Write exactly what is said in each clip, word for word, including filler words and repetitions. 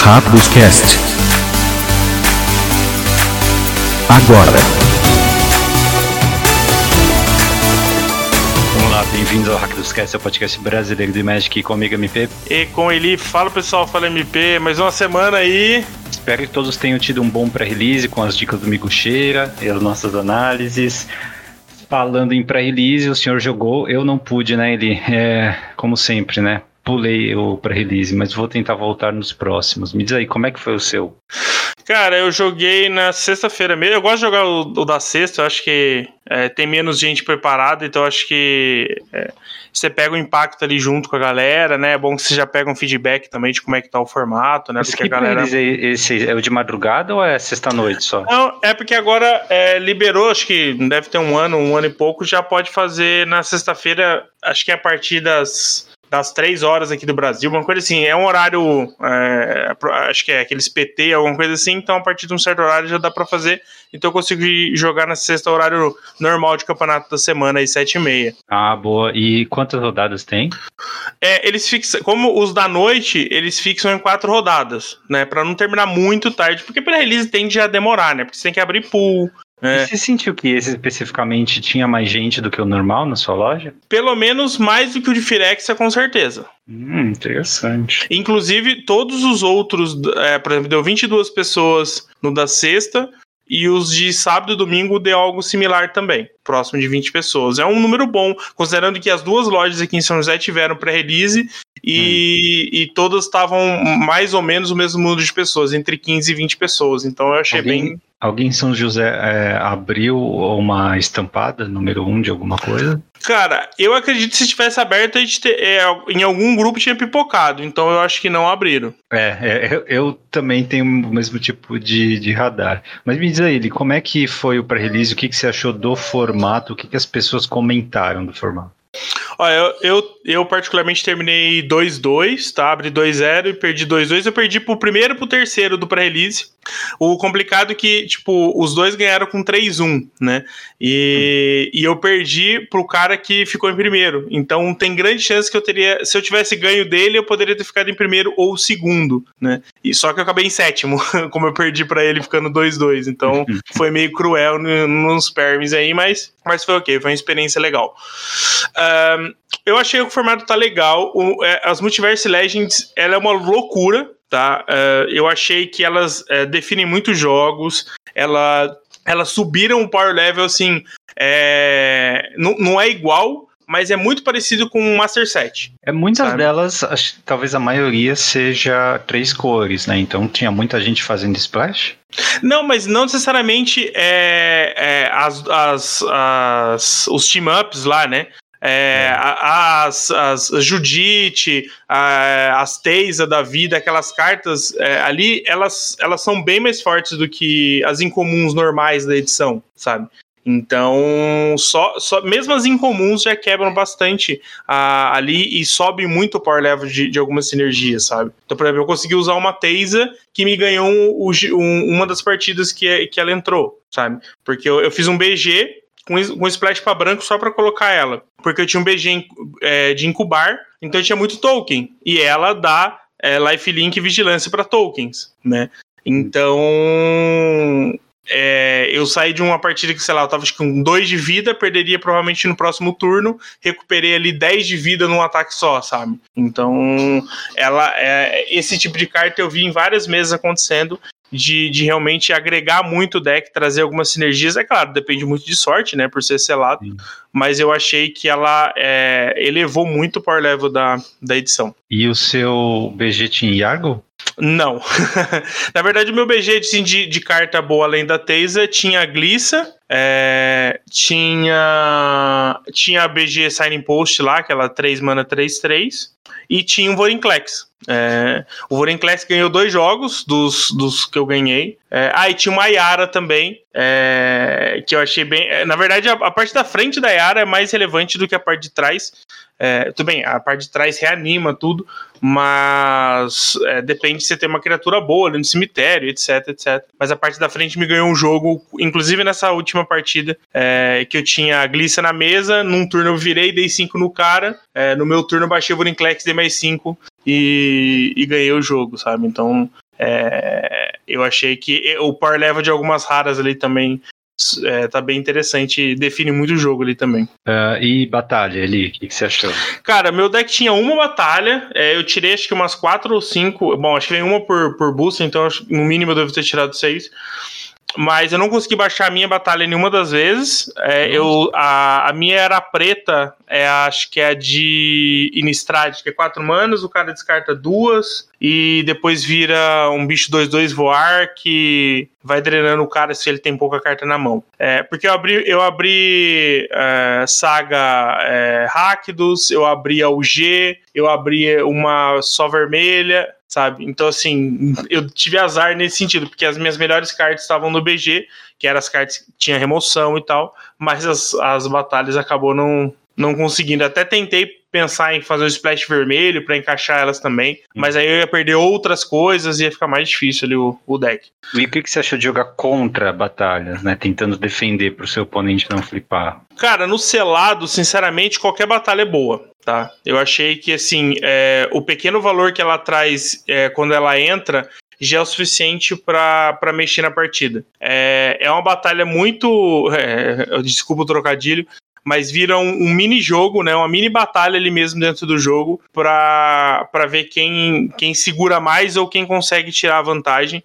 Rapidoscast. Agora. Vamos lá, bem-vindos ao Rapidoscast, seu podcast brasileiro de Magic comigo, M P. E com ele, fala pessoal, fala M P, mais uma semana aí. Espero que todos tenham tido um bom pré-release com as dicas do Migucheira e as nossas análises. Falando em pré-release, o senhor jogou, eu não pude, né, ele, é, como sempre, né, pulei o pré-release, mas vou tentar voltar nos próximos. Me diz aí, como é que foi o seu? Cara, eu joguei na sexta-feira mesmo, eu gosto de jogar o, o da sexta, eu acho que é, tem menos gente preparada, então eu acho que é, você pega o impacto ali junto com a galera, né, é bom que você já pega um feedback também de como é que tá o formato, né, Esse do que a galera... Esse é o de madrugada ou é sexta-noite só? Não, é porque agora é, liberou, acho que deve ter um ano, um ano e pouco, já pode fazer na sexta-feira, acho que é a partir das... das três horas aqui do Brasil, uma coisa assim, é um horário, é, acho que é aqueles P T, alguma coisa assim, então a partir de um certo horário já dá pra fazer, então eu consigo jogar na sexta horário normal de campeonato da semana, aí sete e meia. Ah, boa, e quantas rodadas tem? É, eles fixam, como os da noite, eles fixam em quatro rodadas, né, pra não terminar muito tarde, porque pra release tende a demorar, né, porque você tem que abrir pool. É. E você sentiu que esse especificamente tinha mais gente do que o normal na sua loja? Pelo menos mais do que o de Firexa, com certeza. Hum, interessante. Inclusive, todos os outros, é, por exemplo, deu vinte e duas pessoas no da sexta, e os de sábado e domingo deu algo similar também, próximo de vinte pessoas. É um número bom, considerando que as duas lojas aqui em São José tiveram pré-release e, hum. e todas estavam mais ou menos o mesmo número de pessoas, entre quinze e vinte pessoas. Então eu achei alguém, bem... Alguém em São José é, abriu uma estampada, número um de alguma coisa? Cara, eu acredito que se tivesse aberto, a gente ter, é, em algum grupo tinha pipocado, então eu acho que não abriram. É, é eu, eu também tenho o mesmo tipo de, de radar. Mas me diz aí, como é que foi o pré-release? O que, que você achou do formato? O que, que as pessoas comentaram do formato? Olha, eu, eu, eu particularmente terminei dois dois, tá? Abri dois zero e perdi dois dois. Eu perdi pro primeiro e pro terceiro do pré-release. O complicado é que, tipo, os dois ganharam com três um, né? E, hum. e eu perdi pro cara que ficou em primeiro. Então tem grande chance que eu teria... Se eu tivesse ganho dele, eu poderia ter ficado em primeiro ou segundo, né? E, só que eu acabei em sétimo, como eu perdi pra ele ficando dois dois. Então foi meio cruel nos permis aí, mas, mas foi ok. Foi uma experiência legal. Um, eu achei que o formato tá legal. O, é, as Multiverse Legends, ela é uma loucura, tá? Uh, eu achei que elas uh, definem muitos jogos, ela, elas subiram o power level, assim, é, não, não é igual, mas é muito parecido com o Master Set. É, muitas sabe? delas, acho, talvez a maioria seja três cores, né? Então tinha muita gente fazendo splash? Não, mas não necessariamente é, é, as, as, as, os team-ups lá, né? É, é. As, as Judite, a, as Teisa da vida, aquelas cartas é, ali, elas, elas são bem mais fortes do que as incomuns normais da edição, sabe? Então, só, só, mesmo as incomuns já quebram bastante a, ali e sobe muito o power level de, de algumas sinergias, sabe? Então, por exemplo, eu consegui usar uma Teisa que me ganhou um, um, uma das partidas que, que ela entrou, sabe? Porque eu, eu fiz um B G com um splash pra branco só pra colocar ela. Porque eu tinha um B G é, de incubar, então eu tinha muito token. E ela dá é, lifelink e vigilância pra tokens, né? Então... É, eu saí de uma partida que, sei lá, eu tava com dois de vida, perderia provavelmente no próximo turno, recuperei ali dez de vida num ataque só, sabe? Então, ela, é, esse tipo de carta eu vi em várias mesas acontecendo, de, de realmente agregar muito o deck, trazer algumas sinergias. É claro, depende muito de sorte, né, por ser selado, sim. Mas eu achei que ela é, elevou muito o power level da, da edição. E o seu B G tinha Yargo? Não. Na verdade, o meu B G assim, de, de carta boa além da Teisa tinha a Glissa, é, tinha tinha a B G Signing Post lá, aquela três mana três três, e tinha o Vorinclex. É, o Vorinclex ganhou dois jogos dos, dos que eu ganhei. É, ah, e tinha uma Yara também, é, que eu achei bem... É, na verdade, a, a parte da frente da Yara é mais relevante do que a parte de trás. É, tudo bem, a parte de trás reanima tudo, mas é, depende se você tem uma criatura boa ali no cemitério, etc, etc. Mas a parte da frente me ganhou um jogo, inclusive nessa última partida, é, que eu tinha a Glissa na mesa, num turno eu virei, dei cinco no cara, é, no meu turno eu baixei o Vorinclex, dei mais cinco e, e ganhei o jogo, sabe? Então... É, eu achei que o power level de algumas raras ali também é, tá bem interessante, define muito o jogo ali também. Uh, e batalha, Eli, o que, que você achou? Cara, meu deck tinha uma batalha, é, eu tirei acho que umas quatro ou cinco, bom, acho que vem uma por, por boost, então acho, no mínimo eu devo ter tirado seis. Mas eu não consegui baixar a minha batalha nenhuma das vezes. É, eu, a, a minha era preta, é, acho que é a de Innistrad, que é quatro manas, o cara descarta duas, e depois vira um bicho dois dois voar, que vai drenando o cara se ele tem pouca carta na mão. É, porque eu abri, eu abri é, Saga é, Rakdos, eu abri a U G, eu abri uma só vermelha, sabe? Então, assim, eu tive azar nesse sentido, porque as minhas melhores cartas estavam no B G, que eram as cartas que tinham remoção e tal, mas as, as batalhas acabou não, não conseguindo. Até tentei pensar em fazer o splash vermelho para encaixar elas também, mas aí eu ia perder outras coisas e ia ficar mais difícil ali o, o deck. E o que, que você achou de jogar contra batalhas, né? Tentando defender para o seu oponente não flipar? Cara, no selado, sinceramente, qualquer batalha é boa, tá? Eu achei que, assim, é, o pequeno valor que ela traz é, quando ela entra já é o suficiente para mexer na partida. É, é uma batalha muito... É, desculpa o trocadilho, mas vira um, um mini-jogo, né? Uma mini-batalha ali mesmo dentro do jogo para ver quem, quem segura mais ou quem consegue tirar a vantagem,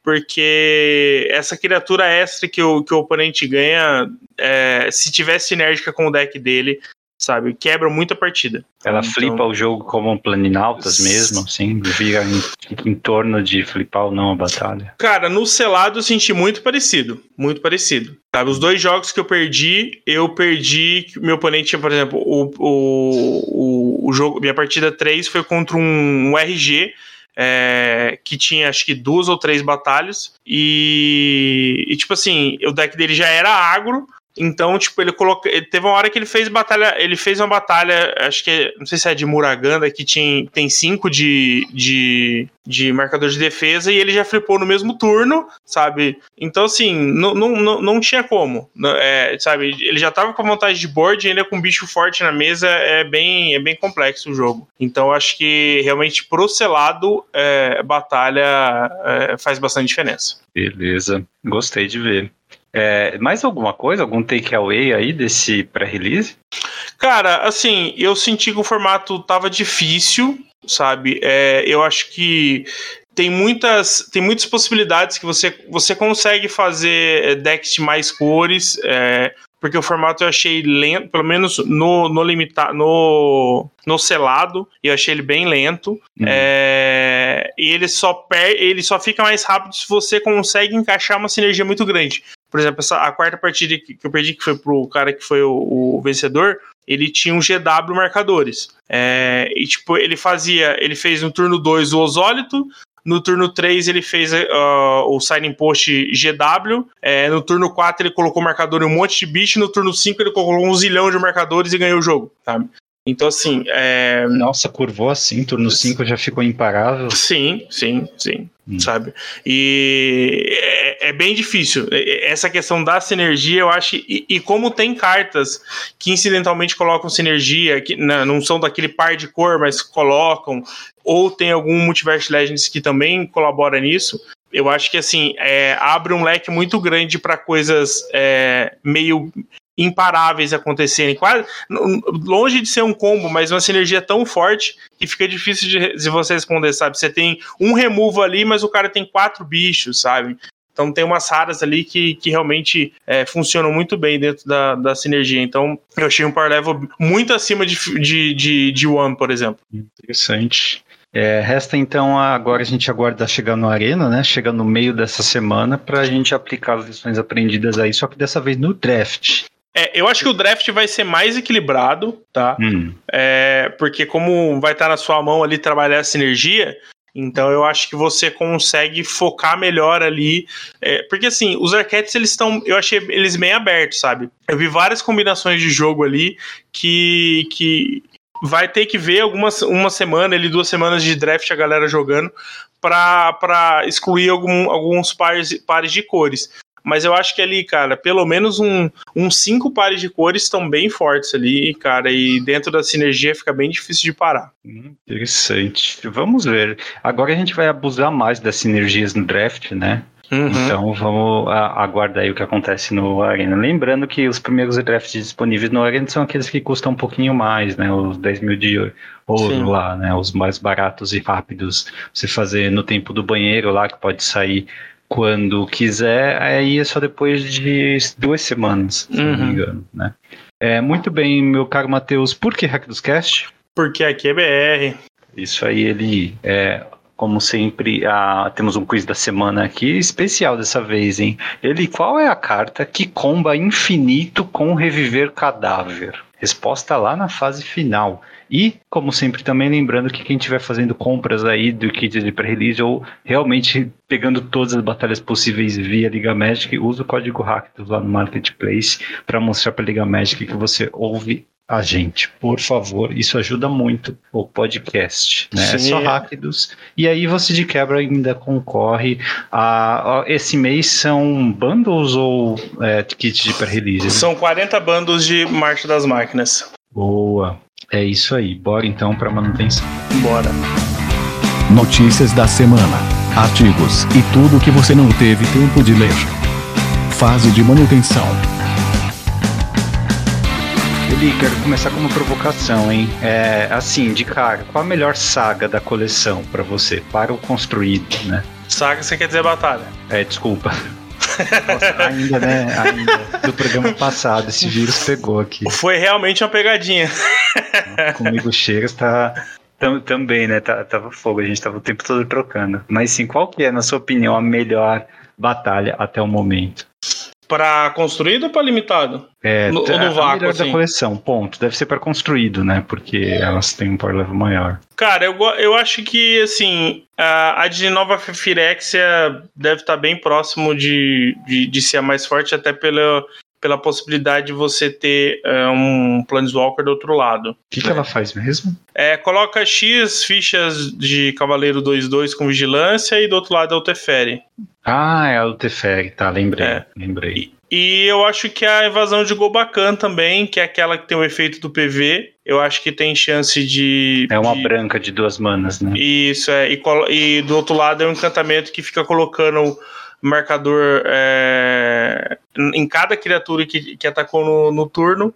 porque essa criatura extra que o, que o oponente ganha, é, se tiver sinérgica com o deck dele, sabe, quebra muita partida. Ela então, flipa o jogo como um planinautas mesmo, assim, vira em, em torno de flipar ou não a batalha. Cara, no selado eu senti muito parecido, muito parecido. Sabe, os dois jogos que eu perdi, eu perdi, meu oponente tinha, por exemplo, o, o, o, o jogo, minha partida três foi contra um, um R G, É, que tinha acho que duas ou três batalhas e, e tipo assim, o deck dele já era agro, então tipo, ele colocou, ele teve uma hora que ele fez batalha, ele fez uma batalha, acho que, não sei se é de Muraganda, que tinha, tem cinco de, de, de marcador de defesa e ele já flipou no mesmo turno, sabe, então assim, não, não, não, não tinha como, é, sabe, ele já tava com vantagem de board e ainda com um bicho forte na mesa, é bem, é bem complexo o jogo, então acho que realmente pro selado, é, batalha é, faz bastante diferença. Beleza, gostei de ver. É, mais alguma coisa? Algum takeaway aí desse pré-release? Cara, assim, eu senti que o formato tava difícil, sabe? É, eu acho que tem muitas, tem muitas possibilidades que você, você consegue fazer decks de mais cores, é, porque o formato eu achei lento, pelo menos no, no, limita, no, no selado, eu achei ele bem lento. Uhum. É, e ele só, per, ele só fica mais rápido se você consegue encaixar uma sinergia muito grande. Por exemplo, essa, a quarta partida que eu perdi, que foi pro cara que foi o, o vencedor, ele tinha um G W marcadores. É, e tipo, ele fazia, ele fez no turno dois o Osólito, no turno três ele fez uh, o Signing Post G W, é, no turno quatro ele colocou marcador em um monte de bicho, no turno cinco ele colocou um zilhão de marcadores e ganhou o jogo, sabe? Então, assim... É... Nossa, curvou assim, turno cinco já ficou imparável. Sim, sim, sim, hum. sabe? E é, é bem difícil. Essa questão da sinergia, eu acho... E, e como tem cartas que incidentalmente colocam sinergia, que não, não são daquele par de cor, mas colocam, ou tem algum Multiverse Legends que também colabora nisso, eu acho que, assim, é, abre um leque muito grande para coisas é, meio... imparáveis acontecerem, quase longe de ser um combo, mas uma sinergia tão forte que fica difícil de, de você responder, sabe? Você tem um removal ali, mas o cara tem quatro bichos, sabe? Então tem umas raras ali que, que realmente é, funcionam muito bem dentro da, da sinergia. Então eu achei um power level muito acima de, de, de, de One, por exemplo. Interessante. É, resta então agora a gente aguarda chegar no Arena, né? Chega no meio dessa semana para a gente aplicar as lições aprendidas aí, só que dessa vez no draft. É, eu acho que o draft vai ser mais equilibrado, tá? Hum. É, porque como vai estar na sua mão ali trabalhar a sinergia, então eu acho que você consegue focar melhor ali. É, porque assim, os arquétipos, eles estão, eu achei eles bem abertos, sabe? Eu vi várias combinações de jogo ali que, que vai ter que ver algumas, uma semana, ali, duas semanas de draft a galera jogando para excluir algum, alguns pares, pares de cores. mas eu acho que ali, cara, pelo menos um, uns cinco pares de cores estão bem fortes ali, cara, e dentro da sinergia fica bem difícil de parar. Hum, interessante. Vamos ver. Agora a gente vai abusar mais das sinergias no draft, né? Uhum. Então vamos a, aguardar aí o que acontece no Arena. Lembrando que os primeiros drafts disponíveis no Arena são aqueles que custam um pouquinho mais, né? Os dez mil de ouro Sim. lá, né? Os mais baratos e rápidos. Você fazer no tempo do banheiro lá, que pode sair quando quiser, aí é só depois de duas semanas, se uhum. não me engano, né? É, muito bem, meu caro Matheus, por que Hack dos Cast? Porque aqui é B R. Isso aí, ele é... Como sempre, ah, temos um quiz da semana aqui, especial dessa vez, hein? Ele, qual é a carta que comba infinito com reviver cadáver? Resposta lá na fase final. E, como sempre, também lembrando que quem estiver fazendo compras aí do kit de pré-release ou realmente pegando todas as batalhas possíveis via Liga Magic, usa o código Rakdos lá no Marketplace para mostrar para a Liga Magic que você ouve a gente, por favor, isso ajuda muito o podcast, né? Sim. É só Rakdos, e aí você de quebra ainda concorre a, a esse mês são bundles ou é, kits de pré-release? São quarenta bundles de Marcha das Máquinas. Boa, é isso aí, bora então para manutenção. Bora. Notícias da semana, artigos e tudo que você não teve tempo de ler. Fase de manutenção. Eli, quero começar com uma provocação, hein? É, assim, de cara, qual a melhor saga da coleção pra você, para o construído, né? Saga, você quer dizer batalha? É, desculpa. Nossa, ainda, né? Ainda do programa passado, esse vírus pegou aqui. Foi realmente uma pegadinha. Comigo chega, tá... Tam, também, né? Tá, tava fogo, a gente tava o tempo todo trocando. Mas sim, qual que é, na sua opinião, a melhor batalha até o momento? Para construído ou para limitado? É, no, tá, ou no vácuo, a melhor assim? Da coleção, ponto. Deve ser para construído, né? Porque elas têm um power level maior. Cara, eu, eu acho que, assim, a, a de Nova Firexia deve estar bem próximo de, de, de ser a mais forte, até pela, pela possibilidade de você ter uh, um Planeswalker do outro lado. O que, que ela faz mesmo? É, coloca X fichas de Cavaleiro dois dois com vigilância e do outro lado é o Teferi. Ah, é o Teferi, tá, lembrei, é. lembrei. E, e eu acho que a invasão de Golbakan também, que é aquela que tem o efeito do P V, eu acho que tem chance de... É uma de... branca de duas manas, né? Isso, é, e, e do outro lado é um encantamento que fica colocando marcador é, em cada criatura que, que atacou no, no turno,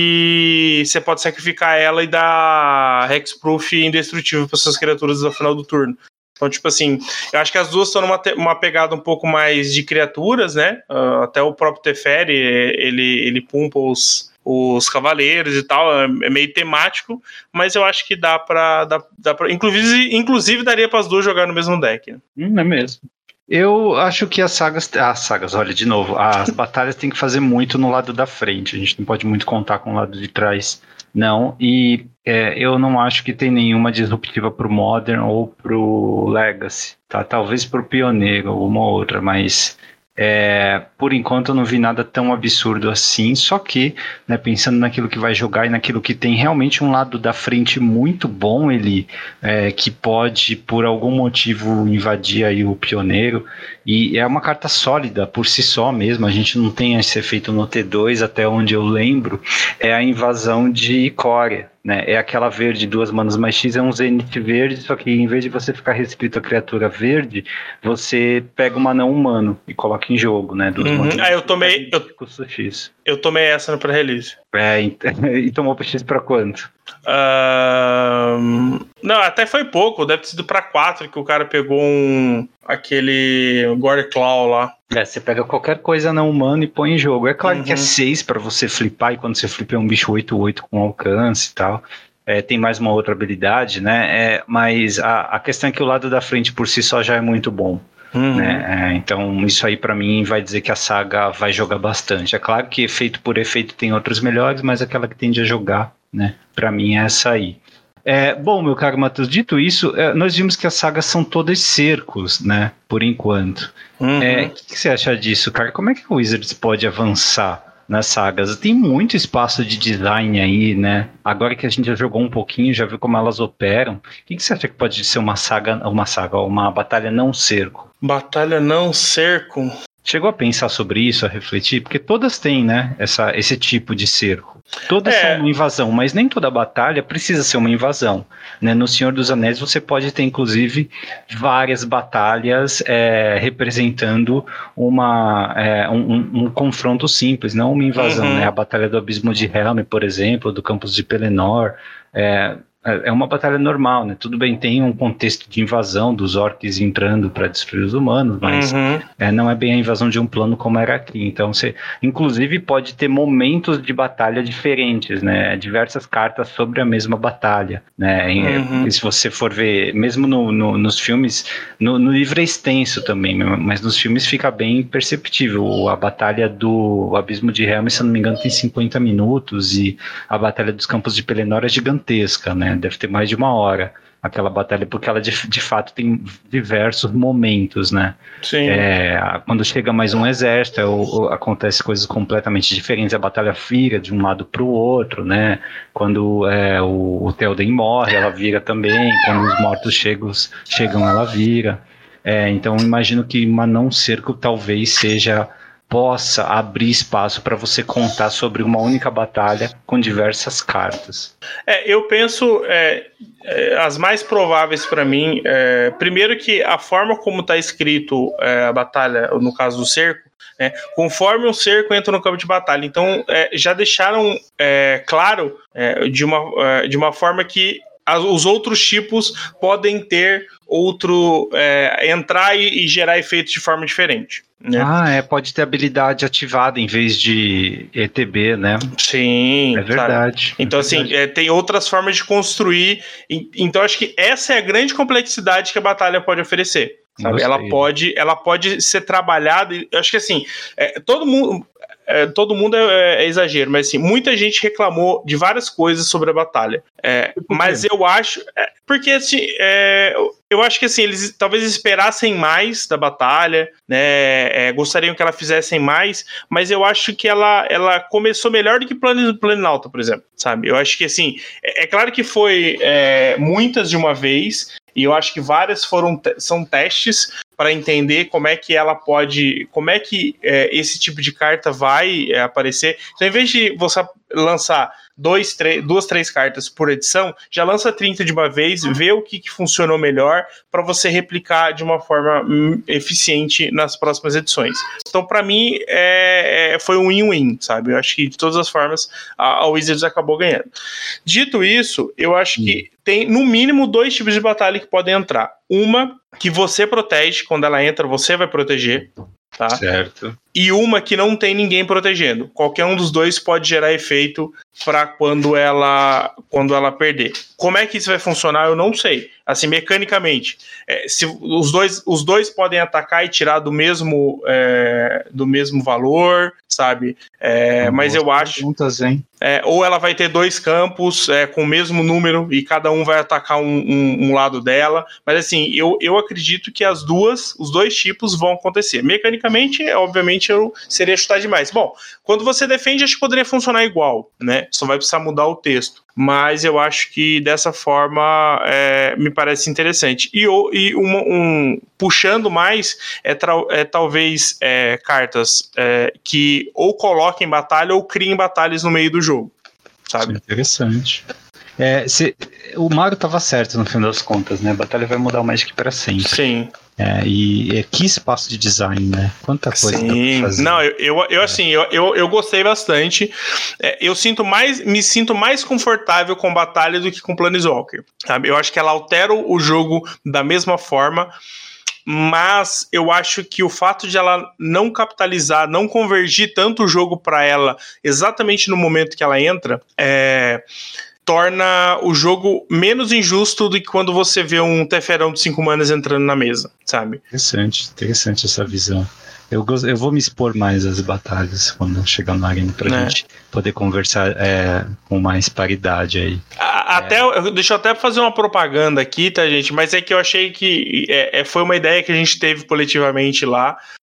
e você pode sacrificar ela e dar Hexproof indestrutível para suas criaturas no final do turno. Então, tipo assim, eu acho que as duas estão numa te- uma pegada um pouco mais de criaturas, né? Uh, até o próprio Teferi, ele, ele pumpa os, os cavaleiros e tal, é meio temático, mas eu acho que dá pra... Dá, dá pra inclusive, inclusive, daria para as duas jogar no mesmo deck. Né? Hum, é mesmo. Eu acho que as sagas... As sagas, olha, de novo, as batalhas tem que fazer muito no lado da frente, a gente não pode muito contar com o lado de trás, não, e é, eu não acho que tem nenhuma disruptiva pro Modern ou pro Legacy, tá? Talvez pro Pioneiro ou uma outra, mas é, por enquanto eu não vi nada tão absurdo assim, só que, né, pensando naquilo que vai jogar e naquilo que tem realmente um lado da frente muito bom, ele é, que pode por algum motivo invadir aí o Pioneiro, e é uma carta sólida por si só mesmo, a gente não tem esse efeito no T dois, até onde eu lembro, é a invasão de Ikoria, né? É aquela verde, duas manas mais X, é um Zenith verde, só que em vez de você ficar restrito à criatura verde, você pega uma não humano e coloca em jogo, né? Duas uhum. manas Ah, eu tomei... Eu, custo X. Eu tomei essa no pré-release. É, e, e tomou P X pra quanto? Uh, não, até foi pouco, deve ter sido pra quatro que o cara pegou um... aquele Goreclaw lá. É, você pega qualquer coisa não humana e põe em jogo. É claro uhum. que é seis pra você flipar, e quando você flipa é um bicho oito oito com alcance e tal. É, tem mais uma outra habilidade, né? É, mas a, a questão é que o lado da frente por si só já é muito bom. Uhum. Né? É, então isso aí pra mim vai dizer que a saga vai jogar bastante. É claro que efeito por efeito tem outros melhores, mas aquela que tende a jogar, né? Pra mim é essa aí. É, bom, meu caro Matheus, dito isso, é, nós vimos que as sagas são todas cercos, né? Por enquanto. Uhum. É, o que, que você acha disso, cara? Como é que o Wizards pode avançar nas sagas? Tem muito espaço de design aí, né? Agora que a gente já jogou um pouquinho, já viu como elas operam. O que, que você acha que pode ser uma saga, uma saga, uma batalha não cerco? Batalha não cerco? chegou a pensar sobre isso, a refletir? Porque todas têm, né, essa, esse tipo de cerco. Todas é. são uma invasão, mas nem toda batalha precisa ser uma invasão, né? No Senhor dos Anéis você pode ter, inclusive, várias batalhas é, representando uma, é, um, um, um confronto simples, não uma invasão, uhum. né? A Batalha do Abismo de Helm, por exemplo, do Campos de Pelennor, é, é uma batalha normal, né? Tudo bem, tem um contexto de invasão dos orcs entrando para destruir os humanos, mas uhum. é, não é bem a invasão de um plano como era aqui. Então, você, inclusive, pode ter momentos de batalha diferentes, né? Diversas cartas sobre a mesma batalha, né? Uhum. E, se você for ver, mesmo no, no, nos filmes, no, no livro é extenso também, mas nos filmes fica bem perceptível. A batalha do Abismo de Helm, se eu não me engano, tem cinquenta minutos e a batalha dos Campos de Pelennor é gigantesca, né? Deve ter mais de uma hora aquela batalha, porque ela de, de fato tem diversos momentos, né? Sim. É, quando chega mais um exército, é, o, acontece coisas completamente diferentes, a batalha vira de um lado para o outro, né? Quando é, o, o Théoden morre, ela vira também, quando os mortos chegam, chegam ela vira. É, então imagino que uma não cerco talvez seja possa abrir espaço para você contar sobre uma única batalha com diversas cartas. É, eu penso, é, é, as mais prováveis para mim, é, primeiro que a forma como está escrito é, a batalha, no caso do cerco, né, conforme um cerco entra no campo de batalha, então é, já deixaram é, claro é, de, uma, é, de uma forma que as, os outros tipos podem ter outro, é, entrar e, e gerar efeitos de forma diferente. Né? Ah, é, pode ter habilidade ativada em vez de E T B, né? Sim. É verdade. Sabe? Então, é assim, verdade. É, tem outras formas de construir. Então, acho que essa é a grande complexidade que a batalha pode oferecer. Sabe? Ela pode, ela pode ser trabalhada. Eu acho que, assim, é, todo mundo... É, todo mundo é, é exagero, mas assim, muita gente reclamou de várias coisas sobre a batalha. É, mas eu acho... É, porque, assim, é, eu acho que assim, eles talvez esperassem mais da batalha, né? É, gostariam que ela fizessem mais, mas eu acho que ela, ela começou melhor do que Planalto, por exemplo, sabe? Eu acho que, assim, é, é claro que foi é, muitas de uma vez, e eu acho que várias foram são testes para entender como é que ela pode, como é que é, esse tipo de carta vai é, aparecer. Então, em vez de você lançar dois, três, duas, três cartas por edição, já lança trinta de uma vez, vê o que, que funcionou melhor para você replicar de uma forma hum, eficiente nas próximas edições. Então, para mim, é, é, foi um win-win, sabe? Eu acho que, de todas as formas, a, a Wizards acabou ganhando. Dito isso, eu acho hum. que tem, no mínimo, dois tipos de batalha que podem entrar. Uma que você protege, quando ela entra, você vai proteger, tá? Certo. E uma que não tem ninguém protegendo. Qualquer um dos dois pode gerar efeito para quando ela, quando ela perder. Como é que isso vai funcionar, eu não sei. Assim, mecanicamente. É, se os dois, os dois podem atacar e tirar do mesmo, é, do mesmo valor, sabe? É, mas eu acho... Perguntas, hein? É, ou ela vai ter dois campos é, com o mesmo número e cada um vai atacar um, um, um lado dela. Mas assim, eu, eu acredito que as duas, os dois tipos vão acontecer. Mecanicamente, obviamente, eu seria chutar demais. Bom, quando você defende, acho que poderia funcionar igual, né? Só vai precisar mudar o texto. Mas eu acho que dessa forma é, me parece interessante. E, e um, um, puxando mais, é, tra, é talvez é, cartas é, que ou coloquem batalha ou criem batalhas no meio do jogo, sabe? Isso é interessante. É, se, o Mario estava certo no fim das contas, né? A batalha vai mudar o Magic para sempre. Sim. É, e é, que espaço de design, né? Quanta coisa Sim. dá pra fazer. Não, eu, eu, eu assim, eu, eu, eu gostei bastante. É, eu sinto mais, me sinto mais confortável com batalha do que com Planeswalker, sabe? Eu acho que ela altera o jogo da mesma forma, mas eu acho que o fato de ela não capitalizar, não convergir tanto o jogo para ela exatamente no momento que ela entra, é... torna o jogo menos injusto do que quando você vê um Teferão de cinco manas entrando na mesa, sabe? Interessante, interessante essa visão. Eu, eu vou me expor mais às batalhas quando chegar no Arena pra é. gente poder conversar é, com mais paridade aí. A, até, é. Deixa eu até fazer uma propaganda aqui, tá, gente? Mas é que eu achei que é, foi uma ideia que a gente teve coletivamente lá.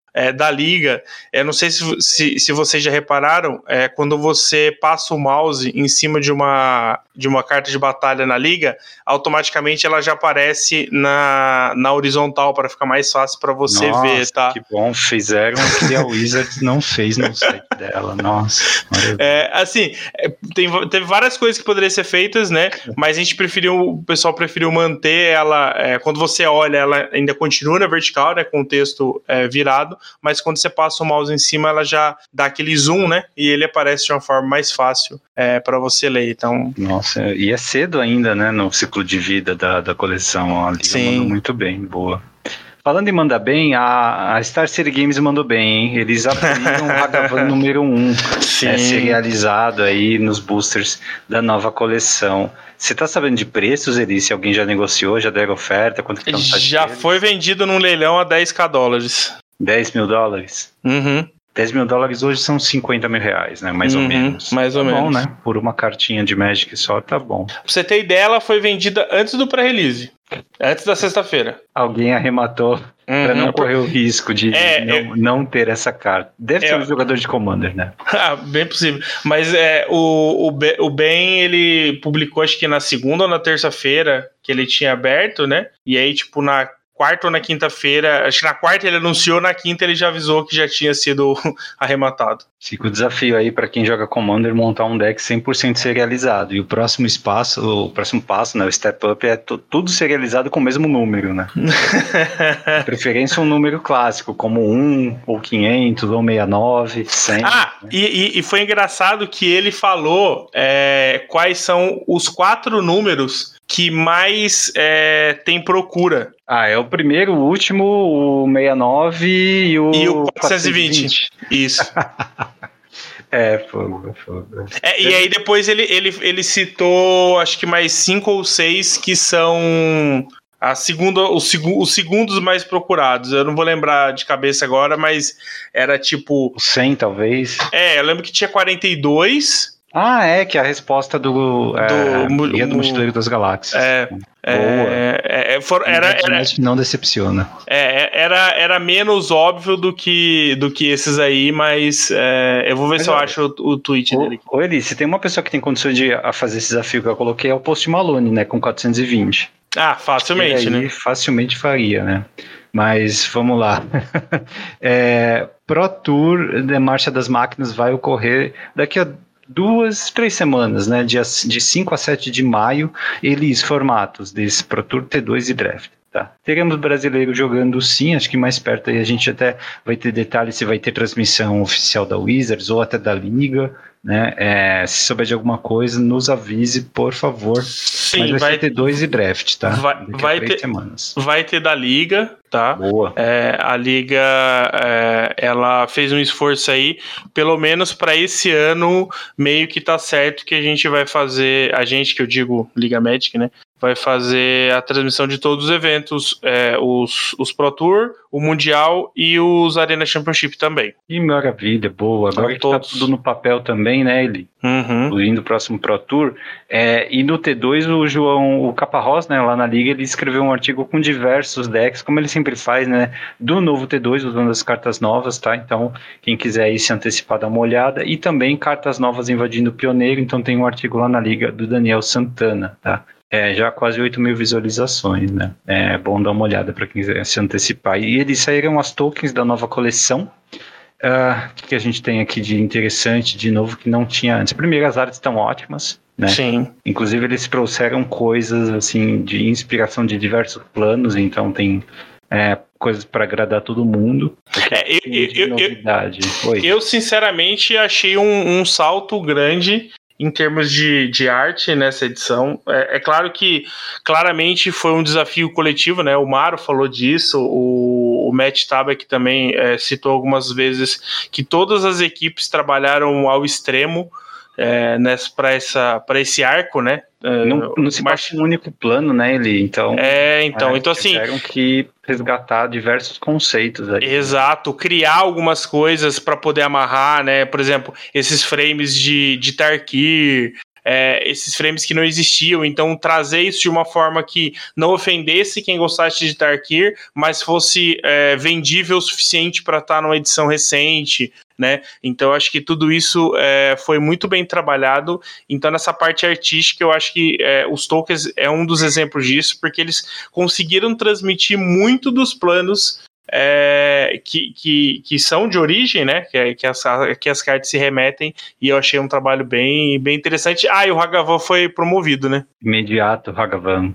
é, da liga. Eu não sei se, se, se vocês já repararam, é, quando você passa o mouse em cima de uma, de uma carta de batalha na liga, automaticamente ela já aparece na, na horizontal para ficar mais fácil para você Nossa, ver, tá? Que bom, fizeram o que a Wizards não fez no site dela. Nossa. É, assim, tem, teve várias coisas que poderiam ser feitas, né? Mas a gente preferiu, o pessoal preferiu manter ela, é, quando você olha, ela ainda continua na vertical, né? Com o texto é, virado, mas quando você passa o mouse em cima, ela já dá aquele zoom, né? E ele aparece de uma forma mais fácil é, para você ler. Então... Nossa, e é cedo ainda, né? No ciclo de vida da, da coleção. A Liga Sim. mandou muito bem, boa. Falando em mandar bem, a, a Star City Games mandou bem, hein? Eles abriram o Hagavan número um, é, serializado aí nos boosters da nova coleção. Você tá sabendo de preços, Eli? Se alguém já negociou, já deram oferta? Quanto que tá no site Já deles? foi vendido num leilão a dez mil dólares. dez mil dólares? Uhum. dez mil dólares hoje são cinquenta mil reais, né? Mais uhum, ou menos. Mais ou tá menos. bom, né? Por uma cartinha de Magic só, tá bom. Pra você ter ideia, ela foi vendida antes do pré-release. Antes da sexta-feira. Alguém arrematou uhum. para não correr o risco de é, não, eu... não ter essa carta. Deve é... ser um jogador de Commander, né? Ah, bem possível. Mas é, o, o, o Ben, ele publicou, acho que na segunda ou na terça-feira, que ele tinha aberto, né? E aí, tipo, na quarta ou na quinta-feira, acho que na quarta ele anunciou, na quinta ele já avisou que já tinha sido arrematado. Fica o desafio aí para quem joga Commander montar um deck cem por cento serializado. E o próximo espaço, o próximo passo, né, o step up, é t- tudo serializado com o mesmo número, né? De preferência um número clássico, como um, ou quinhentos, ou sessenta e nove, cem. Ah, né? e, e foi engraçado que ele falou é, quais são os quatro números que mais é, tem procura. Ah, é o primeiro, o último, o sessenta e nove e o, e o quatrocentos e vinte. Isso. É, fogo, fogo. É, e aí depois ele, ele, ele citou, acho que mais cinco ou seis que são a segunda, os, segu, os segundos mais procurados. Eu não vou lembrar de cabeça agora, mas era tipo... cem, talvez. É, eu lembro que tinha quarenta e dois... Ah, é, que é a resposta do, do é, mu, Guia do mu, Mochileiro das Galáxias. É, Boa. É, é, for, era, era, não decepciona. É, era, era menos óbvio do que, do que esses aí, mas é, eu vou ver mas se eu, eu acho o, o tweet o, dele. Ô, Eli, se tem uma pessoa que tem condições de a fazer esse desafio que eu coloquei, é o Post Malone, né, com quatrocentos e vinte. Ah, facilmente, aí né? Facilmente faria, né? Mas vamos lá. é, Pro Tour da Marcha das Máquinas vai ocorrer daqui a duas, três semanas, né? Dia, de cinco a sete de maio, eles formatos desse Pro Tour T dois e Draft. Tá. Teremos brasileiros jogando sim, acho que mais perto aí a gente até vai ter detalhes se vai ter transmissão oficial da Wizards ou até da Liga, né? É, se souber de alguma coisa, nos avise, por favor. Sim, mas vai, vai ser T dois e Draft, tá? Vai, vai, ter, semanas. vai ter da Liga, tá? Boa. É, a Liga, é, ela fez um esforço aí, pelo menos para esse ano, meio que tá certo que a gente vai fazer, a gente que eu digo Liga Magic, né? Vai fazer a transmissão de todos os eventos, é, os, os Pro Tour, o Mundial e os Arena Championship também. Que maravilha, boa. Agora que todos. tá tudo no papel também, né, Eli? Uhum. Indo próximo Pro Tour. É, e no T dois, o João, o Caparrós, né, lá na Liga, ele escreveu um artigo com diversos decks, como ele sempre faz, né, do novo T dois, usando as cartas novas, tá? Então, quem quiser aí se antecipar, dá uma olhada. E também cartas novas invadindo o Pioneiro, então tem um artigo lá na Liga do Daniel Santana, tá? É, já quase oito mil visualizações, né? É bom dar uma olhada para quem quiser se antecipar. E eles saíram as tokens da nova coleção. O uh, que, que a gente tem aqui de interessante, de novo, que não tinha antes? Primeiro, as artes estão ótimas, né? Sim. Inclusive, eles trouxeram coisas, assim, de inspiração de diversos planos, então tem... É, coisas para agradar todo mundo. É, eu, eu, novidade. Eu, eu, sinceramente, achei um, um salto grande em termos de, de arte nessa edição. É, é claro que, claramente, foi um desafio coletivo, né? O Maro falou disso, o, o Matt Tabak também é, citou algumas vezes que todas as equipes trabalharam ao extremo é, para esse arco, né? Não, não se bate um único plano, né, ele então é então é, então assim tiveram que resgatar diversos conceitos aí. Exato, criar algumas coisas para poder amarrar, né, por exemplo, esses frames de, de Tarkir, é, esses frames que não existiam, então trazer isso de uma forma que não ofendesse quem gostasse de Tarkir, mas fosse é, vendível o suficiente para estar numa edição recente, né? Então acho que tudo isso é, foi muito bem trabalhado. Então nessa parte artística eu acho que é, os tokens é um dos exemplos disso, porque eles conseguiram transmitir muito dos planos É, que, que, que são de origem, né? Que, que, as, que as cartas se remetem, e eu achei um trabalho bem, bem interessante. Ah, e o Hagavan foi promovido, né? Imediato, Hagavan.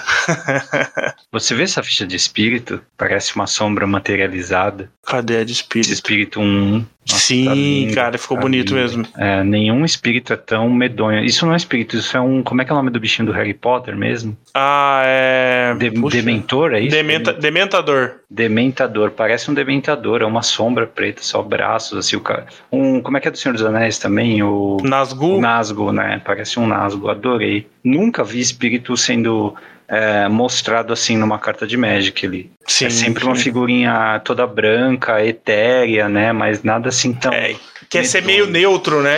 Você vê essa ficha de espírito? Parece uma sombra materializada. Cadê a de espírito? De espírito um. Nossa, sim, tá lindo, cara, ficou tá bonito lindo. mesmo. É, nenhum espírito é tão medonho. Isso não é espírito, isso é um... Como é que é o nome do bichinho do Harry Potter mesmo? Ah, é... De, Dementor, é isso? Dementa, dementador. Dementador, parece um dementador, é uma sombra preta, só braços, assim, o cara... Um, como é que é do Senhor dos Anéis também? O Nazgûl? Nazgûl, né? Parece um Nazgûl, adorei. Nunca vi espírito sendo... É, mostrado assim numa carta de Magic ali. Sim, é sempre sim. uma figurinha toda branca, etérea, né? Mas nada assim tão... É, quer medonho. ser meio neutro, né?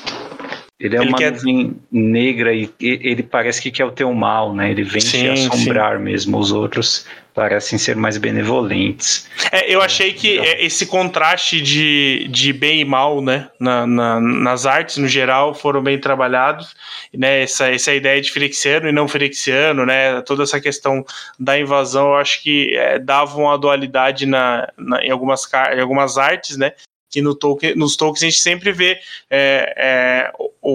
Ele é ele uma quer... nuvem negra e ele parece que quer o teu mal, né? Ele vem sim, te assombrar sim. mesmo. Os outros parecem ser mais benevolentes. É, eu achei que esse contraste de, de bem e mal, né, na, na, nas artes no geral foram bem trabalhados, né, essa, essa ideia de Phyrexiano e não Phyrexiano, né, toda essa questão da invasão, eu acho que é, dava uma dualidade na, na, em, algumas, em algumas artes, né, que no Tolkien, nos Tolkien a gente sempre vê é, é,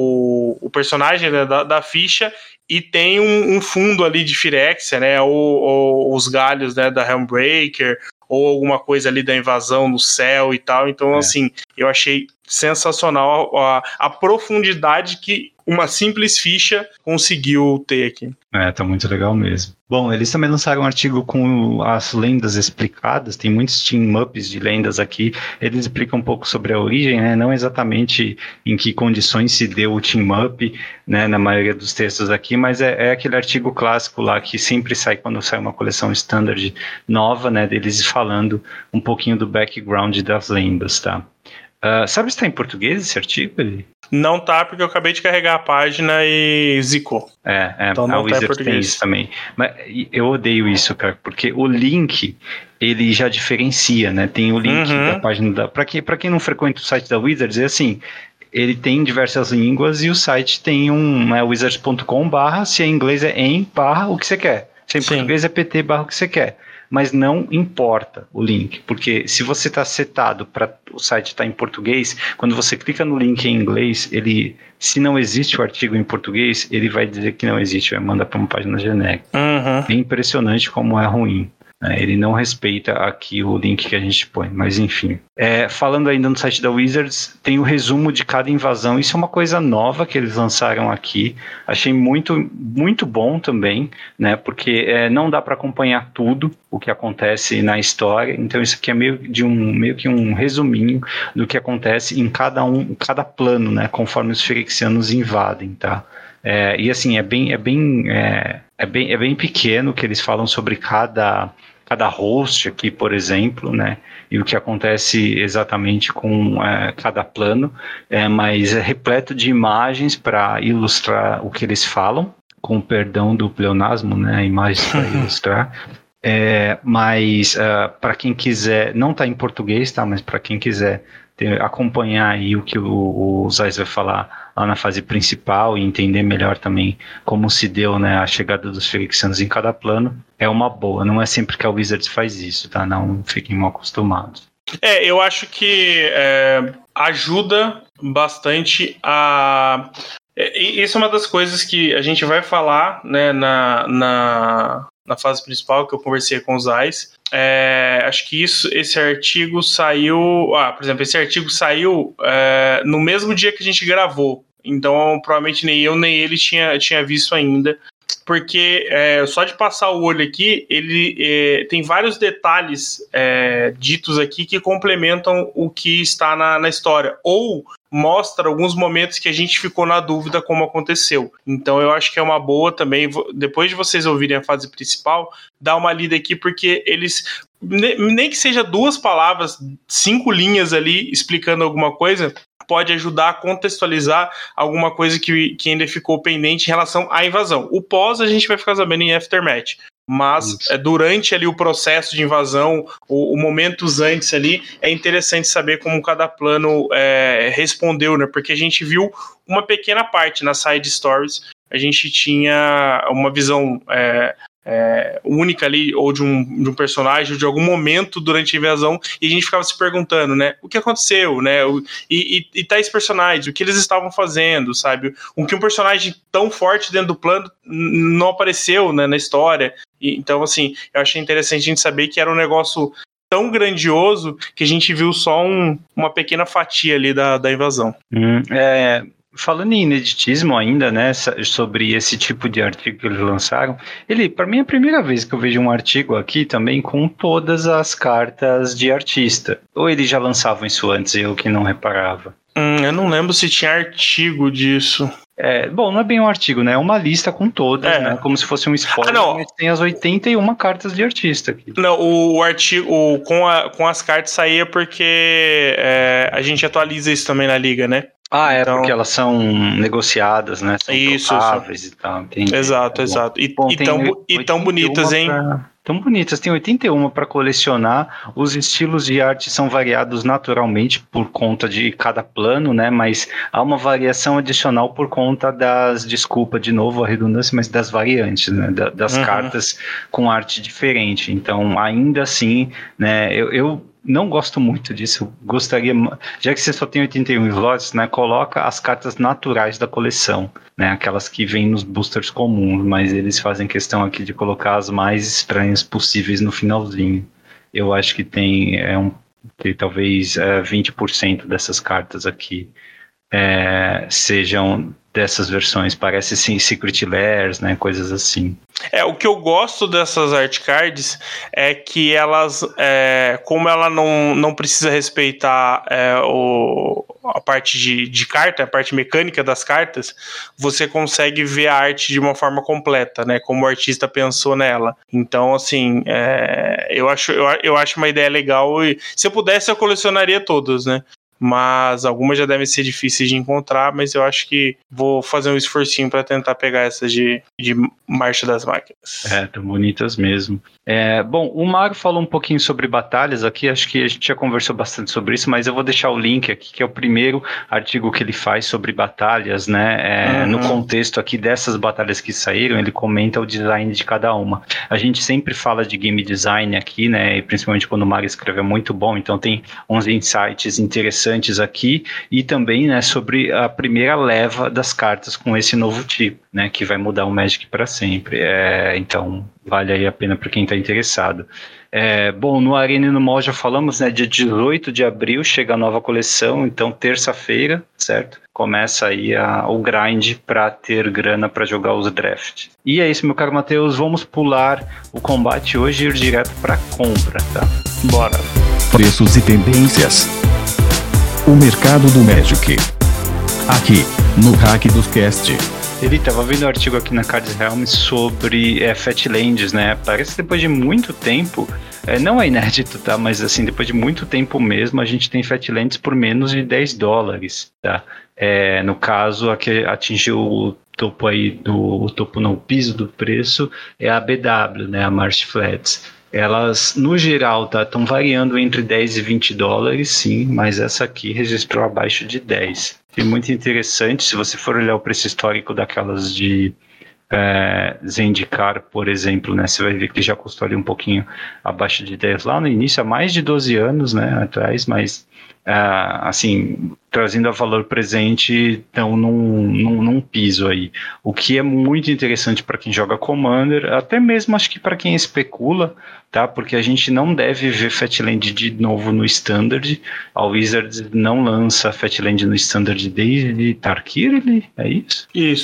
o, o personagem, né, da, da ficha, e tem um, um fundo ali de Phyrexia, né, ou, ou os galhos, né, da Helmbreaker, ou alguma coisa ali da invasão no céu e tal. Então, é. assim, eu achei sensacional a, a profundidade que uma simples ficha conseguiu ter aqui. É, tá muito legal mesmo. Bom, eles também lançaram um artigo com as lendas explicadas, tem muitos team-ups de lendas aqui, eles explicam um pouco sobre a origem, né, não exatamente em que condições se deu o team-up, né, na maioria dos textos aqui, mas é, é aquele artigo clássico lá que sempre sai quando sai uma coleção standard nova, né, deles falando um pouquinho do background das lendas, tá? Uh, sabe se está em português esse artigo? Ele? Não tá, porque eu acabei de carregar a página e zicou. É, é então a Wizards tá tem isso também. Mas eu odeio isso, cara, porque o link, ele já diferencia, né? Tem o link uhum. da página da... Pra quem, pra quem não frequenta o site da Wizards, é assim... Ele tem diversas línguas e o site tem um... Né, wizards ponto com barra, se é em inglês é em barra o que você quer. Se é em Sim. português é pt barra o que você quer. Mas não importa o link, porque se você está setado para o site estar tá em português, quando você clica no link em inglês, ele, se não existe o artigo em português, ele vai dizer que não existe, vai mandar para uma página genérica. Uhum. É impressionante como é ruim. Né? Ele não respeita aqui o link que a gente põe, mas enfim. É, falando ainda no site da Wizards, tem o resumo de cada invasão. Isso é uma coisa nova que eles lançaram aqui. Achei muito, muito bom também, né? Porque é, não dá para acompanhar tudo o que acontece na história. Então isso aqui é meio, de um, meio que um resuminho do que acontece em cada um, cada plano, né? Conforme os Phyrexianos invadem, tá? É, e assim, é bem, é, bem, é, é, bem, é bem pequeno que eles falam sobre cada... cada host aqui, por exemplo, né, e o que acontece exatamente com é, cada plano, é, mas é repleto de imagens para ilustrar o que eles falam, com o perdão do pleonasmo, né, imagens para ilustrar, é, mas uh, para quem quiser, não está em português, tá, mas para quem quiser ter, acompanhar aí o que o, o Zais vai falar lá na fase principal e entender melhor também como se deu, né, a chegada dos Phyrexianos em cada plano, é uma boa. Não é sempre que a Wizards faz isso, tá? Não fiquem mal acostumados. É, eu acho que é, ajuda bastante a... Isso é uma das coisas que a gente vai falar, né, na, na, na fase principal, que eu conversei com os Zais. É, acho que isso, esse artigo saiu... Ah, por exemplo, esse artigo saiu é, no mesmo dia que a gente gravou. Então, provavelmente nem eu nem ele tinha, tinha visto ainda. Porque é, só de passar o olho aqui, ele é, tem vários detalhes é, ditos aqui que complementam o que está na, na história. Ou mostra alguns momentos que a gente ficou na dúvida como aconteceu. Então eu acho que é uma boa também, depois de vocês ouvirem a fase principal, dar uma lida aqui, porque eles, nem que seja duas palavras, cinco linhas ali explicando alguma coisa, pode ajudar a contextualizar alguma coisa que, que ainda ficou pendente em relação à invasão. O pós a gente vai ficar sabendo em Aftermath, mas é, durante ali o processo de invasão, o, o momentos antes ali, é interessante saber como cada plano é, respondeu, né? Porque a gente viu uma pequena parte nas side stories, a gente tinha uma visão é, é, única ali, ou de um, de um personagem, ou de algum momento durante a invasão, e a gente ficava se perguntando, né, o que aconteceu, né, o, e, e, e tais personagens, o que eles estavam fazendo, sabe, o que um personagem tão forte dentro do plano não apareceu, né, na história. E, então, assim, eu achei interessante a gente saber que era um negócio tão grandioso que a gente viu só um, uma pequena fatia ali da, da invasão. Hum, é... Falando em ineditismo ainda, né, sobre esse tipo de artigo que eles lançaram, ele, para mim, é a primeira vez que eu vejo um artigo aqui também com todas as cartas de artista. Ou eles já lançavam isso antes, eu que não reparava? Hum, eu não lembro se tinha artigo disso. É, bom, não é bem um artigo, né? É uma lista com todas, é. né? Como se fosse um spoiler, ah, mas tem as oitenta e uma cartas de artista aqui. Não, o, o artigo o, com, a, com as cartas saía porque é, a gente atualiza isso também na liga, né? Ah, é, então, porque elas são negociadas, né? São isso, trocáveis e tal. Entendi. Exato, é exato. E, bom, e, tão, e tão bonitas, hein? Pra... Tão bonitas, tem oitenta e uma para colecionar. Os estilos de arte são variados naturalmente por conta de cada plano, né? Mas há uma variação adicional por conta das, desculpa de novo a redundância, mas das variantes, né? Da, das uhum. cartas com arte diferente. Então, ainda assim, né? Eu, eu não gosto muito disso. Eu gostaria, já que você só tem oitenta e um slots, né? Coloca as cartas naturais da coleção, né? Aquelas que vêm nos boosters comuns, mas eles fazem questão aqui de colocar as mais estranhas possíveis no finalzinho. Eu acho que tem é um, que talvez é, vinte por cento dessas cartas aqui é, sejam dessas versões, parece sim Secret Lairs, né, coisas assim. É, o que eu gosto dessas art cards é que elas, é, como ela não, não precisa respeitar é, o, a parte de, de carta, a parte mecânica das cartas, você consegue ver a arte de uma forma completa, né, como o artista pensou nela. Então, assim, é, eu, acho, eu, eu acho uma ideia legal e se eu pudesse eu colecionaria todas, né. Mas algumas já devem ser difíceis de encontrar, mas eu acho que vou fazer um esforcinho para tentar pegar essas de, de Marcha das Máquinas. É, tão bonitas mesmo. É, bom, o Mário falou um pouquinho sobre batalhas aqui, acho que a gente já conversou bastante sobre isso, mas eu vou deixar o link aqui, que é o primeiro artigo que ele faz sobre batalhas, né? É, uhum. No contexto aqui dessas batalhas que saíram, ele comenta o design de cada uma. A gente sempre fala de game design aqui, né? E principalmente quando o Mário escreve é muito bom, então tem uns insights interessantes aqui, e também, né, sobre a primeira leva das cartas com esse novo tipo, né, que vai mudar o Magic para sempre. É, então vale aí a pena para quem está interessado. É, bom, no Arena e no Mall já falamos, né, dia dezoito de abril chega a nova coleção, então terça-feira, certo? Começa aí a, o grind para ter grana para jogar os drafts. E é isso, meu caro Matheus, vamos pular o combate hoje e ir direto para compra, tá? Bora! Preços e tendências. O mercado do Magic. Aqui, no Hack dos Cast. Ele estava vendo um artigo aqui na Cards Realm sobre é, Fatlands, né? Parece que depois de muito tempo, é, não é inédito, tá? Mas assim, depois de muito tempo mesmo, a gente tem Fatlands por menos de dez dólares, tá? É, no caso, aqui atingiu o topo aí, do, o topo não, o piso do preço, é a B W, né? A Marsh Flats. Elas, no geral, tá, estão variando entre dez e vinte dólares, sim, mas essa aqui registrou abaixo de dez. E muito interessante, se você for olhar o preço histórico daquelas de é, Zendikar, por exemplo, né, você vai ver que já custou ali um pouquinho abaixo de dez lá no início, há mais de doze anos, né, atrás, mas Uh, assim, trazendo a valor presente, estão num, num, num piso aí, o que é muito interessante para quem joga Commander, até mesmo acho que para quem especula, tá? Porque a gente não deve ver Fatland de novo no Standard. A Wizards não lança Fatland no Standard desde Tarkir, é isso? Isso.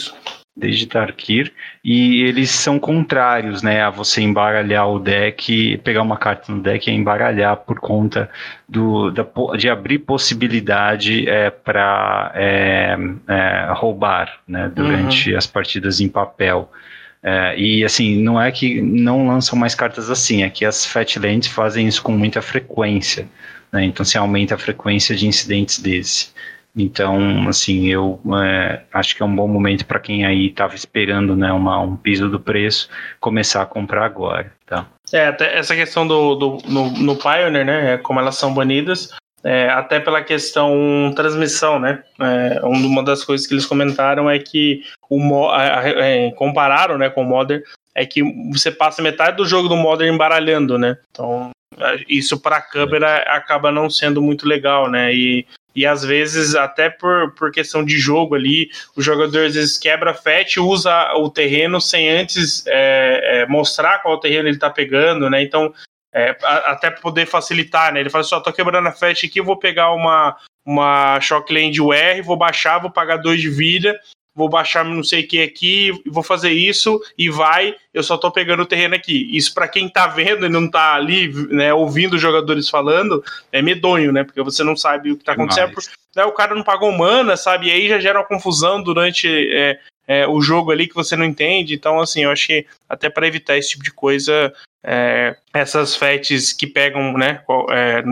desde Tarkir, e eles são contrários, né, a você embaralhar o deck, pegar uma carta no deck e embaralhar por conta do, da, de abrir possibilidade é, para é, é, roubar, né, durante uhum. as partidas em papel. É, e assim, não é que não lançam mais cartas assim, é que as Fatlands fazem isso com muita frequência, né, então se aumenta a frequência de incidentes desse. Então, assim, eu é, acho que é um bom momento para quem aí estava esperando, né, uma, um piso do preço, começar a comprar agora, tá? É, até essa questão do, do no, no Pioneer, né, como elas são banidas, é, até pela questão transmissão, né, é, uma das coisas que eles comentaram é que o a, a, é, compararam, né, com o Modern, é que você passa metade do jogo do Modern embaralhando, né, então isso para a câmera acaba não sendo muito legal, né, e E às vezes, até por, por questão de jogo ali, o jogador às vezes quebra a fetch, usa o terreno sem antes é, é, mostrar qual terreno ele tá pegando, né? Então, é, a, até para poder facilitar, né? Ele fala assim, ó, tô quebrando a fetch aqui, vou pegar uma, uma Shockland U R, vou baixar, vou pagar dois de vida, vou baixar não sei o que aqui, vou fazer isso e vai, eu só tô pegando o terreno aqui. Isso para quem tá vendo e não tá ali, né, ouvindo os jogadores falando, é medonho, né, porque você não sabe o que tá acontecendo, porque, né, o cara não pagou mana, sabe, e aí já gera uma confusão durante é, é, o jogo ali que você não entende, então assim, eu acho que até para evitar esse tipo de coisa, é, essas fetches que pegam, né, é,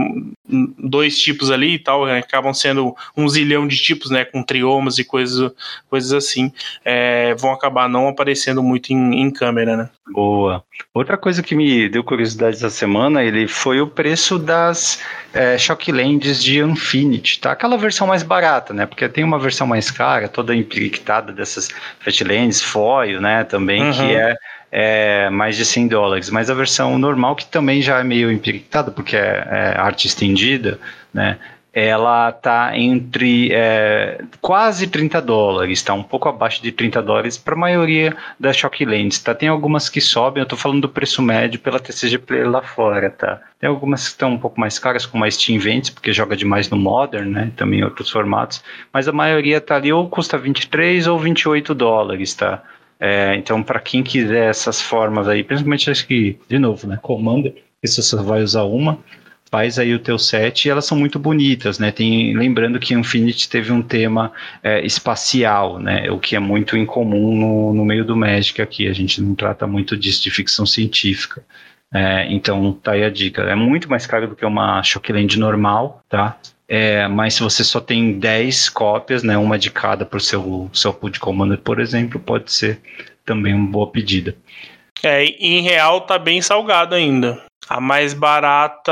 dois tipos ali e tal, né, acabam sendo um zilhão de tipos, né, com triomas e coisas, coisas assim, é, vão acabar não aparecendo muito em, em câmera, né. Boa. Outra coisa que me deu curiosidade essa semana, ele foi o preço das é, Shocklands de Infinity, tá? Aquela versão mais barata, né, porque tem uma versão mais cara, toda empiriquitada dessas Fatlands, foil, né, também, uhum. que é É, mais de cem dólares, mas a versão normal, que também já é meio empiriquitada, porque é, é arte estendida, né, ela tá entre é, quase trinta dólares, tá um pouco abaixo de trinta dólares para a maioria das Shocklands, tá? Tem algumas que sobem, eu tô falando do preço médio pela T C G Player lá fora, tá? Tem algumas que estão um pouco mais caras, como a Steam Vents, porque joga demais no Modern, né, também em outros formatos, mas a maioria tá ali ou custa vinte e três ou vinte e oito dólares, tá? É, então, para quem quiser essas formas aí, principalmente acho que, de novo, né, Commander, que se você vai usar uma, faz aí o teu set e elas são muito bonitas, né? Tem, lembrando que Infinity teve um tema é, espacial, né? O que é muito incomum no, no meio do Magic aqui, a gente não trata muito disso de ficção científica. É, então, tá aí a dica. É muito mais caro do que uma Shockland normal, tá? É, mas se você só tem dez cópias, né, uma de cada para o seu, seu pool de Commander, por exemplo, pode ser também uma boa pedida. É, em real tá bem salgado ainda. A mais barata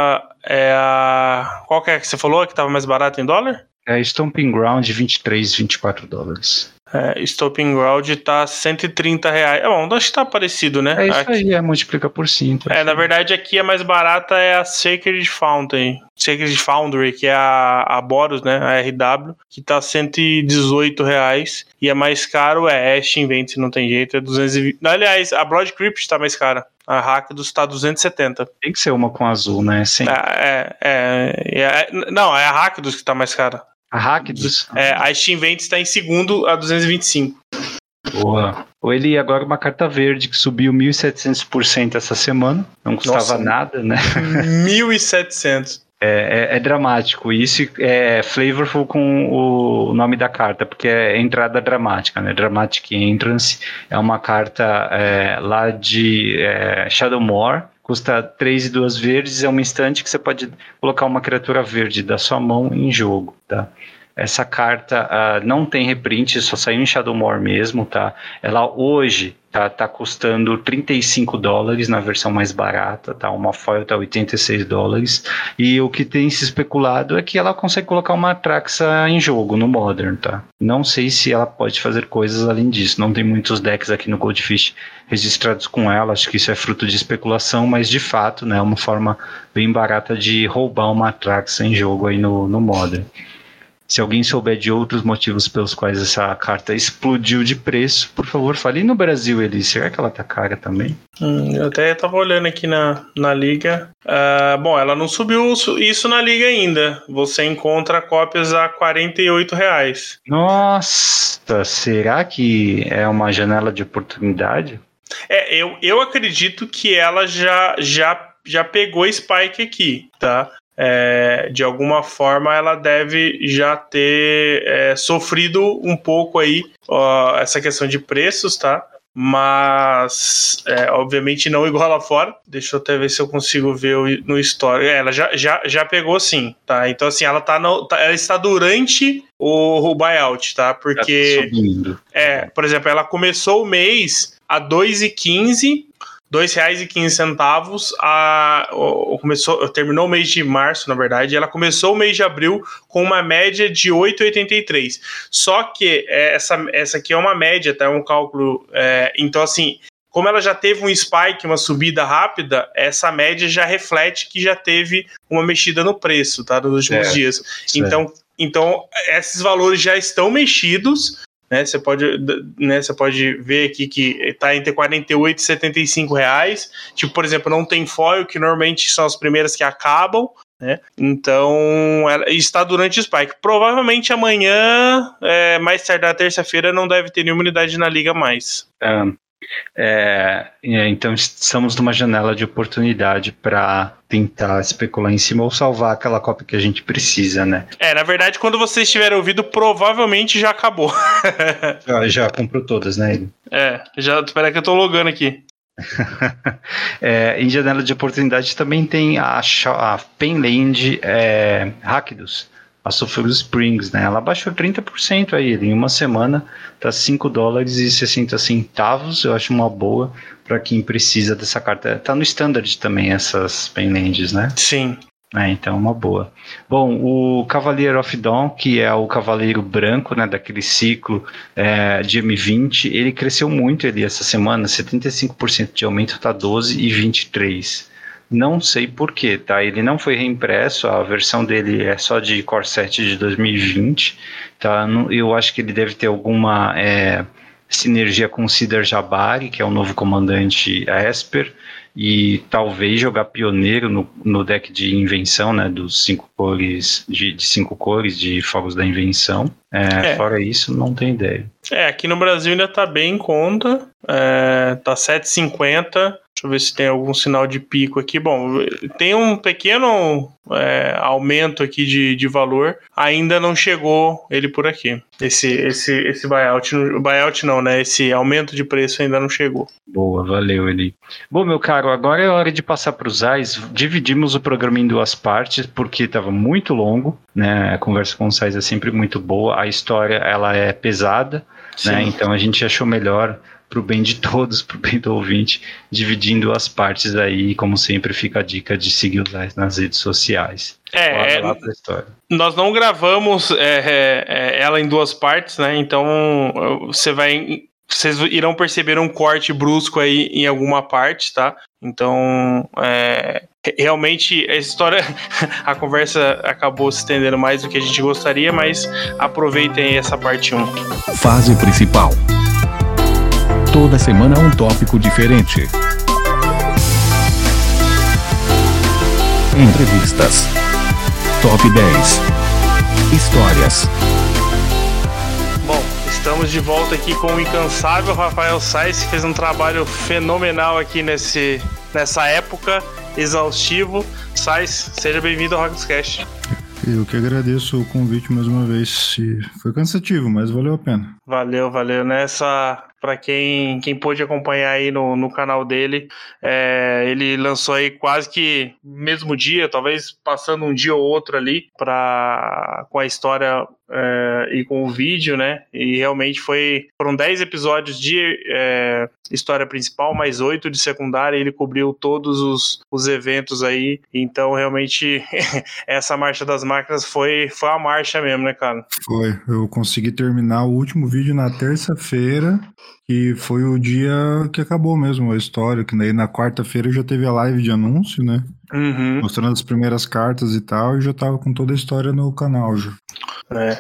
é a... Qual que é que você falou que tava mais barata em dólar? É Stomping Ground, vinte e três, vinte e quatro dólares. É, Stomping Ground tá cento e trinta reais. É bom, acho que tá parecido, né? É isso aqui... aí, é, multiplica por cinco. É, na verdade aqui a mais barata é a Sacred Fountain. Sacred Foundry, que é a, a Boros, né? A R W, que tá cento e dezoito reais. E a mais caro é a Steam Vents, não tem jeito, é duzentos e vinte. Aliás, a Blood Crypt tá mais cara. A Rakdos tá duzentos e setenta. Tem que ser uma com azul, né? Sim. É, é, é, é, não, é a Rakdos que tá mais cara. A Rakdos? É, a Steam Vents tá em segundo a duzentos e vinte e cinco. Boa. Ou ele agora uma carta verde que subiu mil e setecentos por cento essa semana. Não custava Nossa, nada, né? mil e setecentos. É, é, é dramático. Isso é flavorful com o nome da carta, porque é entrada dramática, né? Dramatic Entrance é uma carta é, lá de é, Shadowmoor. Custa três e duas verdes, é um instante que você pode colocar uma criatura verde da sua mão em jogo, tá? Essa carta uh, não tem reprint, só saiu em Shadowmoor mesmo, tá? Ela hoje tá, tá custando trinta e cinco dólares na versão mais barata, tá? Uma foil tá oitenta e seis dólares. E o que tem se especulado é que ela consegue colocar uma Atraxa em jogo no Modern, tá? Não sei se ela pode fazer coisas além disso. Não tem muitos decks aqui no Goldfish registrados com ela. Acho que isso é fruto de especulação, mas de fato, né, é uma forma bem barata de roubar uma Atraxa em jogo aí no, no Modern. Se alguém souber de outros motivos pelos quais essa carta explodiu de preço, por favor, fale. E no Brasil, Eli, será que ela tá cara também? Hum, eu até tava olhando aqui na, na liga. Uh, bom, ela não subiu isso na liga ainda. Você encontra cópias a quarenta e oito reais. Nossa, será que é uma janela de oportunidade? É, eu, eu acredito que ela já, já, já pegou Spike aqui, tá? É, de alguma forma ela deve já ter é, sofrido um pouco aí ó, essa questão de preços, tá? Mas é, obviamente não igual lá fora. Deixa eu até ver se eu consigo ver no story. É, ela já, já, já pegou sim, tá? Então assim, ela, tá no, tá, ela está durante o, o buyout, tá? Porque, tá subindo. É, por exemplo, ela começou o mês a dois reais e quinze dois reais e quinze centavos, a, a, começou, terminou o mês de março, na verdade, ela começou o mês de abril com uma média de oito reais e oitenta e três. Só que é, essa, essa aqui é uma média, tá? É um cálculo. É, então, assim, como ela já teve um spike, uma subida rápida, essa média já reflete que já teve uma mexida no preço, tá? Nos últimos é, dias. Então, então, esses valores já estão mexidos. Né, você pode, né, você pode ver aqui que está entre quarenta e oito e setenta e cinco reais. Tipo, por exemplo, não tem foil, que normalmente são as primeiras que acabam, né? Então, ela está durante o spike. Provavelmente amanhã, é, mais tarde na terça-feira, não deve ter nenhuma unidade na liga mais. É, é, então, estamos numa janela de oportunidade para tentar especular em cima ou salvar aquela cópia que a gente precisa, né? É, na verdade, quando vocês tiverem ouvido, provavelmente já acabou. já, já comprou todas, né? É, já, espera que eu tô logando aqui. é, em janela de oportunidade também tem a, a Penland é, Rakdos, a Sulphur Springs, né? Ela baixou trinta por cento aí, em uma semana tá cinco dólares e sessenta centavos, eu acho uma boa para quem precisa dessa carta. Tá no standard também essas Penlands, né? Sim. É, então uma boa. Bom, o Cavalier of Dawn, que é o cavaleiro branco, né, daquele ciclo é, de M vinte, ele cresceu muito ele essa semana, setenta e cinco por cento de aumento, tá doze e vinte e três. Não sei porquê, tá? Ele não foi reimpresso, a versão dele é só de Core sete de dois mil e vinte, tá? Eu acho que ele deve ter alguma é, sinergia com o Cedar Jabari, que é o novo comandante Esper, e talvez jogar pioneiro no, no deck de invenção, né, dos cinco cores, de, de cinco cores de Fogos da Invenção. É, é. Fora isso, não tenho ideia. É, aqui no Brasil ainda tá bem em conta, é, tá sete e cinquenta. Deixa eu ver se tem algum sinal de pico aqui. Bom, tem um pequeno é, aumento aqui de, de valor. Ainda não chegou ele por aqui. Esse, esse, esse buyout, buyout não, né? Esse aumento de preço ainda não chegou. Boa, valeu, Eli. Bom, meu caro, agora é hora de passar para os Sais. Dividimos o programa em duas partes, porque estava muito longo, né? A conversa com os Sais é sempre muito boa. A história, ela é pesada, né? Então a gente achou melhor, pro bem de todos, pro bem do ouvinte, dividindo as partes aí, como sempre fica a dica de seguir os Sais nas redes sociais. É, lá pra história. Nós não gravamos é, é, ela em duas partes, né? Então você vai, vocês irão perceber um corte brusco aí em alguma parte, tá? Então, é, realmente a história, a conversa acabou se estendendo mais do que a gente gostaria, mas aproveitem aí essa parte um. Fase principal. Toda semana um tópico diferente. Entrevistas. Top dez. Histórias. Bom, estamos de volta aqui com o incansável Rafael Sais, que fez um trabalho fenomenal aqui nesse, nessa época, exaustivo. Sais, seja bem-vindo ao Rockcast. Eu que agradeço o convite mais uma vez. Foi cansativo, mas valeu a pena. Valeu, valeu. Nessa, para quem, quem pôde acompanhar aí no, no canal dele, é, ele lançou aí quase que mesmo dia, talvez passando um dia ou outro ali pra, com a história é, e com o vídeo, né? E realmente foi, foram dez episódios de é, história principal, mais oito de secundária, e ele cobriu todos os, os eventos aí. Então, realmente, essa marcha das máquinas foi, foi a marcha mesmo, né, cara? Foi. Eu consegui terminar o último vídeo na terça-feira, que foi o dia que acabou mesmo a história, que daí na quarta-feira já teve a live de anúncio, né? Uhum. Mostrando as primeiras cartas e tal, e já tava com toda a história no canal já. É.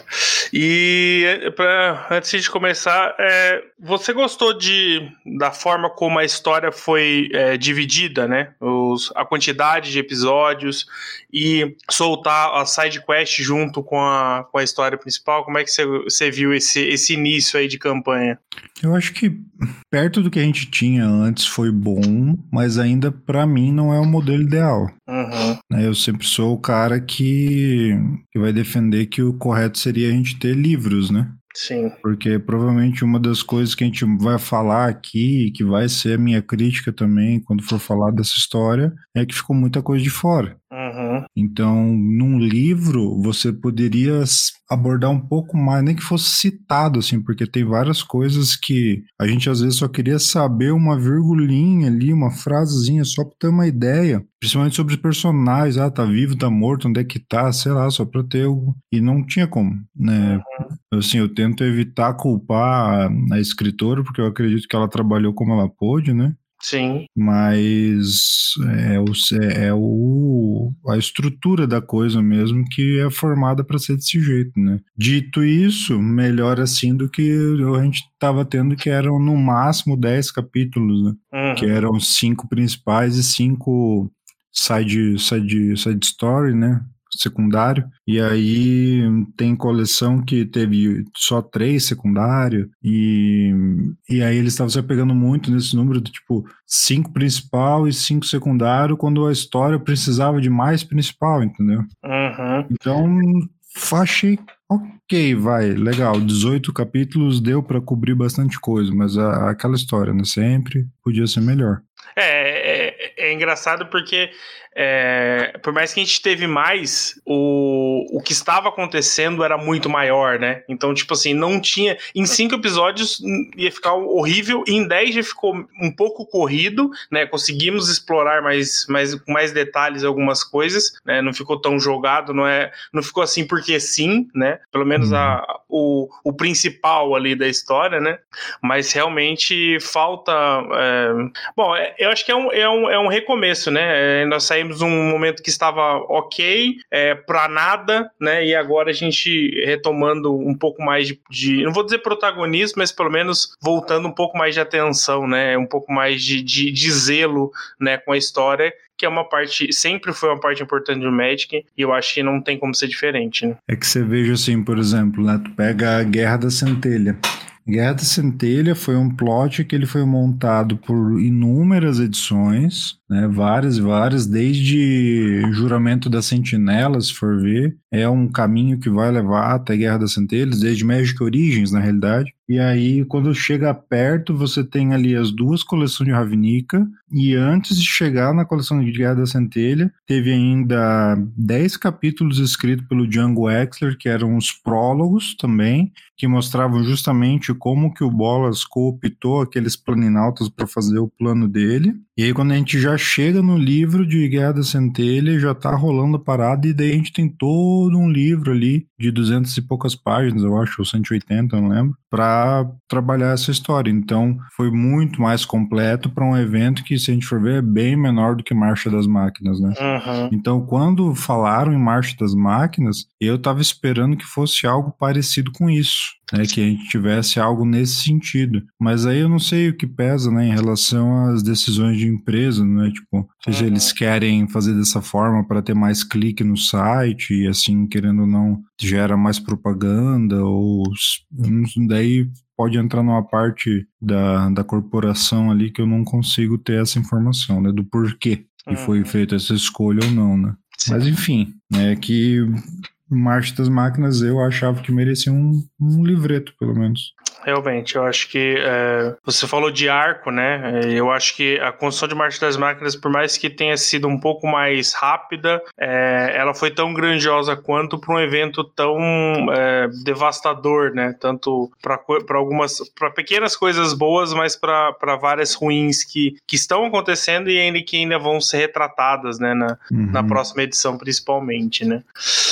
E pra, antes de começar, é, você gostou de, da forma como a história foi é, dividida, né? Os, a quantidade de episódios e soltar a side quest junto com a, com a história principal? Como é que você, você viu esse, esse início aí de campanha? Eu acho que perto do que a gente tinha antes foi bom, mas ainda pra mim não é o modelo ideal. Uhum. Eu sempre sou o cara que, que vai defender que o correto seria a gente ter livros, né? Sim. Porque provavelmente uma das coisas que a gente vai falar aqui, que vai ser a minha crítica também, quando for falar dessa história, é que ficou muita coisa de fora. Uhum. Então, num livro, você poderia abordar um pouco mais, nem que fosse citado, assim, porque tem várias coisas que a gente às vezes só queria saber uma virgulinha ali, uma frasezinha, só pra ter uma ideia, principalmente sobre os personagens, ah, tá vivo, tá morto, onde é que tá, sei lá, só pra ter algo. E não tinha como, né? Uhum. Assim, eu tento evitar culpar a, a escritora, porque eu acredito que ela trabalhou como ela pôde, né? Sim. Mas é, o, é o, a estrutura da coisa mesmo que é formada para ser desse jeito, né? Dito isso, melhor assim do que a gente estava tendo, que eram no máximo dez capítulos, né? Uhum. Que eram cinco principais e cinco side, side, side story, né? Secundário, e aí tem coleção que teve só três secundário, e, e aí eles estavam se apegando muito nesse número de tipo cinco principal e cinco secundário, quando a história precisava de mais principal, entendeu? Uhum. Então, achei ok, vai, legal, dezoito capítulos deu para cobrir bastante coisa, mas a, aquela história, né, sempre podia ser melhor. É, é, é engraçado porque é, por mais que a gente teve mais, o, o que estava acontecendo era muito maior, né? Então, tipo assim, não tinha... Em cinco episódios ia ficar horrível, e em dez já ficou um pouco corrido, né? Conseguimos explorar mais, mais, com mais detalhes algumas coisas, né? Não ficou tão jogado, não, é, não ficou assim porque sim, né? Pelo menos a, o, o principal ali da história, né? Mas realmente falta... É, bom, eu acho que é um, é um, é um recomeço, né? É, nós saímos um momento que estava ok, é, pra nada, né? E agora a gente retomando um pouco mais de, de, não vou dizer protagonismo, mas pelo menos voltando um pouco mais de atenção, né? Um pouco mais de, de, de zelo, né? Com a história, que é uma parte, sempre foi uma parte importante do Magic, e eu acho que não tem como ser diferente, né? É que você veja assim, por exemplo, né? Tu pega a Guerra da Centelha. Guerra da Centelha foi um plot que ele foi montado por inúmeras edições, né, várias e várias, desde Juramento das Sentinelas, se for ver, é um caminho que vai levar até Guerra das Centelhas, desde Magic Origins, na realidade. E aí, quando chega perto, você tem ali as duas coleções de Ravnica, e antes de chegar na coleção de Guerra da Centelha, teve ainda dez capítulos escritos pelo Django Wexler, que eram os prólogos também, que mostravam justamente como que o Bolas cooptou aqueles planinautas para fazer o plano dele. E aí, quando a gente já chega no livro de Guerra da Centelha, já tá rolando a parada, e daí a gente tem todo um livro ali de duzentas e poucas páginas, eu acho, ou cento e oitenta, não lembro, para trabalhar essa história. Então, foi muito mais completo para um evento que, se a gente for ver, é bem menor do que Marcha das Máquinas, né? Uhum. Então, quando falaram em Marcha das Máquinas, eu tava esperando que fosse algo parecido com isso, né? Que a gente tivesse algo nesse sentido. Mas aí eu não sei o que pesa, né, em relação às decisões de empresa, né? Tipo, seja uhum. eles querem fazer dessa forma para ter mais clique no site e assim, querendo ou não, gera mais propaganda, ou daí pode entrar numa parte da, da corporação ali que eu não consigo ter essa informação, né, do porquê que uhum. foi feita essa escolha ou não, né? Sim. Mas enfim, é que Marcha das Máquinas eu achava que merecia um, um livreto, pelo menos. Realmente, eu acho que é, você falou de arco, né? Eu acho que a construção de Marcha das Máquinas, por mais que tenha sido um pouco mais rápida, é, ela foi tão grandiosa quanto para um evento tão é, devastador, né? Tanto para algumas, para pequenas coisas boas, mas para várias ruins que, que estão acontecendo e ainda que ainda vão ser retratadas, né? Na, uhum. na próxima edição, principalmente, né? Mas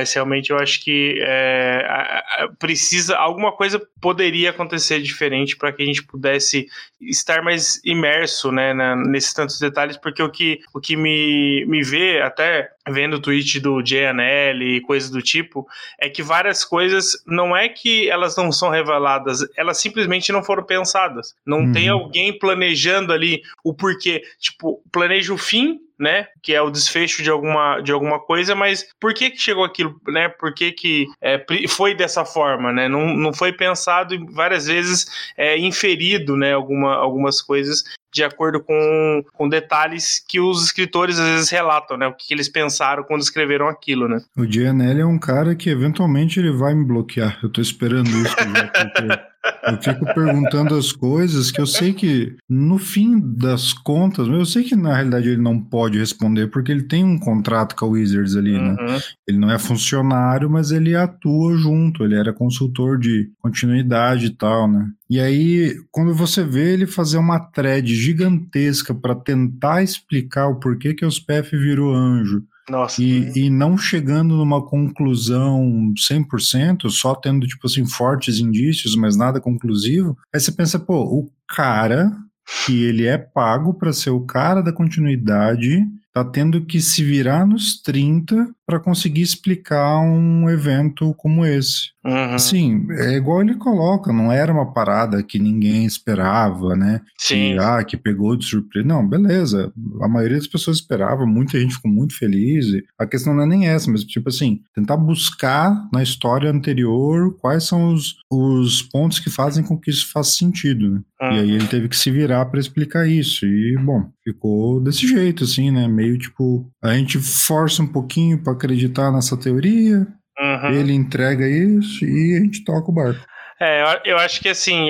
mas realmente eu acho que é, a, a, precisa, alguma coisa poderia acontecer diferente para que a gente pudesse estar mais imerso, né, na, nesses tantos detalhes, porque o que, o que me, me vê, até vendo o tweet do J N L e coisas do tipo, é que várias coisas, não é que elas não são reveladas, elas simplesmente não foram pensadas. Não uhum. tem alguém planejando ali o porquê. Tipo, planeja o fim, né, que é o desfecho de alguma, de alguma coisa, mas por que que chegou aquilo, né, por que que é, foi dessa forma, né, não, não foi pensado e várias vezes é, inferido, né, alguma, algumas coisas de acordo com, com detalhes que os escritores às vezes relatam, né, o que, que eles pensaram quando escreveram aquilo, né. O J N L é um cara que eventualmente ele vai me bloquear, eu tô esperando isso já, porque eu fico perguntando as coisas que eu sei que, no fim das contas, eu sei que na realidade ele não pode responder, porque ele tem um contrato com a Wizards ali, uhum. né? Ele não é funcionário, mas ele atua junto, ele era consultor de continuidade e tal, né? E aí, quando você vê ele fazer uma thread gigantesca para tentar explicar o porquê que o S P F virou anjo, Nossa, e, e não chegando numa conclusão cem por cento, só tendo, tipo assim, fortes indícios, mas nada conclusivo, aí você pensa, pô, o cara que ele é pago para ser o cara da continuidade tá tendo que se virar nos trinta para conseguir explicar um evento como esse. Uhum. Sim, é igual ele coloca, não era uma parada que ninguém esperava, né? Sim. Que, ah, que pegou de surpresa. Não, beleza, a maioria das pessoas esperava, muita gente ficou muito feliz. A questão não é nem essa, mas tipo assim, tentar buscar na história anterior quais são os, os pontos que fazem com que isso faça sentido, né? Uhum. E aí ele teve que se virar para explicar isso. E, bom, ficou desse jeito, assim, né? Meio tipo, a gente força um pouquinho para acreditar nessa teoria, uhum. ele entrega isso e a gente toca o barco. É, eu acho que assim,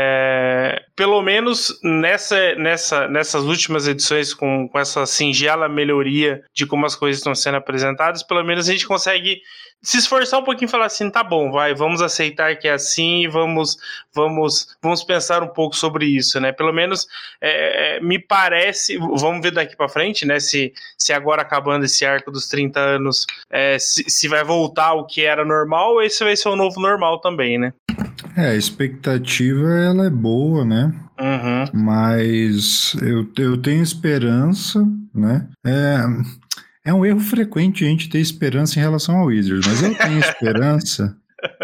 é, pelo menos nessa, nessa, nessas últimas edições, com, com essa singela melhoria de como as coisas estão sendo apresentadas, pelo menos a gente consegue se esforçar um pouquinho e falar assim, tá bom, vai, vamos aceitar que é assim e vamos, vamos, vamos pensar um pouco sobre isso, né? Pelo menos é, me parece, vamos ver daqui pra frente, né? Se, se agora acabando esse arco dos trinta anos, é, se, se vai voltar ao que era normal ou esse vai ser o novo normal também, né? É, a expectativa ela é boa, né? Uhum. Mas eu, eu tenho esperança, né? É, é um erro frequente a gente ter esperança em relação ao Wizards, mas eu tenho esperança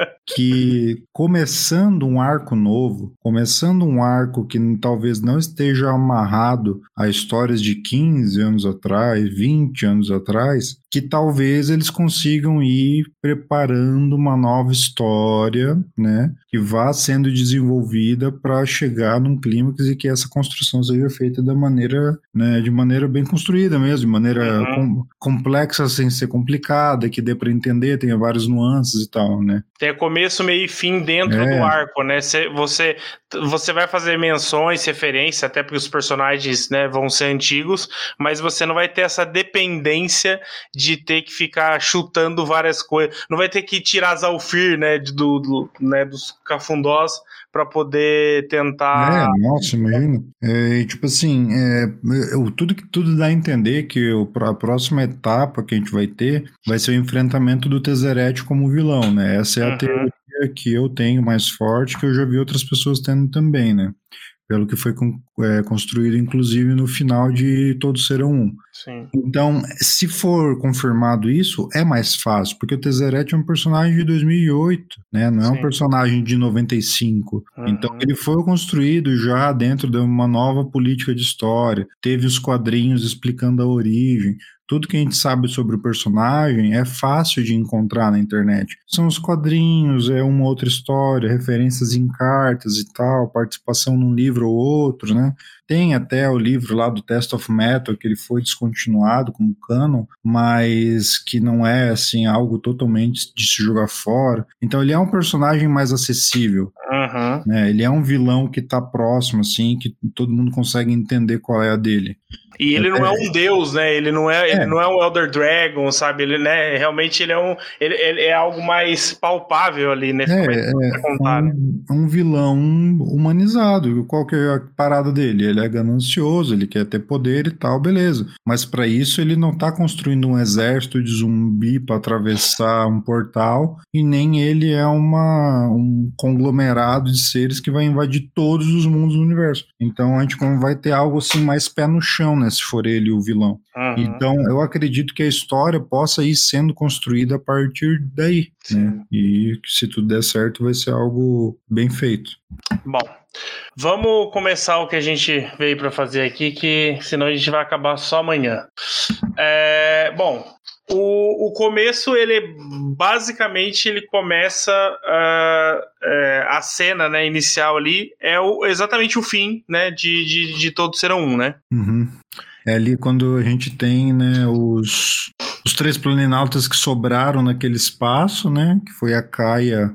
que começando um arco novo, começando um arco que talvez não esteja amarrado a histórias de quinze anos atrás, vinte anos atrás, que talvez eles consigam ir preparando uma nova história, né, que vá sendo desenvolvida para chegar num clímax e que essa construção seja feita da maneira, né, de maneira bem construída mesmo, de maneira uhum. com, complexa sem ser complicada, que dê para entender, tenha várias nuances e tal, né. Tem começo, meio e fim dentro é. do arco, né? Cê, você, você vai fazer menções, referências, até porque os personagens, né, vão ser antigos, mas você não vai ter essa dependência de ter que ficar chutando várias coisas. Não vai ter que tirar Zalfir, né, do, do, né, dos cafundós para poder tentar... É, nossa, imagina. É, tipo assim, é, tudo que tudo dá a entender que o, a próxima etapa que a gente vai ter vai ser o enfrentamento do Tezzeret como vilão, né? Essa é a uhum. teoria que eu tenho mais forte, que eu já vi outras pessoas tendo também, né? Pelo que foi com, é, construído, inclusive, no final de Todos Serão Um. Sim. Então, se for confirmado isso, é mais fácil, porque o Tezzeret é um personagem de dois mil e oito, né? Não é Sim. um personagem de noventa e cinco. Uhum. Então, ele foi construído já dentro de uma nova política de história, teve os quadrinhos explicando a origem. Tudo que a gente sabe sobre o personagem é fácil de encontrar na internet. São os quadrinhos, é uma outra história, referências em cartas e tal, participação num livro ou outro, né? Tem até o livro lá do Test of Metal, que ele foi descontinuado como canon, mas que não é, assim, algo totalmente de se jogar fora. Então ele é um personagem mais acessível. Uhum. Né? Ele é um vilão que tá próximo, assim, que todo mundo consegue entender qual é a dele. E ele não é um deus, né? Ele não é, ele É. não é um Elder Dragon, sabe? Ele, né? Realmente ele é um, ele, ele é algo mais palpável ali, né? Fica mais É, fácil é pra contar, né? um, um vilão humanizado. Qual que é a parada dele? Ele é ganancioso, ele quer ter poder e tal, beleza. Mas para isso ele não tá construindo um exército de zumbi para atravessar um portal, e nem ele é uma, um conglomerado de seres que vai invadir todos os mundos do universo. Então a gente vai ter algo assim mais pé no chão, né? Se for ele o vilão. Uhum. Então, eu acredito que a história possa ir sendo construída a partir daí, né? E que se tudo der certo, vai ser algo bem feito. Bom, vamos começar o que a gente veio para fazer aqui, que senão a gente vai acabar só amanhã. É, bom, o, o começo, ele basicamente ele começa uh, é, a cena, né, inicial ali, é o, exatamente o fim, né, de, de, de Todos Serão Um, né? Uhum. É ali quando a gente tem, né, os, os três planinautas que sobraram naquele espaço, né, que foi a Kaia,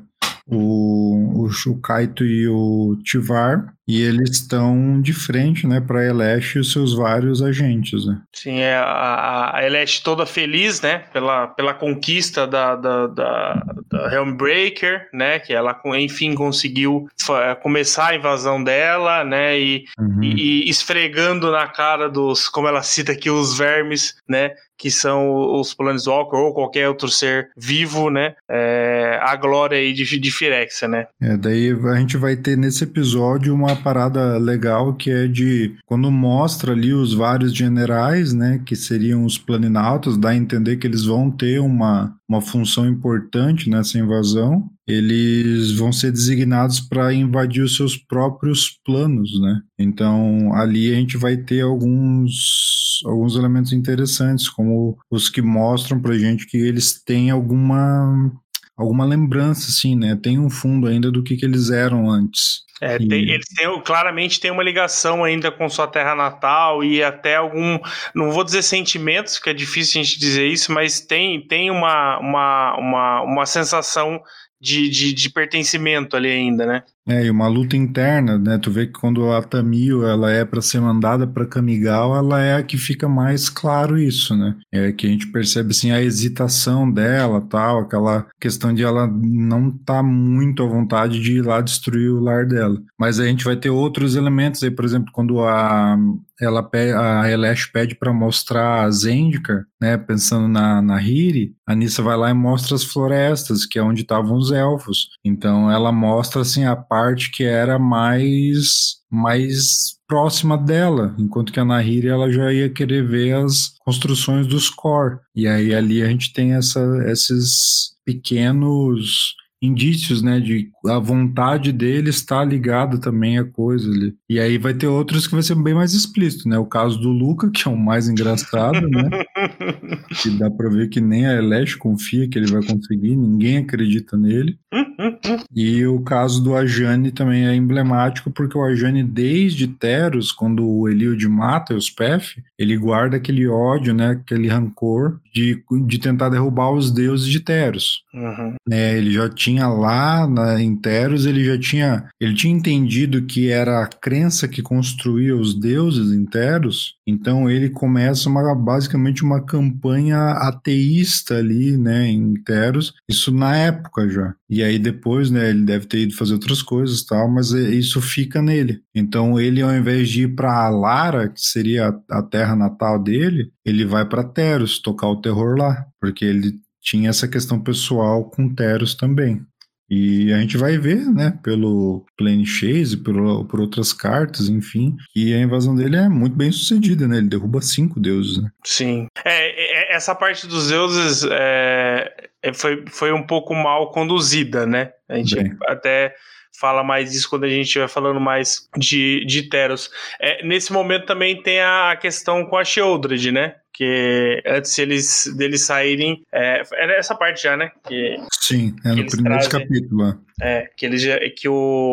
o, o, o Kaito e o Tivar, e eles estão de frente, né, para a Elesh e os seus vários agentes, né. Sim, é a, a Elesh toda feliz, né, pela, pela conquista da, da, da, da Helmbreaker, né, que ela, enfim, conseguiu começar a invasão dela, né, e, uhum. e, e esfregando na cara dos, como ela cita aqui, os vermes, né, que são os Planeswalker ou qualquer outro ser vivo, né, é, a glória aí de, de Phyrexia, né. É, daí a gente vai ter nesse episódio uma parada legal que é de, quando mostra ali os vários generais, né, que seriam os planinautas, dá a entender que eles vão ter uma, uma função importante nessa invasão, eles vão ser designados para invadir os seus próprios planos, né, então ali a gente vai ter alguns, alguns elementos interessantes, como os que mostram pra gente que eles têm alguma, alguma lembrança, assim, né, tem um fundo ainda do que, que eles eram antes. É, tem, eles têm, claramente têm uma ligação ainda com sua terra natal e até algum, não vou dizer sentimentos, porque é difícil a gente dizer isso, mas tem, tem uma, uma, uma, uma sensação de, de, de pertencimento ali ainda, né? É, e uma luta interna, né? Tu vê que quando a Tamio, ela é para ser mandada para Kamigawa, ela é a que fica mais claro isso, né? É que a gente percebe, assim, a hesitação dela, tal, aquela questão de ela não tá muito à vontade de ir lá destruir o lar dela. Mas a gente vai ter outros elementos aí, por exemplo, quando a ela a Elesh pede para mostrar a Zendikar, né, pensando na, na Hiri, a Nissa vai lá e mostra as florestas, que é onde estavam os elfos. Então ela mostra, assim, a parte que era mais, mais próxima dela, enquanto que a Nahiri ela já ia querer ver as construções dos core. E aí ali a gente tem essa, esses pequenos indícios, né, de a vontade dele está ligada também à coisa ali. E aí vai ter outros que vai ser bem mais explícito, né, o caso do Luca, que é o mais engraçado, né, que dá pra ver que nem a Elesh confia que ele vai conseguir, ninguém acredita nele. E o caso do Ajani também é emblemático, porque o Ajani, desde Teros, quando o Eliud mata os P F, ele guarda aquele ódio, né, aquele rancor de, de tentar derrubar os deuses de Teros. Uhum. É, ele já tinha lá na, em Teros, ele já tinha, ele tinha entendido que era a crença que construía os deuses em Teros, então ele começa uma, basicamente uma campanha ateísta ali, né, em Teros, isso na época já. E aí depois, né, ele deve ter ido fazer outras coisas e tal, mas isso fica nele. Então ele, ao invés de ir para Alara, que seria a, a terra natal dele, ele vai para Teros, tocar o terror lá, porque ele tinha essa questão pessoal com Teros também. E a gente vai ver, né, pelo Plane Chase, por, por outras cartas, enfim, que a invasão dele é muito bem sucedida, né? Ele derruba cinco deuses, né? Sim. É, essa parte dos deuses é, foi, foi um pouco mal conduzida, né? A gente bem. até fala mais isso quando a gente estiver falando mais de, de Teros. É, nesse momento também tem a questão com a Sheoldred, né? Porque antes eles, deles saírem... É, era essa parte já, né? Que, Sim, é no primeiro trazem, capítulo. É, que, eles, que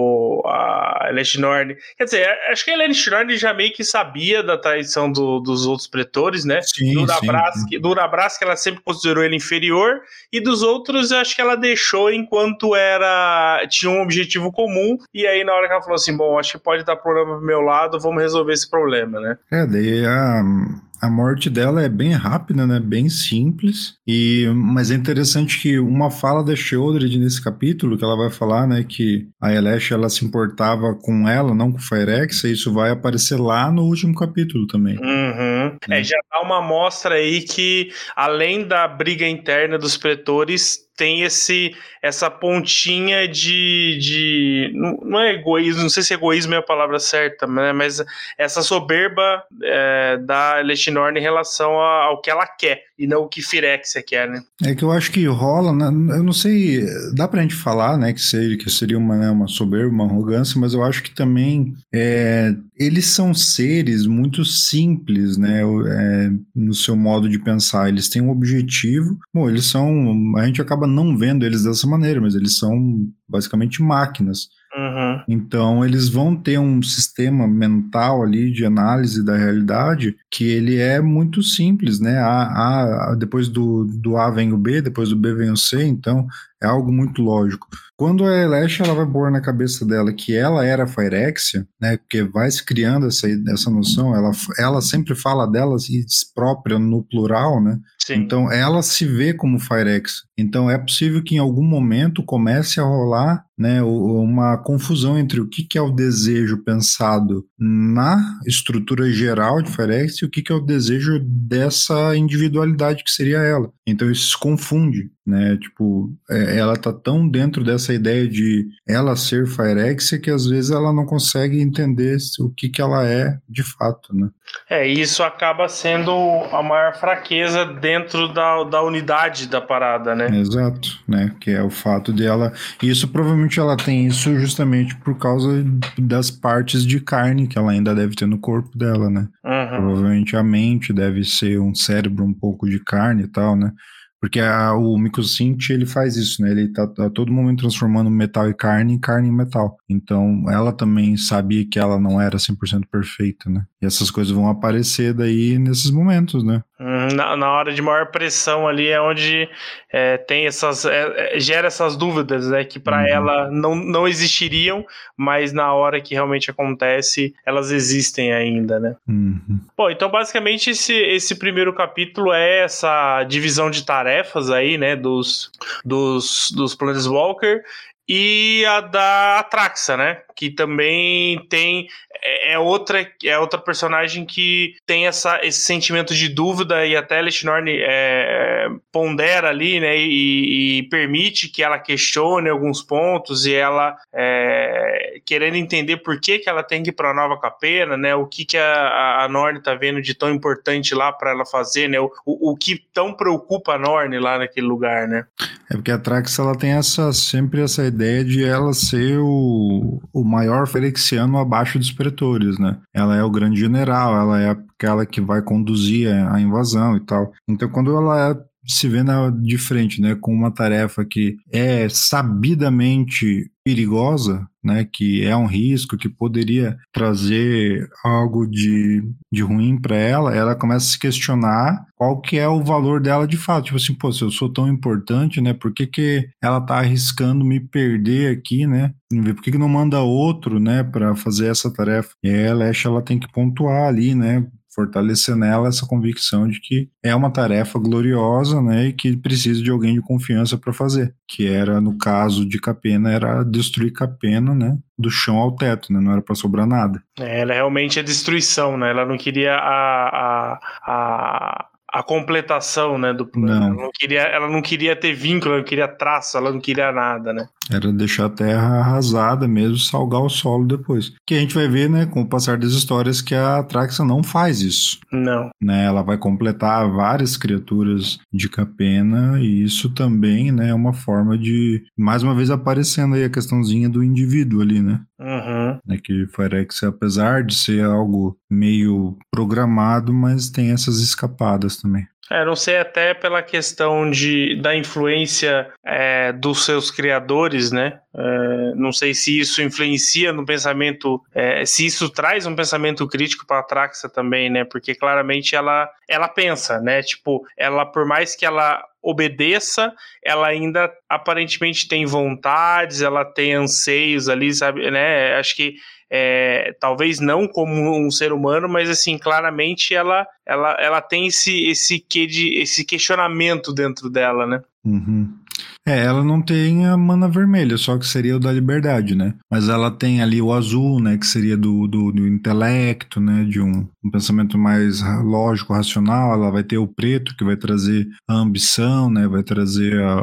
o a Elesh Norn... Quer dizer, acho que a Elesh Norn já meio que sabia da traição do, dos outros pretores, né? Sim, do Urabrask, do Urabrask ela sempre considerou ele inferior, e dos outros acho que ela deixou enquanto era tinha um objetivo comum, e aí na hora que ela falou assim, bom, acho que pode dar problema pro meu lado, vamos resolver esse problema, né? É, daí a... A morte dela é bem rápida, né? Bem simples. E, mas é interessante que uma fala da Sheoldred nesse capítulo, que ela vai falar, né? Que a Elesh, ela se importava com ela, não com o Phyrexia. E isso vai aparecer lá no último capítulo também. Uhum. É, já dá uma amostra aí que, além da briga interna dos pretores, tem esse, essa pontinha de, de... Não é egoísmo, não sei se egoísmo é a palavra certa, né, mas essa soberba é, da Elesh Norn em relação ao que ela quer, e não o que Phyrexia quer, né? É que eu acho que rola, né, eu não sei, dá pra gente falar, né, que seria, que seria uma, né, uma soberba, uma arrogância, mas eu acho que também é, eles são seres muito simples, né, é, no seu modo de pensar. Eles têm um objetivo, bom, eles são, a gente acaba não vendo eles dessa maneira, mas eles são basicamente máquinas. Uhum. Então eles vão ter um sistema mental ali de análise da realidade que ele é muito simples, né? A, a, depois do, do A vem o B, depois do B vem o C, então é algo muito lógico. Quando a Elesh, ela vai pôr na cabeça dela que ela era Phyrexia, né? Porque vai se criando essa, essa noção, ela, ela sempre fala dela própria no plural, né? Sim. Então ela se vê como Phyrexia. Então é possível que em algum momento comece a rolar, né, uma confusão entre o que, que é o desejo pensado na estrutura geral de Phyrexia e o que, que é o desejo dessa individualidade que seria ela. Então isso se confunde, né? Tipo, é, ela tá tão dentro dessa ideia de ela ser Phyrexia que às vezes ela não consegue entender o que, que ela é de fato, né? É, isso acaba sendo a maior fraqueza dentro da, da unidade da parada, né? Exato, né? Que é o fato dela... Isso provavelmente ela tem isso justamente por causa das partes de carne que ela ainda deve ter no corpo dela, né? Uhum. Provavelmente a mente deve ser um cérebro um pouco de carne e tal, né? Porque a, o Mycosynth, ele faz isso, né? Ele tá, tá a todo momento transformando metal e carne em carne e metal. Então, ela também sabia que ela não era cem por cento perfeita, né? E essas coisas vão aparecer daí nesses momentos, né? Na, na hora de maior pressão ali é onde é, tem essas... É, gera essas dúvidas, né? Que para uhum. ela não, não existiriam, mas na hora que realmente acontece, elas existem ainda, né? Uhum. Bom, então basicamente esse, esse primeiro capítulo é essa divisão de tarefas aí, né? Dos, dos, dos Planeswalker e a da Atraxa, né? Que também tem... É outra, é outra personagem que tem essa, esse sentimento de dúvida, e até a Elesh Norn é, pondera ali, né, e, e permite que ela questione alguns pontos, e ela é, querendo entender por que, que ela tem que ir para a Nova Capenna, né, o que, que a, a Norn tá vendo de tão importante lá para ela fazer, né, o, o, o que tão preocupa a Norn lá naquele lugar, né. É porque a Atraxa, ela tem essa, sempre essa ideia de ela ser o, o maior Phyrexiano abaixo dos pretores, né? Ela é o grande general, ela é aquela que vai conduzir a invasão e tal. Então, quando ela se vê na, de frente, né, com uma tarefa que é sabidamente perigosa, né, que é um risco, que poderia trazer algo de, de ruim para ela, ela começa a se questionar qual que é o valor dela de fato. Tipo assim, pô, se eu sou tão importante, né, por que que ela tá arriscando me perder aqui, né? Por que que não manda outro, né, para fazer essa tarefa? E aí a Elesh, ela tem que pontuar ali, né, fortalecer nela essa convicção de que é uma tarefa gloriosa, né, e que precisa de alguém de confiança para fazer, que era, no caso de Capenna, era destruir Capenna, né, do chão ao teto, né, não era para sobrar nada. É, ela realmente é destruição, né, ela não queria a... a, a... a completação, né, do plano. Não. Ela não queria, ela não queria ter vínculo, ela não queria traço, ela não queria nada, né? Era deixar a terra arrasada mesmo, salgar o solo depois. Que a gente vai ver, né, com o passar das histórias, que a Atraxa não faz isso. Não. Né, ela vai completar várias criaturas de Capena, e isso também, né, é uma forma de, mais uma vez aparecendo aí a questãozinha do indivíduo ali, né? Uhum. É que Phyrexia, apesar de ser algo meio programado, mas tem essas escapadas também. É, não sei, até pela questão de, da influência é, dos seus criadores, né? É, não sei se isso influencia no pensamento, é, se isso traz um pensamento crítico para a Atraxa também, né? Porque claramente ela, ela pensa, né? Tipo, ela, por mais que ela obedeça, ela ainda aparentemente tem vontades, ela tem anseios ali, sabe, né? Acho que É, talvez não como um ser humano, mas assim, claramente ela, ela, ela tem esse, esse, que de, esse questionamento dentro dela, né? Uhum. É, ela não tem a mana vermelha, só que seria o da liberdade, né? Mas ela tem ali o azul, né? Que seria do, do, do intelecto, né? De um, um pensamento mais lógico, racional. Ela vai ter o preto, que vai trazer a ambição, né? Vai trazer a,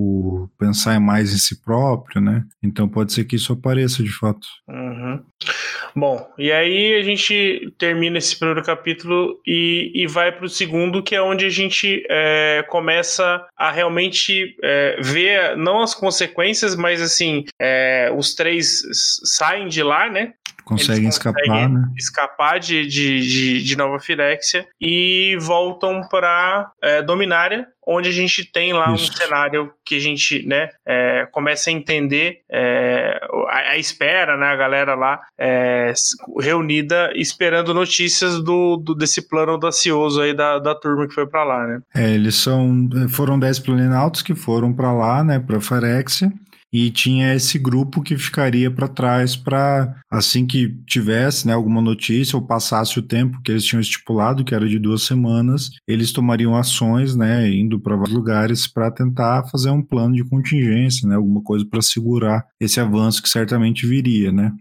o pensar mais em si próprio, né? Então pode ser que isso apareça de fato. Uhum. Bom, e aí a gente termina esse primeiro capítulo e, e vai para o segundo, que é onde a gente é, começa a realmente é, ver, não as consequências, mas assim, é, os três saem de lá, né? Conseguem Eles escapar, conseguem né? escapar de, de, de, de Nova Phyrexia e voltam para é, Dominária, onde a gente tem lá Isso. um cenário que a gente, né, é, começa a entender é, a, a espera, né, a galera lá é, reunida esperando notícias do, do, desse plano audacioso aí da, da turma que foi para lá, né? É, eles são, foram dez planinautas que foram para lá, né, para Phyrexia. E tinha esse grupo que ficaria para trás para, assim que tivesse, né, alguma notícia ou passasse o tempo que eles tinham estipulado, que era de duas semanas, eles tomariam ações, né, indo para vários lugares para tentar fazer um plano de contingência, né, alguma coisa para segurar esse avanço que certamente viria, né.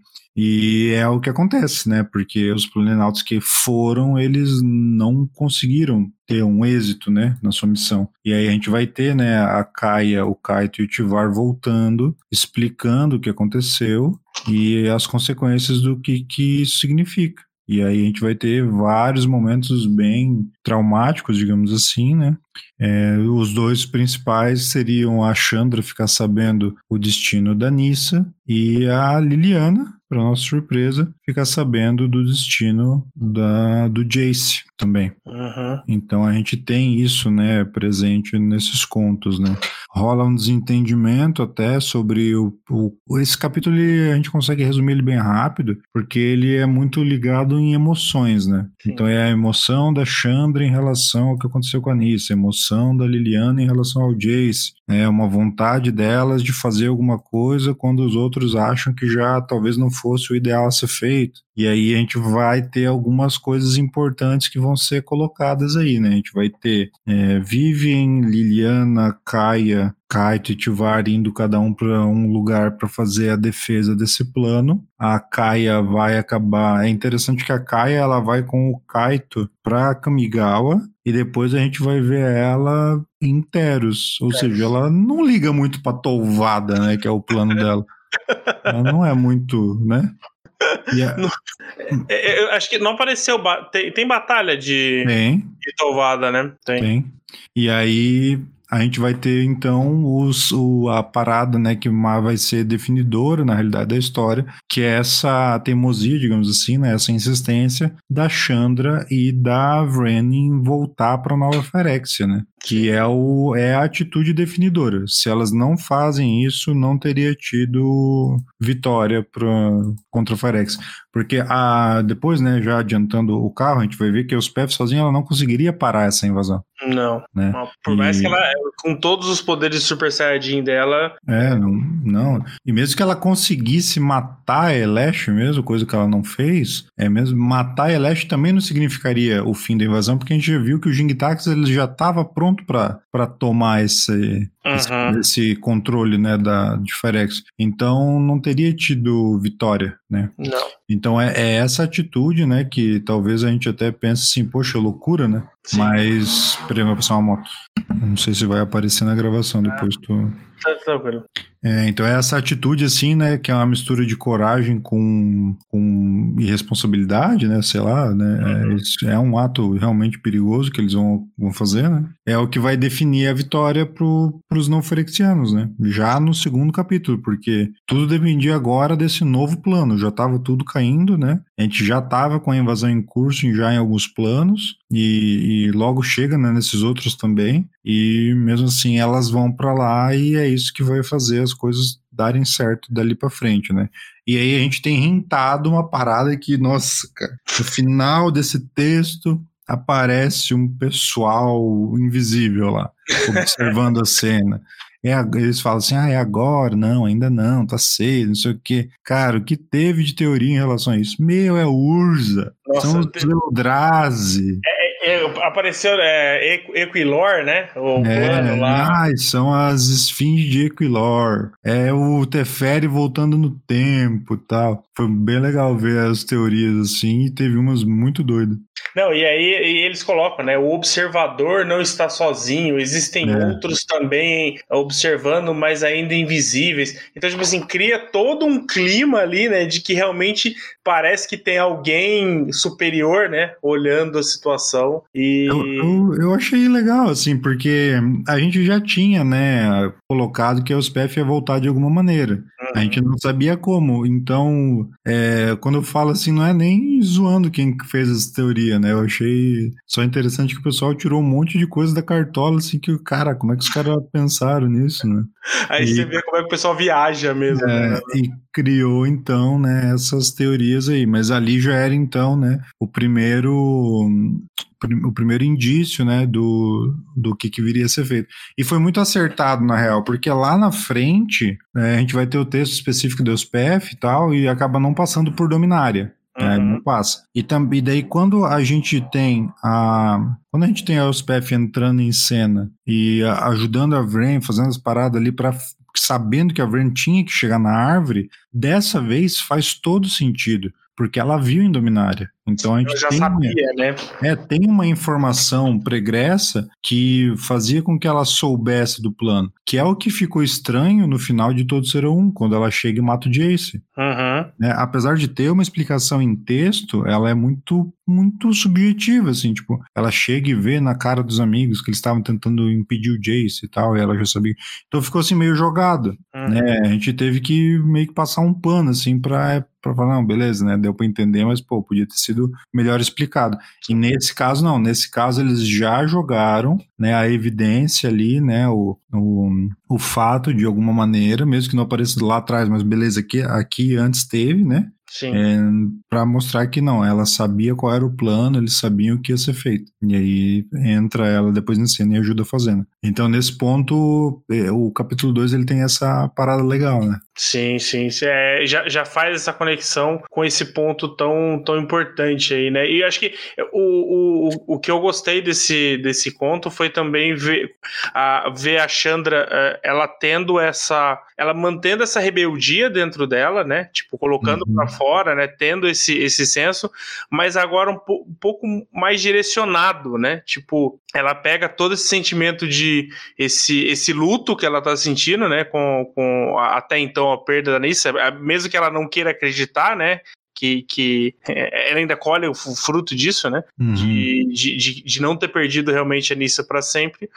E é o que acontece, né? Porque os planinautas que foram, eles não conseguiram ter um êxito, né, na sua missão. E aí a gente vai ter, né, a Kaia, o Kaito e o Tivar voltando, explicando o que aconteceu e as consequências do que, que isso significa. E aí a gente vai ter vários momentos bem traumáticos, digamos assim, né? É, os dois principais seriam a Chandra ficar sabendo o destino da Nissa e a Liliana, para nossa surpresa, ficar sabendo do destino da, do Jace também. Uhum. Então a gente tem isso, né, presente nesses contos, né. Rola um desentendimento até sobre o, o esse capítulo, ele, a gente consegue resumir ele bem rápido, porque ele é muito ligado em emoções, né. Sim. Então é a emoção da Chandra em relação ao que aconteceu com a Nissa, a emoção da Liliana em relação ao Jace, é uma vontade delas de fazer alguma coisa quando os outros acham que já talvez não fosse o ideal a ser feito. E aí a gente vai ter algumas coisas importantes que vão ser colocadas aí, né? A gente vai ter é, Vivian, Liliana, Kaia, Kaito e Tivar indo cada um para um lugar para fazer a defesa desse plano. A Kaia vai acabar... É interessante que a Kaia ela vai com o Kaito para Kamigawa e depois a gente vai ver ela em Teros. Ou é. seja, ela não liga muito para Tolvada, né? Que é o plano dela. Ela não é muito, né? Yeah. Não, eu acho que não apareceu. Tem, tem batalha de, de Tolvada, né? Tem. tem. E aí a gente vai ter então os, o, a parada, né, que vai ser definidora na realidade da história, que é essa teimosia, digamos assim, né, essa insistência da Chandra e da Vren em voltar para Nova Phyrexia, né? Que é, o, é a atitude definidora. Se elas não fazem isso, não teria tido vitória pra, contra a Phyrexia. Porque a, depois, né, já adiantando o carro, a gente vai ver que os P F sozinha ela não conseguiria parar essa invasão. Não. Né? Por mais e... que ela, com todos os poderes de Super Saiyajin dela... É, não, não. E mesmo que ela conseguisse matar a Elesh mesmo, coisa que ela não fez, é mesmo matar a Elesh também não significaria o fim da invasão, porque a gente já viu que o Jingtax ele já estava pronto para tomar esse, uhum. esse, esse controle, né, da, de Phyrexia. Então não teria tido vitória, né? Não. Então é, é essa atitude, né, que talvez a gente até pense assim, poxa, loucura, né? Sim. Mas, peraí, vai passar uma moto. Não sei se vai aparecer na gravação depois. Tu... Tá tranquilo. É, então é essa atitude assim, né, que é uma mistura de coragem com, com irresponsabilidade, né, sei lá, né, uhum. é, isso é um ato realmente perigoso que eles vão, vão fazer, né, é o que vai definir a vitória pro, pros não ferexianos, né, já no segundo capítulo, porque tudo dependia agora desse novo plano, já estava tudo caindo, né, a gente já estava com a invasão em curso já em alguns planos, e, e logo chega, né, nesses outros também, e mesmo assim elas vão para lá e é isso que vai fazer as coisas darem certo dali para frente, né? E aí a gente tem rentado uma parada que, nossa, cara, no final desse texto aparece um pessoal invisível lá, observando a cena. É, eles falam assim, ah, é agora? Não, ainda não, tá cedo, não sei o quê. Cara, o que teve de teoria em relação a isso? Meu, é Urza, nossa, são os te... Eldrazi. É, é, apareceu é, Equilor, né? O é, plano lá. Ah, são as esfinges de Equilor. É o Teferi voltando no tempo e tal. Foi bem legal ver as teorias assim, e teve umas muito doidas. Não, e aí e eles colocam, né? O observador não está sozinho, existem é. outros também observando, mas ainda invisíveis. Então, tipo assim, cria todo um clima ali, né? De que realmente parece que tem alguém superior, né? Olhando a situação. E eu, eu, eu achei legal, assim, porque a gente já tinha, né? Colocado que a Elspeth ia voltar de alguma maneira. Uhum. A gente não sabia como. Então, é, quando eu falo assim, não é nem zoando quem fez essa teoria, né? Eu achei só interessante que o pessoal tirou um monte de coisa da cartola, assim, que, cara, como é que os caras pensaram nisso, né? Aí e, você vê como é que o pessoal viaja mesmo. É, né? E criou, então, né, essas teorias aí. Mas ali já era, então, né, o primeiro... o primeiro indício, né, do, do que, que viria a ser feito. E foi muito acertado, na real, porque lá na frente, né, a gente vai ter o texto específico do Elspeth e tal, e acaba não passando por Dominária. Uhum. Né, não passa. E, tam, e daí, quando a gente tem a... Quando a gente tem a Elspeth entrando em cena e a, ajudando a Vren, fazendo as paradas ali para... sabendo que a Vren tinha que chegar na árvore, dessa vez faz todo sentido, porque ela viu em Dominária. Então a gente Eu já tem, sabia, né? É, tem uma informação pregressa que fazia com que ela soubesse do plano, que é o que ficou estranho no final de Todo Ser Um, quando ela chega e mata o Jace. Uhum. Né? Apesar de ter uma explicação em texto, ela é muito, muito subjetiva, assim, tipo, ela chega e vê na cara dos amigos que eles estavam tentando impedir o Jace e tal, e ela já sabia. Então ficou assim meio jogado, uhum. né? A gente teve que meio que passar um pano, assim, pra, pra falar, não, beleza, né? Deu pra entender, mas, pô, podia ter sido melhor explicado. E nesse caso, não. Nesse caso, eles já jogaram, né, a evidência ali, né, o, o, o fato de alguma maneira, mesmo que não apareça lá atrás, mas beleza, aqui, aqui antes teve, né? Sim. É, para mostrar que não, ela sabia qual era o plano, eles sabiam o que ia ser feito. E aí entra ela depois na cena e ajuda fazendo. Então, nesse ponto, o capítulo dois ele tem essa parada legal, né? Sim, sim. É, já, já faz essa conexão com esse ponto tão, tão importante aí, né? E acho que o, o, o que eu gostei desse, desse conto foi também ver a, ver a Chandra, ela tendo essa... ela mantendo essa rebeldia dentro dela, né? Tipo, colocando uhum. pra fora, né? Tendo esse, esse senso, mas agora um, po- um pouco mais direcionado, né? Tipo, ela pega todo esse sentimento de... esse, esse luto que ela tá sentindo, né? Com, com até então a perda da Nissa, mesmo que ela não queira acreditar, né? Que, que ela ainda colhe o fruto disso, né? Uhum. De, de, de não ter perdido realmente a Nissa para sempre.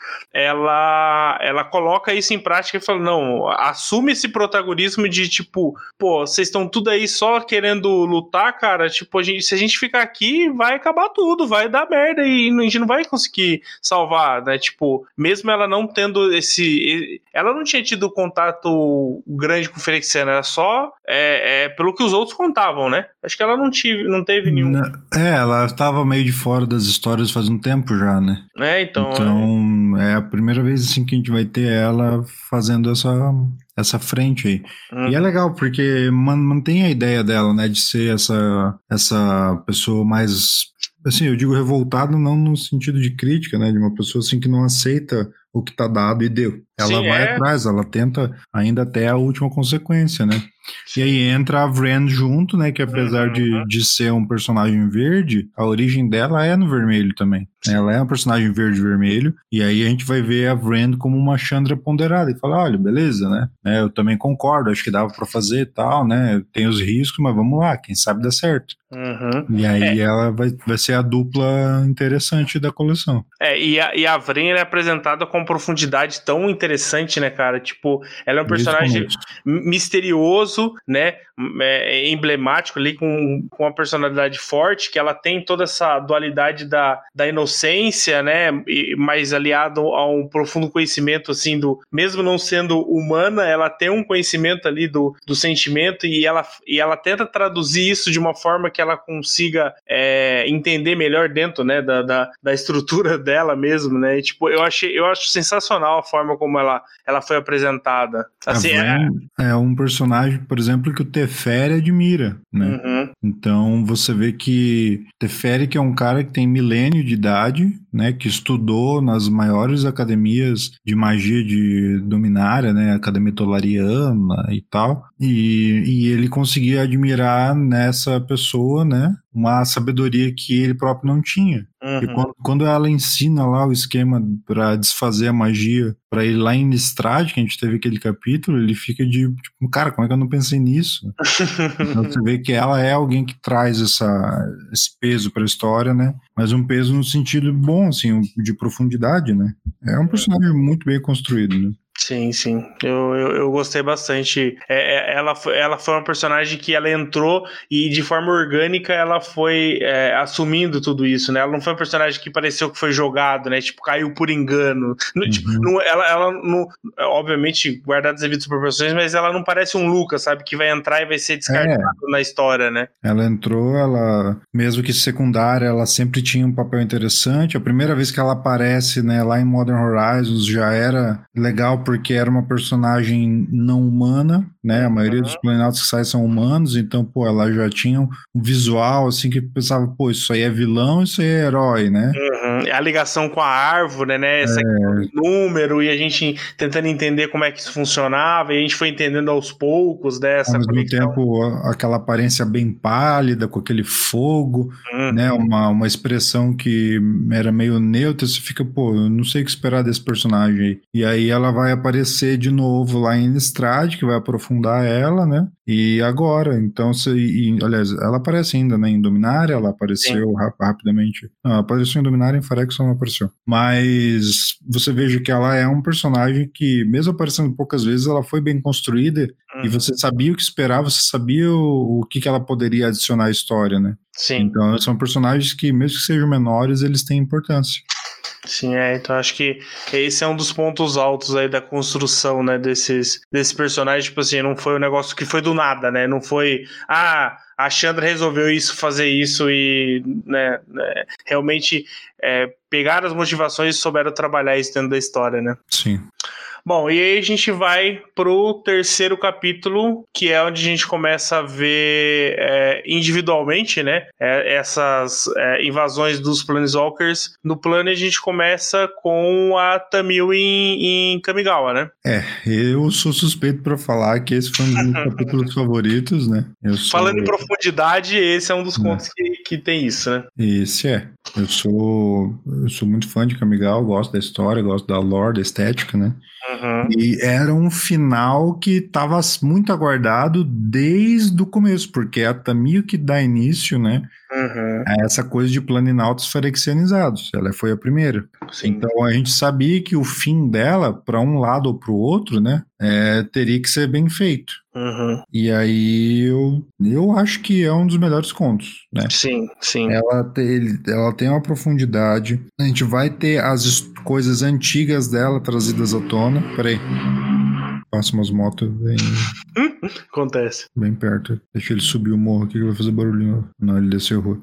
Ela, ela coloca isso em prática e fala, não, assume esse protagonismo de tipo, pô, vocês estão tudo aí só querendo lutar, cara, tipo, a gente, se a gente ficar aqui, vai acabar tudo, vai dar merda e a gente não vai conseguir salvar, né? Tipo, mesmo ela não tendo esse... ela não tinha tido contato grande com o Phyrexiano, era só é, é, pelo que os outros contavam, né? Acho que ela não, tive, não teve nenhum... É, ela estava meio de fora das histórias faz um tempo já, né? É, então... Então, é, é a primeira vez assim que a gente vai ter ela fazendo essa, essa frente aí. Hum. E é legal, porque mantém a ideia dela, né? De ser essa, essa pessoa mais... assim, eu digo revoltado não no sentido de crítica, né? De uma pessoa assim que não aceita o que tá dado e deu. ela Sim, vai é. atrás, ela tenta ainda até a última consequência, né? E aí entra a Vren junto, né? Que apesar Uhum. de, de ser um personagem verde, a origem dela é no vermelho também. Sim. Ela é um personagem verde-vermelho, e aí a gente vai ver a Vren como uma Chandra ponderada e falar, olha, beleza, né? É, eu também concordo, acho que dava pra fazer e tal, né? Tem os riscos, mas vamos lá, quem sabe dá certo. Uhum. E aí É. ela vai, vai ser a dupla interessante da coleção. É, e a, e a Vren é apresentada com profundidade tão interessante, né, cara? Tipo, ela é um Desde o personagem começo. misterioso, né? É emblemático ali, com, com uma personalidade forte, que ela tem toda essa dualidade da, da inocência, né? E, mas aliado a um profundo conhecimento, assim, do. Mesmo não sendo humana, ela tem um conhecimento ali do, do sentimento e ela, e ela tenta traduzir isso de uma forma que ela consiga é, entender melhor dentro, né? Da, da, da estrutura dela mesmo, né? E, tipo, eu achei, eu acho sensacional a forma como ela, ela foi apresentada. Assim, a Vren é... é um personagem, por exemplo, que o Teferi admira, né? Uhum. Então você vê que Teferi, que é um cara que tem milênio de idade, né? Que estudou nas maiores academias de magia de Dominária, né? Academia Tolariana e tal. E, e ele conseguia admirar nessa pessoa, né? Uma sabedoria que ele próprio não tinha. Uhum. E quando, quando ela ensina lá o esquema para desfazer a magia para ele lá em Nistrad, que a gente teve aquele capítulo, ele fica de tipo, cara, como é que eu não pensei nisso? Então você vê que ela é alguém que traz essa, esse peso para a história, né? Mas um peso no sentido bom, assim, de profundidade, né? É um personagem muito bem construído, né? Sim, sim. Eu, eu, eu gostei bastante. É, é, ela, ela foi uma personagem que ela entrou e de forma orgânica ela foi é, assumindo tudo isso, né? Ela não foi um personagem que pareceu que foi jogado, né? Tipo, caiu por engano. Uhum. Tipo, não, ela, ela não, obviamente, guardado as devidas proporções, mas ela não parece um Lucas, sabe? Que vai entrar e vai ser descartado é. na história, né? Ela entrou, ela, mesmo que secundária, ela sempre tinha um papel interessante. A primeira vez que ela aparece, né, lá em Modern Horizons já era legal porque era uma personagem não humana, né? A maioria uhum. dos planetas que saem são humanos, então, pô, ela já tinha um visual, assim, que pensava, pô, isso aí é vilão, isso aí é herói, né? Uhum. A ligação com a árvore, né? Esse é... número, e a gente tentando entender como é que isso funcionava, e a gente foi entendendo aos poucos, né? Essa Ao mesmo conexão. tempo, aquela aparência bem pálida, com aquele fogo, uhum. né? Uma, uma expressão que era meio neutra, você fica, pô, eu não sei o que esperar desse personagem aí. E aí ela vai aparecer de novo lá em Innistrad, que vai aprofundar ela, né? E agora, então, se, e, aliás, ela aparece ainda, né? Em Dominária, ela apareceu rap, rapidamente. Não, ela apareceu em Dominária, em Phyrexia não apareceu. Mas você veja que ela é um personagem que, mesmo aparecendo poucas vezes, ela foi bem construída uhum. e você sabia o que esperar, você sabia o, o que, que ela poderia adicionar à história, né? Sim. Então, são personagens que, mesmo que sejam menores, eles têm importância. Sim, é, então acho que esse é um dos pontos altos aí da construção, né, desses, desses personagens, tipo assim, não foi um negócio que foi do nada, né, não foi, ah, a Chandra resolveu isso, fazer isso e, né, né realmente é, pegaram as motivações e souberam trabalhar isso dentro da história, né. Sim. Bom, e aí a gente vai pro terceiro capítulo, que é onde a gente começa a ver é, individualmente, né, é, essas é, invasões dos Planeswalkers. No plano a gente começa com a Tamil em, em Kamigawa, né? É, eu sou suspeito pra falar que esse foi um dos meus capítulos favoritos, né? Eu sou... Falando em profundidade, esse é um dos contos que, que tem isso, né? Esse é. Eu sou, eu sou muito fã de Kamigawa, gosto da história, gosto da lore, da estética, né? Uhum. E era um final que estava muito aguardado desde o começo, porque é a Tamil que dá início, né? Uhum. A essa coisa de planinautas ferexianizados. Ela foi a primeira. Sim. Então a gente sabia que o fim dela, para um lado ou para o outro, né? É, teria que ser bem feito. Uhum. E aí eu, eu acho que é um dos melhores contos, né? Sim, sim. Ela tem, ela tem uma profundidade. A gente vai ter as coisas antigas dela trazidas à tona. Peraí. Passa umas motos bem... Acontece. Bem perto. Deixa ele subir o morro aqui que vai fazer barulhinho. Não, ele desceu a rua.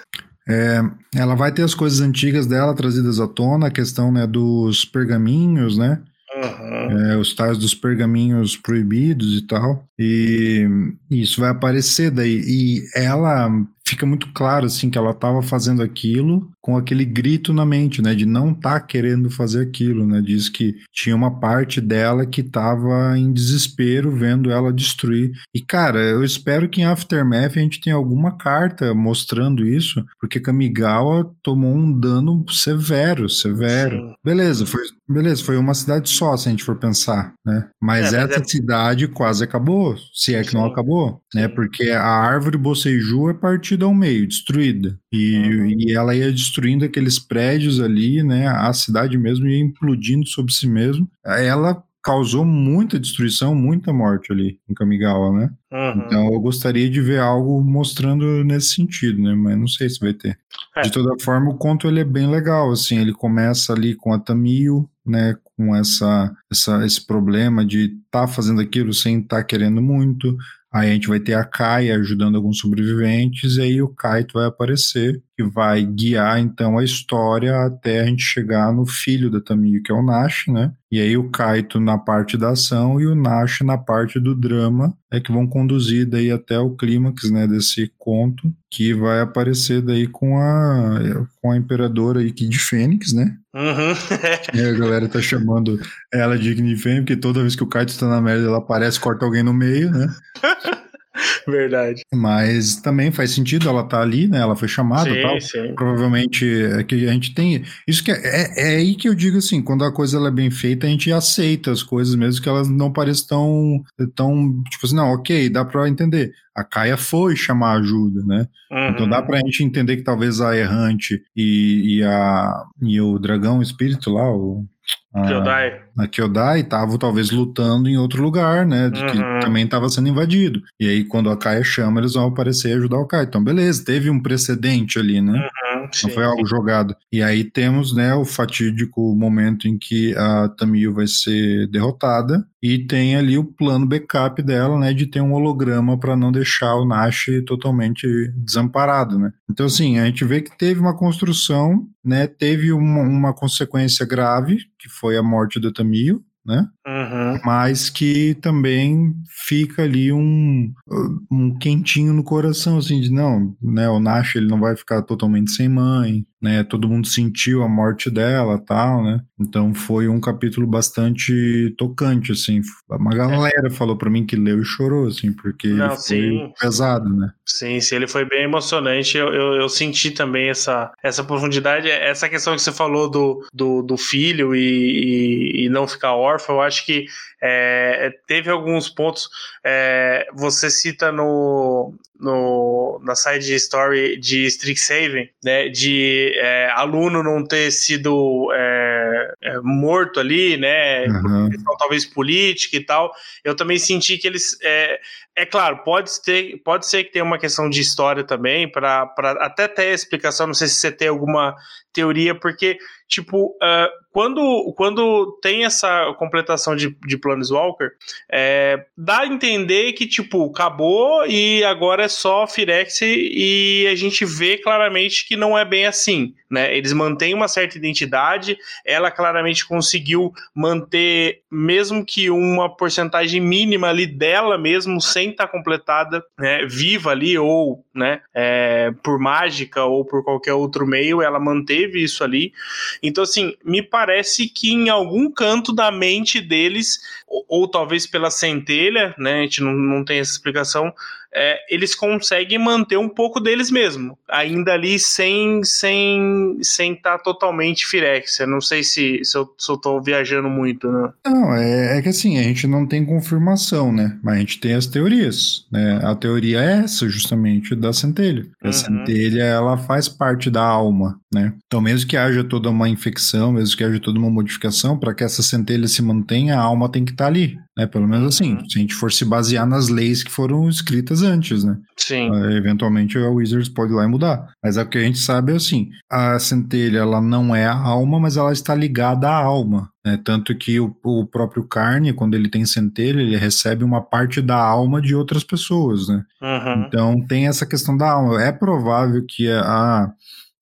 É, ela vai ter as coisas antigas dela trazidas à tona, a questão, né, dos pergaminhos, né? Uhum. É, os tais dos pergaminhos proibidos e tal. E isso vai aparecer daí. E ela fica muito claro, assim, que ela estava fazendo aquilo com aquele grito na mente, né, de não estar tá querendo fazer aquilo, né, diz que tinha uma parte dela que estava em desespero vendo ela destruir. E, cara, eu espero que em Aftermath a gente tenha alguma carta mostrando isso, porque Kamigawa tomou um dano severo, severo. Sim. Beleza, foi, beleza, foi uma cidade só, se a gente for pensar, né, mas, é, mas essa é... cidade quase acabou, se é que Sim. não acabou, Sim. né, porque a árvore Boseiju é partida ao meio, destruída, e, uhum. e ela ia destruindo aqueles prédios ali, né, a cidade mesmo ia implodindo sobre si mesmo. Ela causou muita destruição, muita morte ali em Kamigawa, né? Uhum. Então eu gostaria de ver algo mostrando nesse sentido, né? Mas não sei se vai ter. É. De toda forma, o conto ele é bem legal, assim, ele começa ali com a Tamio, né, com essa, essa, esse problema de estar tá fazendo aquilo sem estar tá querendo muito. Aí a gente vai ter a Kai ajudando alguns sobreviventes, e aí o Kaito vai aparecer, que vai guiar então a história até a gente chegar no filho da Tamio, que é o Nash, né? E aí o Kaito na parte da ação e o Nash na parte do drama, é que vão conduzir daí até o clímax, né, desse conto, que vai aparecer daí com a, com a imperadora aí, Kid Fênix, né? Uhum. E a galera tá chamando ela de Kid Fênix, porque toda vez que o Kaito tá na merda, ela aparece, corta alguém no meio, né? Verdade. Mas também faz sentido, ela tá ali, né? Ela foi chamada e tal. Sim. Provavelmente é que a gente tem. Isso que é, é, é aí que eu digo assim, quando a coisa ela é bem feita, a gente aceita as coisas, mesmo que elas não pareçam tão, tão tipo assim, não, ok, dá pra entender. A Kaia foi chamar ajuda, né? Uhum. Então dá pra gente entender que talvez a Errante e, e, a, e o dragão, o espírito lá, o. Kyodai. A Kyodai estava talvez lutando em outro lugar, né? De que Uhum. também estava sendo invadido. E aí, quando a Kaia chama, eles vão aparecer e ajudar o Kai. Então, beleza, teve um precedente ali, né? Uhum, não foi algo jogado. E aí temos, né, o fatídico momento em que a Tamio vai ser derrotada. E tem ali o plano backup dela, né, de ter um holograma para não deixar o Nash totalmente desamparado, né. Então, assim, a gente vê que teve uma construção, né, teve uma, uma consequência grave, que foi a morte da Tamio, né, uhum. mas que também fica ali um, um quentinho no coração, assim, de não, né, o Nash ele não vai ficar totalmente sem mãe, né, todo mundo sentiu a morte dela, tal, né, então foi um capítulo bastante tocante, assim, uma galera é. falou pra mim que leu e chorou, assim, porque não, ele foi sim. pesado, né. Sim, sim, ele foi bem emocionante, eu, eu, eu senti também essa, essa profundidade, essa questão que você falou do, do, do filho e, e, e não ficar órfão, eu acho que é, teve alguns pontos, é, você cita no, no, na side story de Strixhaven, né, de é, aluno não ter sido é, é, morto ali, né, uhum. por questão talvez política e tal, eu também senti que eles, é, é claro, pode, ter, pode ser que tenha uma questão de história também, para até ter explicação, não sei se você tem alguma teoria, porque, tipo, uh, quando, quando tem essa completação de, de Planeswalker, é, dá a entender que, tipo, acabou e agora é só Firexia e a gente vê claramente que não é bem assim, né? Eles mantêm uma certa identidade, ela claramente conseguiu manter, mesmo que uma porcentagem mínima ali dela mesmo, sem estar completada, né, viva ali, ou, né, é, por mágica ou por qualquer outro meio, ela manteve isso ali. Então, assim, me parece que em algum canto da mente deles, ou, ou talvez pela centelha, né, a gente não, não tem essa explicação, é, eles conseguem manter um pouco deles mesmo, ainda ali sem sem sem estar totalmente Firexia. Não sei se, se, eu, se eu tô viajando muito, né? Não, é, é que assim, a gente não tem confirmação, né? Mas a gente tem as teorias, né? A teoria é essa, justamente, da centelha. Uhum. A centelha, ela faz parte da alma, né? Então, mesmo que haja toda uma infecção, mesmo que haja toda uma modificação, para que essa centelha se mantenha, a alma tem que estar ali, né? Pelo menos assim, uhum. se a gente for se basear nas leis que foram escritas antes, né? Sim. Uh, eventualmente a Wizards pode ir lá e mudar. Mas é o que a gente sabe é assim, a centelha, ela não é a alma, mas ela está ligada à alma, né? Tanto que o, o próprio Carne, quando ele tem centelha, ele recebe uma parte da alma de outras pessoas, né? Uhum. Então tem essa questão da alma. É provável que a,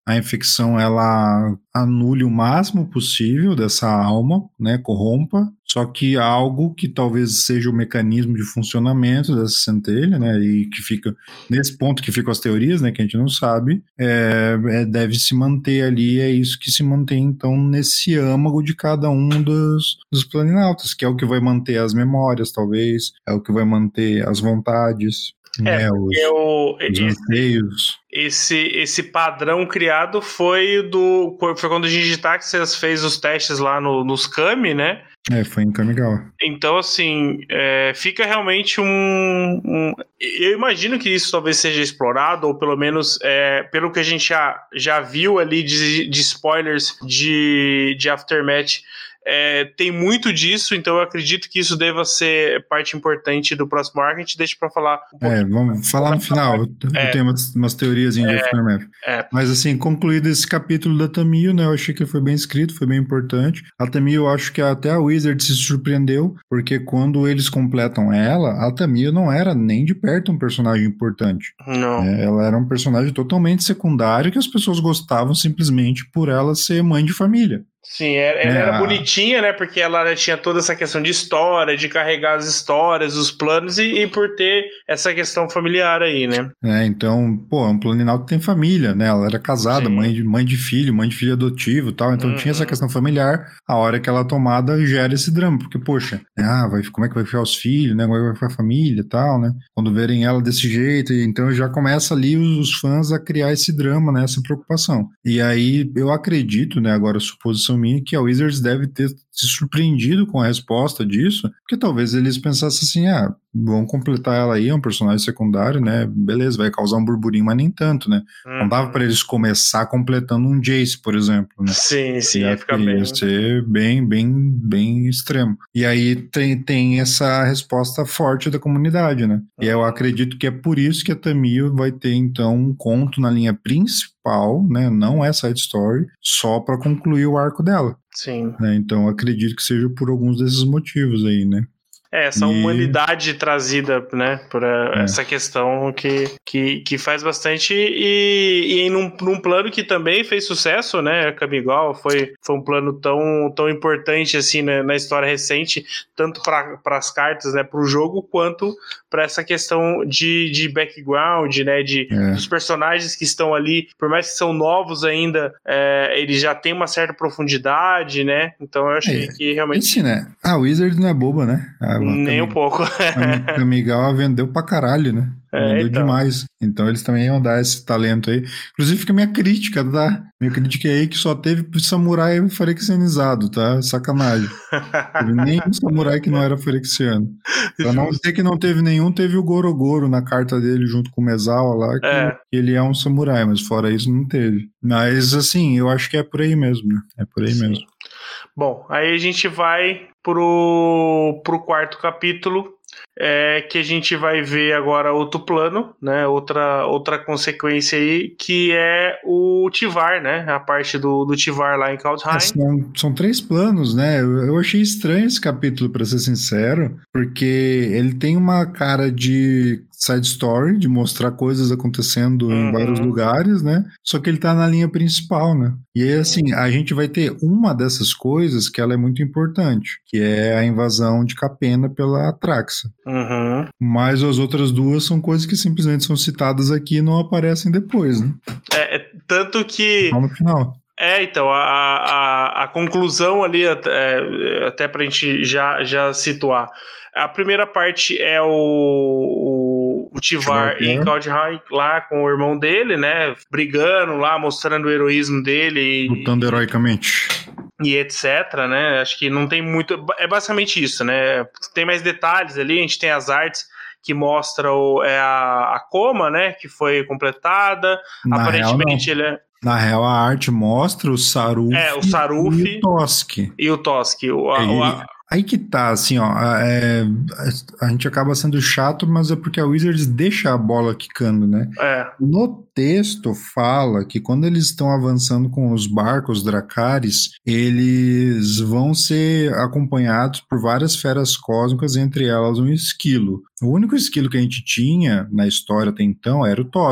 a infecção ela anule o máximo possível dessa alma, né, corrompa, só que algo que talvez seja o mecanismo de funcionamento dessa centelha, né, e que fica nesse ponto que ficam as teorias, né, que a gente não sabe, é, é, deve se manter ali, é isso que se mantém então nesse âmago de cada um dos, dos planinautas, que é o que vai manter as memórias, talvez, é o que vai manter as vontades. É, né, porque os, o, os anseios. esse, esse padrão criado foi do foi quando a Digitaxis fez os testes lá no, nos Kami, né? É, foi em Kamigawa. Então, assim, é, fica realmente um, um... Eu imagino que isso talvez seja explorado, ou pelo menos, é, pelo que a gente já, já viu ali de, de spoilers de, de Aftermath, É, tem muito disso, então eu acredito que isso deva ser parte importante do próximo arco. A gente deixa pra falar um pouquinho. É, vamos falar no final. Eu é, tenho umas, umas teorias em é, Aftermath. É. Mas assim, concluído esse capítulo da Tamio, né, eu achei que foi bem escrito, foi bem importante. A Tamio, eu acho que até a Wizard se surpreendeu, porque quando eles completam ela, a Tamio não era nem de perto um personagem importante. Não. É, ela era um personagem totalmente secundário que as pessoas gostavam simplesmente por ela ser mãe de família. Sim, ela é, era bonitinha, né? Porque ela tinha toda essa questão de história, de carregar as histórias, os planos, e, e por ter essa questão familiar aí, né? É, então, pô, um planinauta tem família, né? Ela era casada, mãe de, mãe de filho, mãe de filho adotivo e tal, então uhum. tinha essa questão familiar. A hora que ela é tomada gera esse drama, porque, poxa, ah, vai, como é que vai ficar os filhos, né? Como é que vai ficar a família e tal, né? Quando verem ela desse jeito, então já começa ali os, os fãs a criar esse drama, né? Essa preocupação. E aí eu acredito, né? Agora, a suposição minha, que a Wizards deve ter se surpreendido com a resposta disso, porque talvez eles pensassem assim, ah, vão completar ela aí, é um personagem secundário, né, beleza, vai causar um burburinho, mas nem tanto, né, uhum. não dava pra eles começar completando um Jace, por exemplo, né. Sim, sim, ia ficar bem... Ia ser bem, bem, bem extremo. E aí tem, tem essa resposta forte da comunidade, né, uhum. e eu acredito que é por isso que a Tamio vai ter, então, um conto na linha principal, né, não é side story, só pra concluir o arco dela. Sim. Né, então acredito que seja por alguns desses motivos aí, né. É, essa e... humanidade trazida, né, por é. essa questão que, que, que faz bastante e, e num, num plano que também fez sucesso, né, Kamigawa foi, foi um plano tão, tão importante assim, né, na história recente, tanto para as cartas, né, para o jogo, quanto para essa questão de, de background, né, de, é. dos personagens que estão ali, por mais que são novos ainda, é, eles já têm uma certa profundidade, né, então eu achei é. que realmente... Sim, né, a Wizard não é boba, né, a nem um pouco. A Kamigawa vendeu pra caralho, né? É, vendeu então. demais. Então eles também iam dar esse talento aí. Inclusive fica minha crítica, tá? Minha crítica aí que só teve samurai ferexianizado, tá? Sacanagem. Teve nenhum samurai que não era ferexiano. Pra não dizer que não teve nenhum, teve o Gorogoro na carta dele junto com o Mezawa lá, que, é. que ele é um samurai, mas fora isso não teve. Mas assim, eu acho que é por aí mesmo, né? É por aí Sim. mesmo. Bom, aí a gente vai pro, pro quarto capítulo, é, que a gente vai ver agora outro plano, né? Outra, outra consequência aí, que é o Tivar, né? A parte do, do Tivar lá em Kaldheim. É, são, são três planos, né? Eu, eu achei estranho esse capítulo, pra ser sincero, porque ele tem uma cara de side story, de mostrar coisas acontecendo uhum. em vários lugares, né? Só que ele tá na linha principal, né? E aí, assim, a gente vai ter uma dessas coisas que ela é muito importante, que é a invasão de Capena pela Atraxa. Uhum. Mas as outras duas são coisas que simplesmente são citadas aqui e não aparecem depois, né? É, é tanto que... Só no final. É, então, a, a, a conclusão ali, é, até pra gente já, já situar, a primeira parte é o, o, o Tivar em Kaldheim lá com o irmão dele, né, brigando lá, mostrando o heroísmo dele. Lutando e, heroicamente. E etc, né, acho que não tem muito, é basicamente isso, né, tem mais detalhes ali, a gente tem as artes que mostra o, é a, a coma, né, que foi completada, Na aparentemente real, ele é... Na real, a arte mostra o Saruf, é, o Saruf e o Tosk. E o Tosk. O, a, é, o, a... Aí que tá, assim, ó, é, a gente acaba sendo chato, mas é porque a Wizards deixa a bola quicando, né? É. No texto fala que quando eles estão avançando com os barcos Dracarys, eles vão ser acompanhados por várias feras cósmicas, entre elas um esquilo. O único esquilo que a gente tinha na história até então era o Tosk.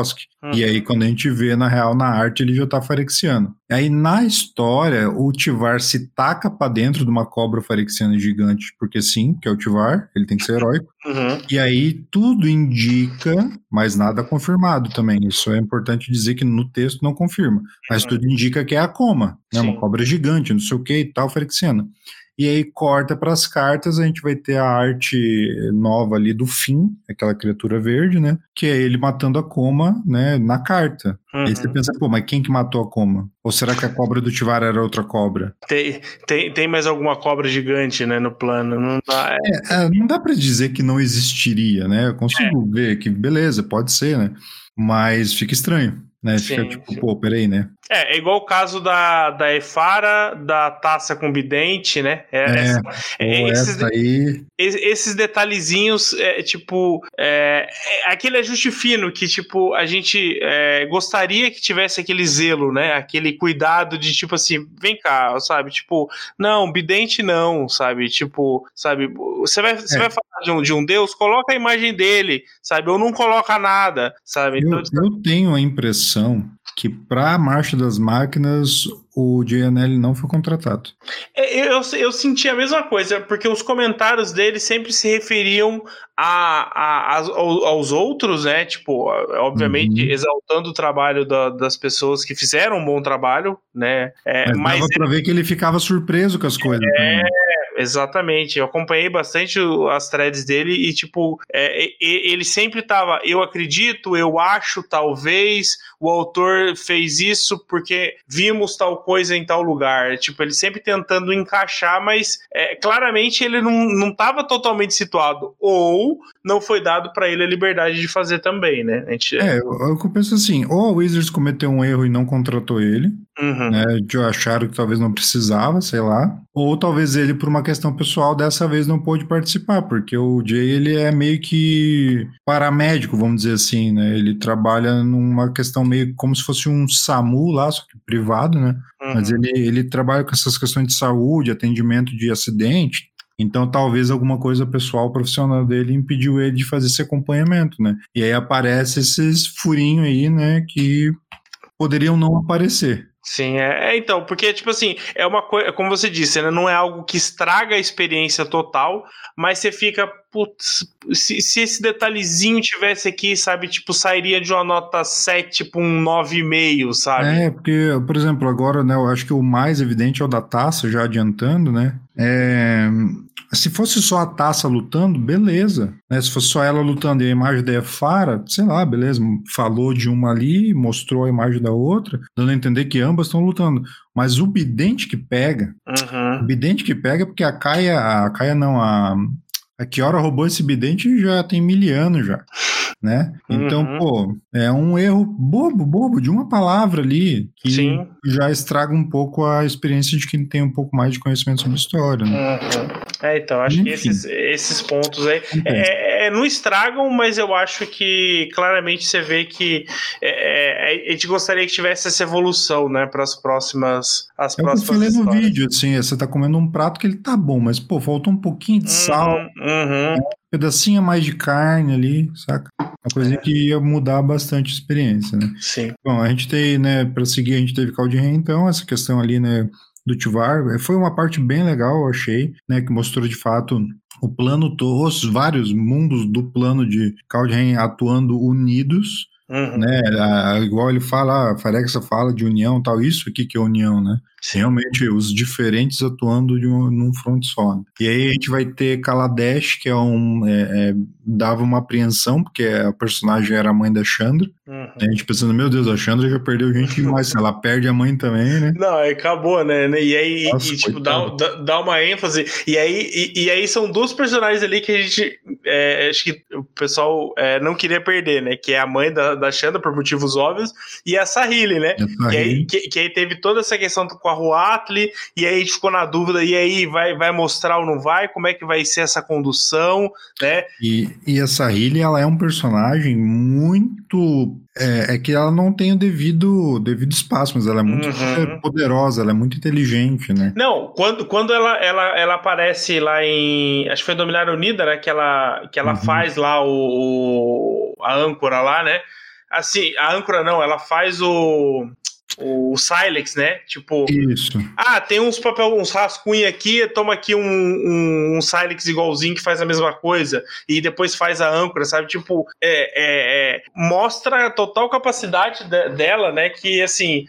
Uhum. E aí, quando a gente vê, na real, na arte, ele já tá farexiano. Aí, na história, o Tivar se taca pra dentro de uma cobra farexiana gigante, porque sim, que é o Tivar, ele tem que ser heróico. Uhum. E aí, tudo indica, mas nada confirmado também. Isso é importante dizer que no texto não confirma. Mas uhum. tudo indica que é a Coma, né? Uma cobra gigante, não sei o que e tal, farexiana. E aí corta para as cartas, a gente vai ter a arte nova ali do Finn, aquela criatura verde, né? Que é ele matando a Coma, né? Na carta. Uhum. Aí você pensa, pô, mas quem que matou a Coma? Ou será que a cobra do Tivar era outra cobra? Tem, tem, tem mais alguma cobra gigante, né, no plano? Não dá, é... É, não dá para dizer que não existiria, né? Eu consigo é. ver que, beleza, pode ser, né? Mas fica estranho. Né? Sim, fica tipo, sim. pô, peraí, né? É, é igual o caso da, da Efara, da taça com bidente, né? É, é, essa, é esses, essa aí... esses detalhezinhos, é, tipo, é, é aquele ajuste fino que, tipo, a gente é, gostaria que tivesse aquele zelo, né? Aquele cuidado de, tipo assim, vem cá, sabe? Tipo, não, bidente não, sabe? Tipo, sabe? Você vai, você é. vai falar de um, de um deus, coloca a imagem dele, sabe? Ou não coloca nada, sabe? Eu, então, eu tenho a impressão que para a Marcha das Máquinas o J N L não foi contratado. Eu, eu, eu senti a mesma coisa, porque os comentários dele sempre se referiam a, a, a, aos outros, né? Tipo, obviamente uhum. exaltando o trabalho da, das pessoas que fizeram um bom trabalho, né? É, mas, mas dava ele... para ver que ele ficava surpreso com as coisas. É... Também. Exatamente, eu acompanhei bastante as threads dele e, tipo, é, ele sempre tava, eu acredito, eu acho, talvez, o autor fez isso porque vimos tal coisa em tal lugar. Tipo, ele sempre tentando encaixar, mas é, claramente ele não, não tava totalmente situado, ou não foi dado para ele a liberdade de fazer também, né? A gente... É, eu, eu penso assim, ou a Wizards cometeu um erro e não contratou ele, uhum. né, de acharam que talvez não precisava, sei lá, ou talvez ele, por uma questão pessoal, dessa vez não pôde participar, porque o Jay, ele é meio que paramédico, vamos dizer assim, né, ele trabalha numa questão meio como se fosse um SAMU lá, só que privado, né, uhum. mas ele, ele trabalha com essas questões de saúde, atendimento de acidente. Então, talvez alguma coisa pessoal, profissional dele impediu ele de fazer esse acompanhamento, né? E aí aparece esses furinhos aí, né, que poderiam não aparecer. Sim, é, é então, porque, tipo assim, é uma coisa, como você disse, né, não é algo que estraga a experiência total, mas você fica, putz, se, se esse detalhezinho tivesse aqui, sabe, tipo, sairia de uma nota sete para um nove vírgula cinco, sabe? É, porque, por exemplo, agora, né, eu acho que o mais evidente é o da taça, já adiantando, né, é... Se fosse só a taça lutando, beleza. Né? Se fosse só ela lutando e a imagem da Efara, sei lá, beleza. Falou de uma ali, mostrou a imagem da outra, dando a entender que ambas estão lutando. Mas o bidente que pega, uhum. o bidente que pega, porque a Kaia, a Kaia não, a, a Kiora roubou esse bidente já tem mil anos já. Né? Então, uhum. pô, é um erro bobo, bobo, de uma palavra ali, que Sim. já estraga um pouco a experiência de quem tem um pouco mais de conhecimento sobre história, né? Uhum. É, então, acho Enfim. que esses, esses pontos aí é, é, não estragam, mas eu acho que claramente você vê que é, é, a gente gostaria que tivesse essa evolução, né, para as próximas as é próximas o que eu falei histórias. No vídeo, assim, você tá comendo um prato que ele tá bom, mas, pô, falta um pouquinho de sal, uhum. um pedacinho a mais de carne ali, saca? Uma coisa é. que ia mudar bastante a experiência, né? Sim. Bom, a gente tem, né, para seguir, a gente teve Kaldheim, então, essa questão ali, né, do Tivar, foi uma parte bem legal, eu achei, né, que mostrou de fato o plano, os vários mundos do plano de Kaldheim atuando unidos, uhum. né, a, igual ele fala, a Phyrexia fala de união, tal, isso aqui que é união, né? Sim. Realmente os diferentes atuando de um, num front só. E aí a gente vai ter Kaladesh, que é um é, é, dava uma apreensão, porque a personagem era a mãe da Chandra. Uhum. A gente pensando, meu Deus, a Chandra já perdeu gente demais, ela perde a mãe também, né? Não, acabou, né? E aí, Nossa, e, tipo, dá, dá uma ênfase. E aí, e, e aí são dois personagens ali que a gente, é, acho que o pessoal é, não queria perder, né? Que é a mãe da, da Chandra, por motivos óbvios, e a Sahili, né? Que aí, que, que aí teve toda essa questão com a Huatli, e aí a gente ficou na dúvida, e aí vai, vai mostrar ou não vai? Como é que vai ser essa condução, né? E, e a Sahili, ela é um personagem muito... É, é que ela não tem o devido, devido espaço, mas ela é muito uhum. poderosa, ela é muito inteligente, né? Não, quando, quando ela, ela, ela aparece lá em... Acho que foi Dominar Unida, né? Que ela, que ela uhum. faz lá o, a âncora lá, né? assim, a âncora não, ela faz o... o Silex, né? Tipo, isso. Ah, tem uns papel, uns rascunhos aqui, toma aqui um, um, um Silex igualzinho que faz a mesma coisa e depois faz a âncora, sabe? Tipo, é, é, é, mostra a total capacidade de, dela, né? Que, assim,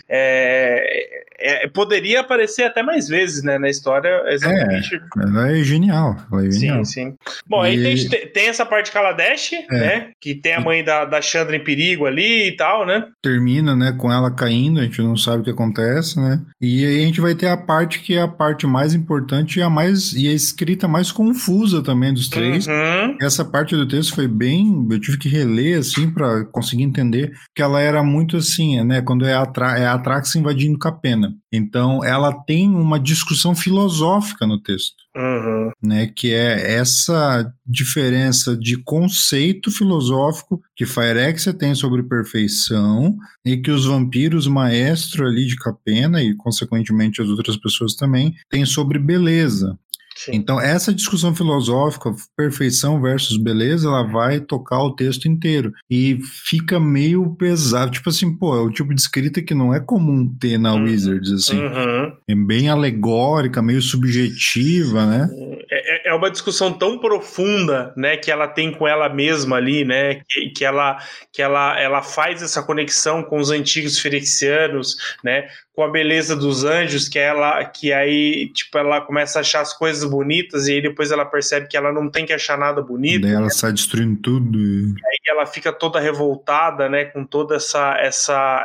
é, é, poderia aparecer até mais vezes, né? Na história, exatamente. É, ela é genial. Ela é genial. Sim, sim. Bom, e... aí tem, tem essa parte de Kaladesh, é. né? Que tem a mãe da, da Chandra em perigo ali e tal, né? Termina, né, com ela caindo, a gente não sabe o que acontece, né? E aí a gente vai ter a parte que é a parte mais importante e a mais e a escrita mais confusa também dos três. Uhum. Essa parte do texto foi bem, eu tive que reler assim para conseguir entender que ela era muito assim, né, quando é a Tra- é a Atraxa invadindo Capena. Então ela tem uma discussão filosófica no texto. Uhum. Né, que é essa diferença de conceito filosófico que Phyrexia tem sobre perfeição e que os vampiros maestro ali de Capena e consequentemente as outras pessoas também têm sobre beleza. Sim. Então essa discussão filosófica, perfeição versus beleza, ela vai tocar o texto inteiro e fica meio pesado, tipo assim, pô, é o tipo de escrita que não é comum ter na uhum. Wizards, assim, uhum. é bem alegórica, meio subjetiva, né? É, é uma discussão tão profunda, né, que ela tem com ela mesma ali, né, que, que, ela, que ela, ela faz essa conexão com os antigos Phyrexianos, né, com a beleza dos anjos, que ela, que aí, tipo, ela começa a achar as coisas bonitas e aí depois ela percebe que ela não tem que achar nada bonito. Daí ela né? sai destruindo tudo. E aí ela fica toda revoltada, né, com toda essa, essa,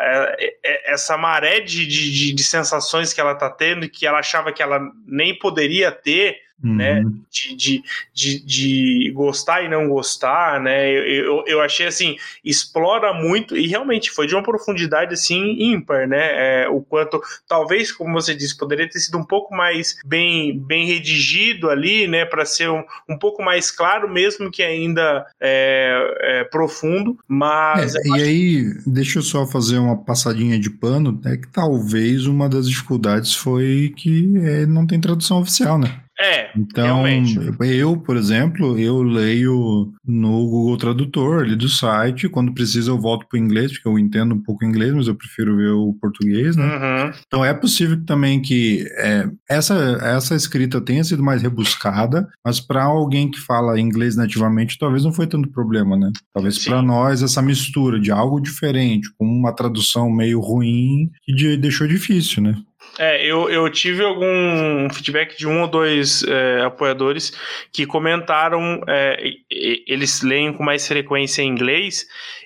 essa maré de, de, de sensações que ela tá tendo e que ela achava que ela nem poderia ter, uhum. né, de, de, de, de gostar e não gostar, né, eu, eu, eu achei, assim, explora muito, e realmente foi de uma profundidade, assim, ímpar, né, é, o quanto, talvez, como você disse, poderia ter sido um pouco mais bem, bem redigido ali, né, para ser um, um pouco mais claro, mesmo que ainda é, é profundo, mas... É, e acho... aí, deixa eu só fazer uma passadinha de pano, é que talvez uma das dificuldades foi que é, não tem tradução oficial, né? É, então, realmente. eu, por exemplo, eu leio no Google Tradutor ali do site, quando precisa eu volto para o inglês, porque eu entendo um pouco inglês, mas eu prefiro ver o português, né? Uhum. Então é possível também que é, essa, essa escrita tenha sido mais rebuscada, mas para alguém que fala inglês nativamente, talvez não foi tanto problema, né? Talvez para nós essa mistura de algo diferente, com uma tradução meio ruim, que deixou difícil, né? É, eu, eu tive algum feedback de um ou dois é, apoiadores que comentaram, é, eles leem com mais frequência em inglês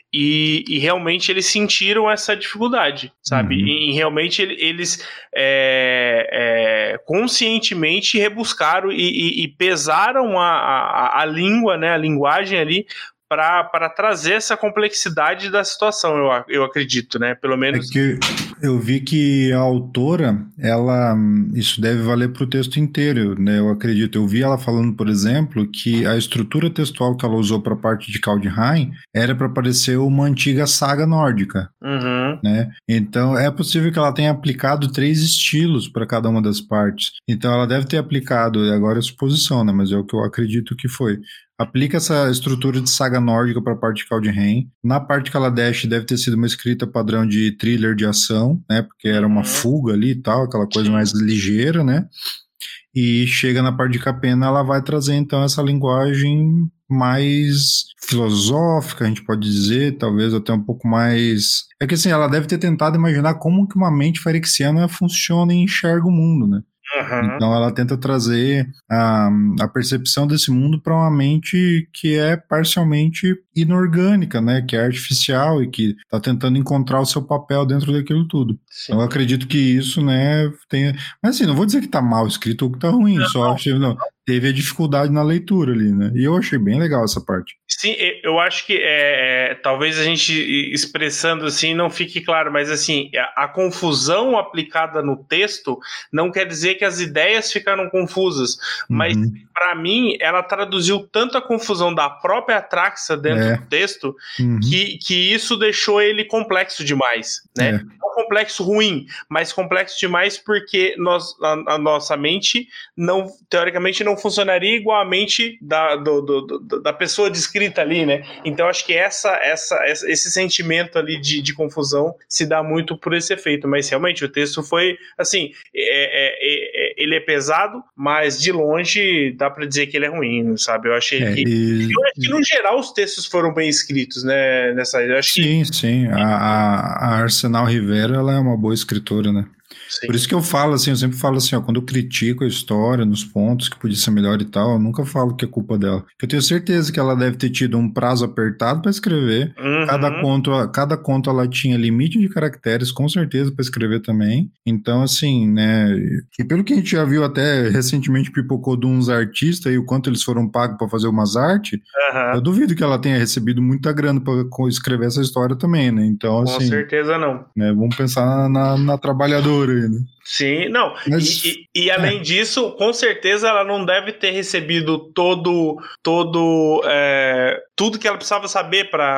e, e realmente eles sentiram essa dificuldade, sabe? Uhum. E, e realmente eles é, é, conscientemente rebuscaram e, e, e pesaram a, a, a língua, né, a linguagem ali, para trazer essa complexidade da situação, eu, eu acredito, né? Pelo menos... É que eu vi que a autora, ela, isso deve valer para o texto inteiro, né? Eu acredito. Eu vi ela falando, por exemplo, que a estrutura textual que ela usou para a parte de Kaldheim era para parecer uma antiga saga nórdica, uhum. né? Então, é possível que ela tenha aplicado três estilos para cada uma das partes. Então, ela deve ter aplicado, agora é suposição, né? Mas é o que eu acredito que foi. Aplica essa estrutura de saga nórdica para a parte de Kaldheim. Na parte de Kaladesh deve ter sido uma escrita padrão de thriller de ação, né? Porque era uma fuga ali e tal, aquela coisa mais ligeira, né? E chega na parte de Capena, ela vai trazer então essa linguagem mais filosófica, a gente pode dizer, talvez até um pouco mais... É que assim, ela deve ter tentado imaginar como que uma mente phyrexiana funciona e enxerga o mundo, né? Uhum. Então ela tenta trazer a, a percepção desse mundo para uma mente que é parcialmente inorgânica, né? Que é artificial e que está tentando encontrar o seu papel dentro daquilo tudo. Sim. Então eu acredito que isso, né, tenha... Mas assim, não vou dizer que está mal escrito ou que está ruim, não, só achei, não, teve a dificuldade na leitura ali, né? E eu achei bem legal essa parte. Sim, eu acho que é, talvez a gente expressando assim não fique claro, mas assim, a, a confusão aplicada no texto não quer dizer que as ideias ficaram confusas, mas uhum. para mim ela traduziu tanto a confusão da própria Atraxa dentro é. do texto uhum. que, que isso deixou ele complexo demais, né? É. Não complexo ruim, mas complexo demais porque nós, a, a nossa mente não, teoricamente não não funcionaria igualmente da, do, do, do, da pessoa descrita ali, né? Então acho que essa, essa, esse sentimento ali de, de confusão se dá muito por esse efeito, mas realmente o texto foi, assim, é, é, é, ele é pesado, mas de longe dá pra dizer que ele é ruim, sabe? Eu achei É, que, e... eu acho que no geral os textos foram bem escritos, né? Nessa, eu acho sim, que... sim, a, a, a Arsenal Rivera, ela é uma boa escritora, né? Sim. Por isso que eu falo assim, eu sempre falo assim, ó, quando eu critico a história, nos pontos que podia ser melhor e tal, eu nunca falo que é culpa dela. Porque eu tenho certeza que ela deve ter tido um prazo apertado para escrever. Uhum. Cada conto, cada conto ela tinha limite de caracteres, com certeza, para escrever também. Então, assim, né? E pelo que a gente já viu até recentemente pipocou de uns artistas e o quanto eles foram pagos para fazer umas artes, uhum. eu duvido que ela tenha recebido muita grana para escrever essa história também, né? Então, com assim. Com certeza não. Né, vamos pensar na, na, na trabalhadora aí, né? Sim, não, Mas, e, e, e além é. disso, com certeza ela não deve ter recebido todo, todo é, tudo que ela precisava saber para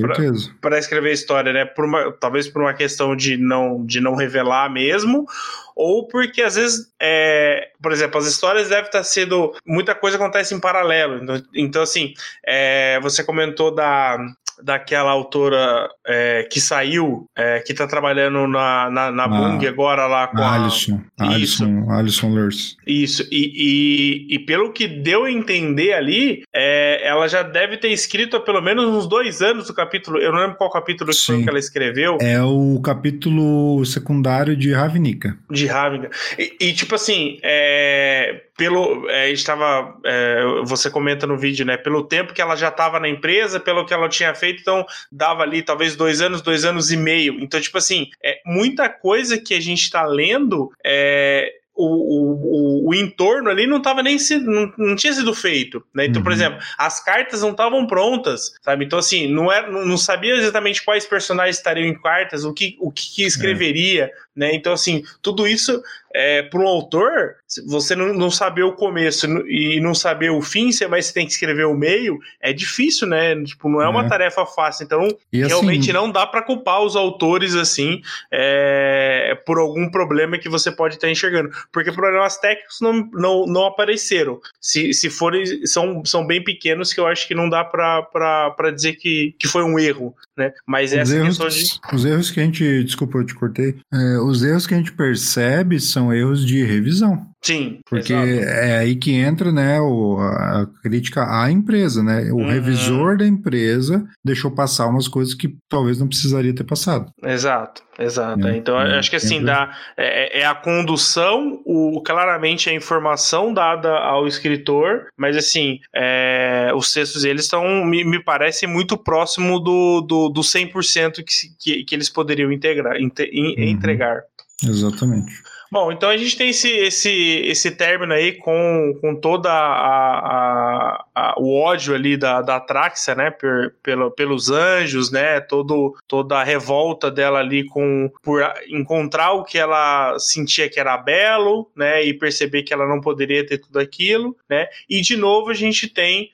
é, escrever a história, né? Por uma, talvez por uma questão de não, de não revelar mesmo, ou porque às vezes, é, por exemplo, as histórias devem estar sendo, muita coisa acontece em paralelo, então, então assim, é, você comentou da... daquela autora é, que saiu, é, que tá trabalhando na, na, na Bung ah, agora lá com a... Alison, Isso. Alison, Alison Lurs. Isso, e, e, e pelo que deu a entender ali, é, ela já deve ter escrito há pelo menos uns dois anos o capítulo, eu não lembro qual capítulo que foi que ela escreveu. É o capítulo secundário de Ravnica. De Ravnica. E, e tipo assim, é... pelo, é, estava, é, você comenta no vídeo, né, pelo tempo que ela já estava na empresa, pelo que ela tinha feito, então dava ali talvez dois anos, dois anos e meio, então tipo assim, é, muita coisa que a gente está lendo, é, o, o, o, o entorno ali não estava nem se, não, não tinha sido feito, né? Então, uhum. por exemplo, as cartas não estavam prontas, sabe? Então, assim, não, era, não sabia exatamente quais personagens estariam em cartas, o que, o que escreveria, é. né? Então, assim, tudo isso, é, para um autor, você não, não saber o começo e não saber o fim, mas você tem que escrever o meio, é difícil, né? Tipo, não é, é. uma tarefa fácil. Então, e realmente assim, não dá para culpar os autores, assim, é, por algum problema que você pode estar enxergando. Porque problemas técnicos não, não, não apareceram. Se, se forem, são, são bem pequenos que eu acho que não dá para dizer que, que foi um erro, né? Mas os essa erros, questão de... Os erros que a gente... Desculpa, eu te cortei. É, os erros que a gente percebe são erros de revisão. Sim, porque exato. É aí que entra, né, o, a crítica à empresa, né? O uhum. revisor da empresa deixou passar umas coisas que talvez não precisaria ter passado. Exato, exato. É, então, é, acho que assim, dá, é, é a condução, o, claramente a informação dada ao escritor, mas assim, é, os textos eles estão, me, me parece, muito próximo do, do, do cem por cento que, que, que eles poderiam integrar, inte, uhum. entregar. Exatamente. Bom, então a gente tem esse, esse, esse término aí com, com toda a, a, a, o ódio ali da, da Atraxa, né, per, pelo, pelos anjos, né, todo, toda a revolta dela ali com, por encontrar o que ela sentia que era belo, né, e perceber que ela não poderia ter tudo aquilo, né, e de novo a gente tem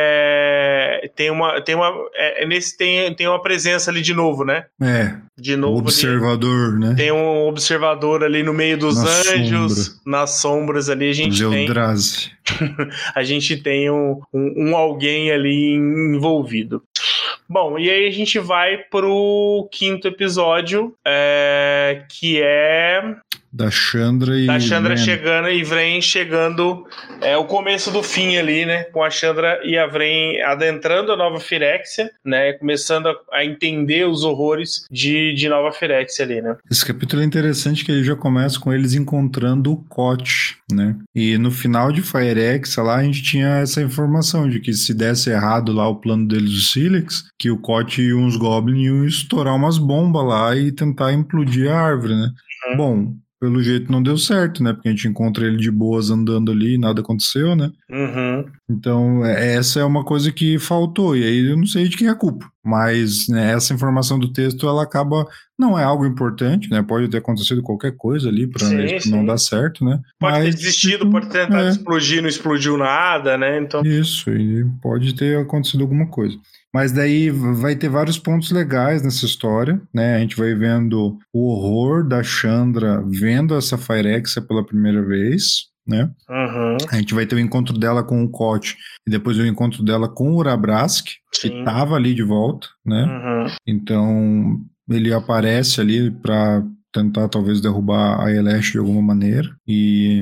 é, tem uma, tem uma é, nesse tem, tem uma presença ali de novo, né? É, de novo observador, ali, né? Tem um observador ali no meio dos Na anjos, sombra. nas sombras ali a gente Eldrazi. tem a gente tem um, um, um alguém ali envolvido. Bom, e aí a gente vai pro quinto episódio, é, que é... Da Chandra e Da Chandra Vren. chegando e Vren chegando, é o começo do fim ali, né? Com a Chandra e a Vren adentrando a Nova Firexia, né? Começando a, a entender os horrores de, de Nova Firexia ali, né? Esse capítulo é interessante que ele já começa com eles encontrando o Koch, né? E no final de Firexia lá a gente tinha essa informação de que se desse errado lá o plano deles do Silex, que o Koch e uns Goblins iam estourar umas bombas lá e tentar implodir a árvore, né? Uhum. Bom, pelo jeito não deu certo, né? Porque a gente encontra ele de boas andando ali e nada aconteceu, né? Uhum. Então, essa é uma coisa que faltou. E aí eu não sei de quem é a culpa. Mas, né, essa informação do texto, ela acaba... Não é algo importante, né? Pode ter acontecido qualquer coisa ali pra sim, sim. não dar certo, né? Pode Mas, ter desistido, pode ter tentado é. explodir, não explodiu nada, né? Então... Isso, e pode ter acontecido alguma coisa. Mas daí vai ter vários pontos legais nessa história, né? A gente vai vendo o horror da Chandra vendo essa Firexia pela primeira vez, né? Uhum. A gente vai ter o encontro dela com o Koch e depois o encontro dela com o Urabrask, que Sim. tava ali de volta, né? Uhum. Então ele aparece ali para tentar talvez derrubar a Elesh de alguma maneira. E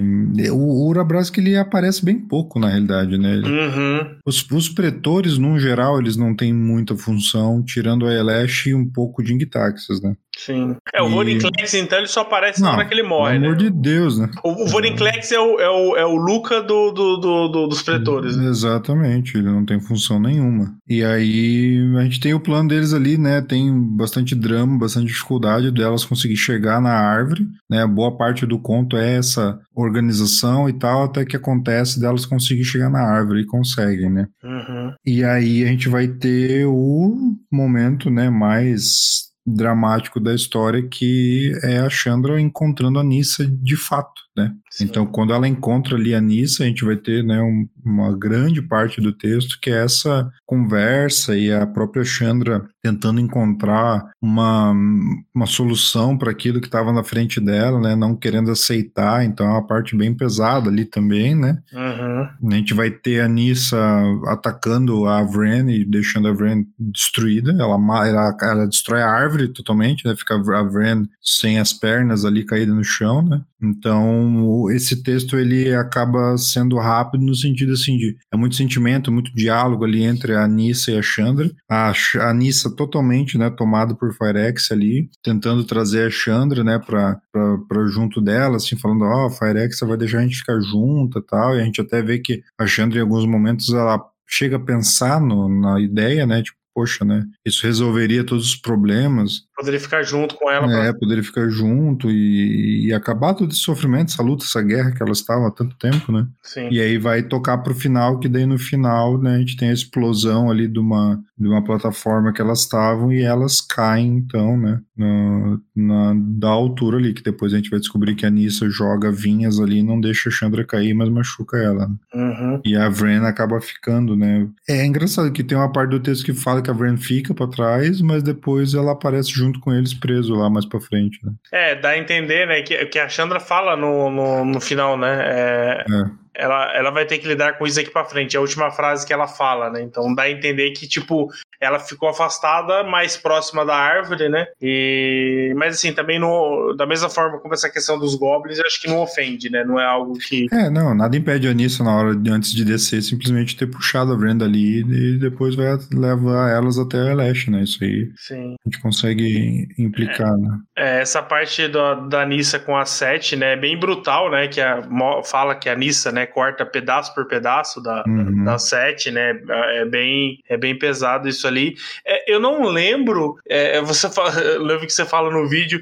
o Urabrask ele aparece bem pouco na realidade, né? Ele, Uhum. os, os pretores, no geral, eles não têm muita função, tirando a Elesh e um pouco de Ingtaxis, né? Sim. É, o E- Vorinclex, então, ele só aparece na Não, hora que ele morre, pelo amor né? de Deus, né? O, o Vorinclex é o, é, o, é o Luca do, do, do, do- dos pretores, né? Exatamente, ele não tem função nenhuma. E aí a gente tem o plano deles ali, né? Tem bastante drama, bastante dificuldade delas conseguir chegar na árvore, né? Boa parte do conto é essa organização e tal, até que acontece delas conseguir chegar na árvore e conseguem, né? Uhum. E aí a gente vai ter o momento, né, mais dramático da história, que é a Chandra encontrando a Nissa de fato, né? Sim. Então, quando ela encontra ali a Nissa, a gente vai ter, né, um, uma grande parte do texto que é essa conversa e a própria Chandra tentando encontrar uma, uma solução para aquilo que estava na frente dela, né, não querendo aceitar. Então, é uma parte bem pesada ali também, né? Uhum. A gente vai ter a Nissa atacando a Vren e deixando a Vren destruída. Ela, ma- ela, ela destrói a árvore totalmente, né? Fica a Vren sem as pernas ali caída no chão, né? Então, o- esse texto ele acaba sendo rápido no sentido assim de é muito sentimento, muito diálogo ali entre a Nissa e a Chandra. A, Ch- a Nissa totalmente, né, tomada por Firex ali, tentando trazer a Chandra, né, pra, pra, pra junto dela, assim, falando, ó, oh, Firex vai deixar a gente ficar junto e tal, e a gente até vê que a Chandra em alguns momentos ela chega a pensar no, na ideia, né, tipo, poxa, né, isso resolveria todos os problemas. Poderia ficar junto com ela. Pra... É, poderia ficar junto e, e acabar todo esse sofrimento, essa luta, essa guerra que elas estavam há tanto tempo, né? Sim. E aí vai tocar pro final, que daí no final, né, a gente tem a explosão ali de uma, de uma plataforma que elas estavam e elas caem, então, né, na, na, da altura ali, que depois a gente vai descobrir que a Nissa joga vinhas ali e não deixa a Chandra cair, mas machuca ela. Né? Uhum. E a Vren acaba ficando, né? É engraçado que tem uma parte do texto que fala que a Vren fica pra trás, mas depois ela aparece junto com eles preso lá mais pra frente, né? É, dá a entender, né, que, que a Chandra fala no, no, no final, né, é, É. Ela, ela vai ter que lidar com isso aqui pra frente, é a última frase que ela fala, né, então dá a entender que, tipo, ela ficou afastada, mais próxima da árvore, né, e... mas assim, também no, da mesma forma como essa questão dos goblins, eu acho que não ofende, né, não é algo que... É, não, nada impede a Nissa na hora de, antes de descer, simplesmente ter puxado a Brenda ali e depois vai levar elas até a Elesh, né, isso aí Sim. a gente consegue implicar, é, né. É, essa parte da, da Nissa com a Sete, né, é bem brutal, né, que a, fala que a Nissa, né, corta pedaço por pedaço da, uhum. da Sete, né, é bem, é bem pesado isso ali. É, eu não lembro, é, você fala, eu lembro que você fala no vídeo,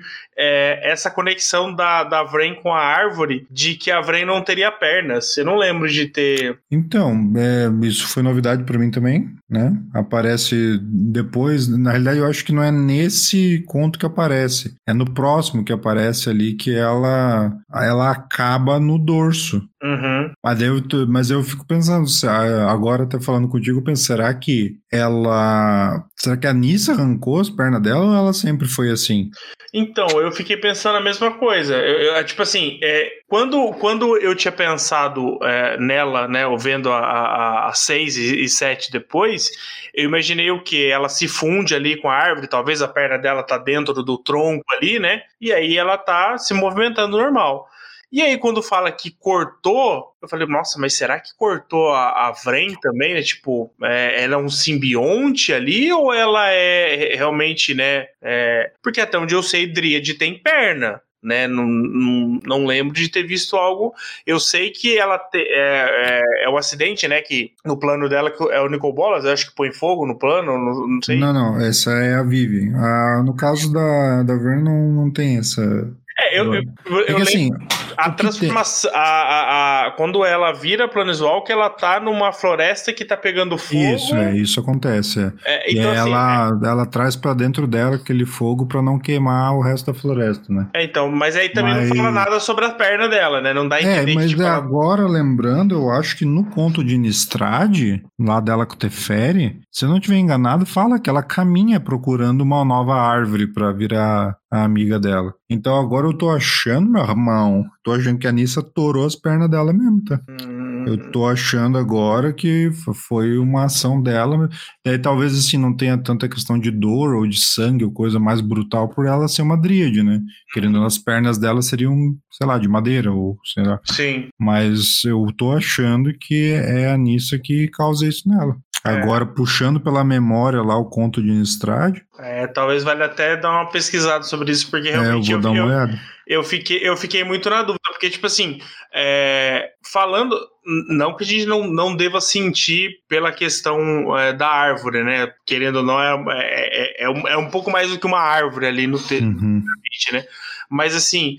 é, essa conexão da, da Vren com a árvore, de que a Vren não teria pernas. Eu não lembro de ter... Então, é, isso foi novidade pra mim também, né, aparece depois, na realidade eu acho que não é nesse conto que aparece, é no próximo que aparece ali que ela, ela acaba no dorso. Uhum. Mas eu, mas eu fico pensando, agora até falando contigo, eu penso, será que ela... Será que a Nissa arrancou as pernas dela ou ela sempre foi assim? Então, eu fiquei pensando a mesma coisa. Eu, eu, tipo assim, é, quando, quando eu tinha pensado é, nela, né, ou vendo a seis e sete depois, eu imaginei o quê? Ela se funde ali com a árvore, talvez a perna dela tá dentro do tronco ali, né? E aí ela tá se movimentando normal. E aí, quando fala que cortou, eu falei, nossa, mas será que cortou a, a Vren também, né? Tipo, é, ela é um simbionte ali ou ela é realmente, né? É... Porque até onde eu sei, Dríade tem perna, né? Não, não, não lembro de ter visto algo. Eu sei que ela te, é, é, é o acidente, né? Que no plano dela é o Nicol Bolas, eu acho que põe fogo no plano, não, não sei. Não, não, essa é a Vivi. Ah, no caso da, da Vren não, não tem essa... É, eu, eu, eu, é que, eu assim, a transformação, a, a, a, quando ela vira Planeswalker, ela tá numa floresta que tá pegando fogo. Isso, é, isso acontece. É. É, e então, ela, assim, é, ela traz pra dentro dela aquele fogo pra não queimar o resto da floresta, né? É, então, mas aí também mas... não fala nada sobre a perna dela, né? Não dá a entender É, mas que, tipo, agora, ela... lembrando, eu acho que no conto de Nistrad, lá dela com o Teferi, se eu não estiver enganado, fala que ela caminha procurando uma nova árvore pra virar a amiga dela. Então agora eu tô achando, meu irmão, tô achando que a Nissa torou as pernas dela mesmo, tá? Hum. Eu tô achando agora que foi uma ação dela. E aí talvez assim não tenha tanta questão de dor ou de sangue ou coisa mais brutal por ela ser uma dríade, né? Querendo, as pernas dela seriam, sei lá, de madeira ou sei lá. Sim. Mas eu tô achando que é a Nissa que causa isso nela. Agora, é. puxando pela memória lá o conto de Innistrad. É, talvez valha até dar uma pesquisada sobre isso, porque realmente é, eu, vou eu, dar uma eu, olhada. eu, fiquei, eu fiquei muito na dúvida, porque, tipo assim, é, falando, não que a gente não, não deva sentir pela questão é, da árvore, né? Querendo ou não, é, é, é, um, é um pouco mais do que uma árvore ali no texto, uhum. né? Mas, assim,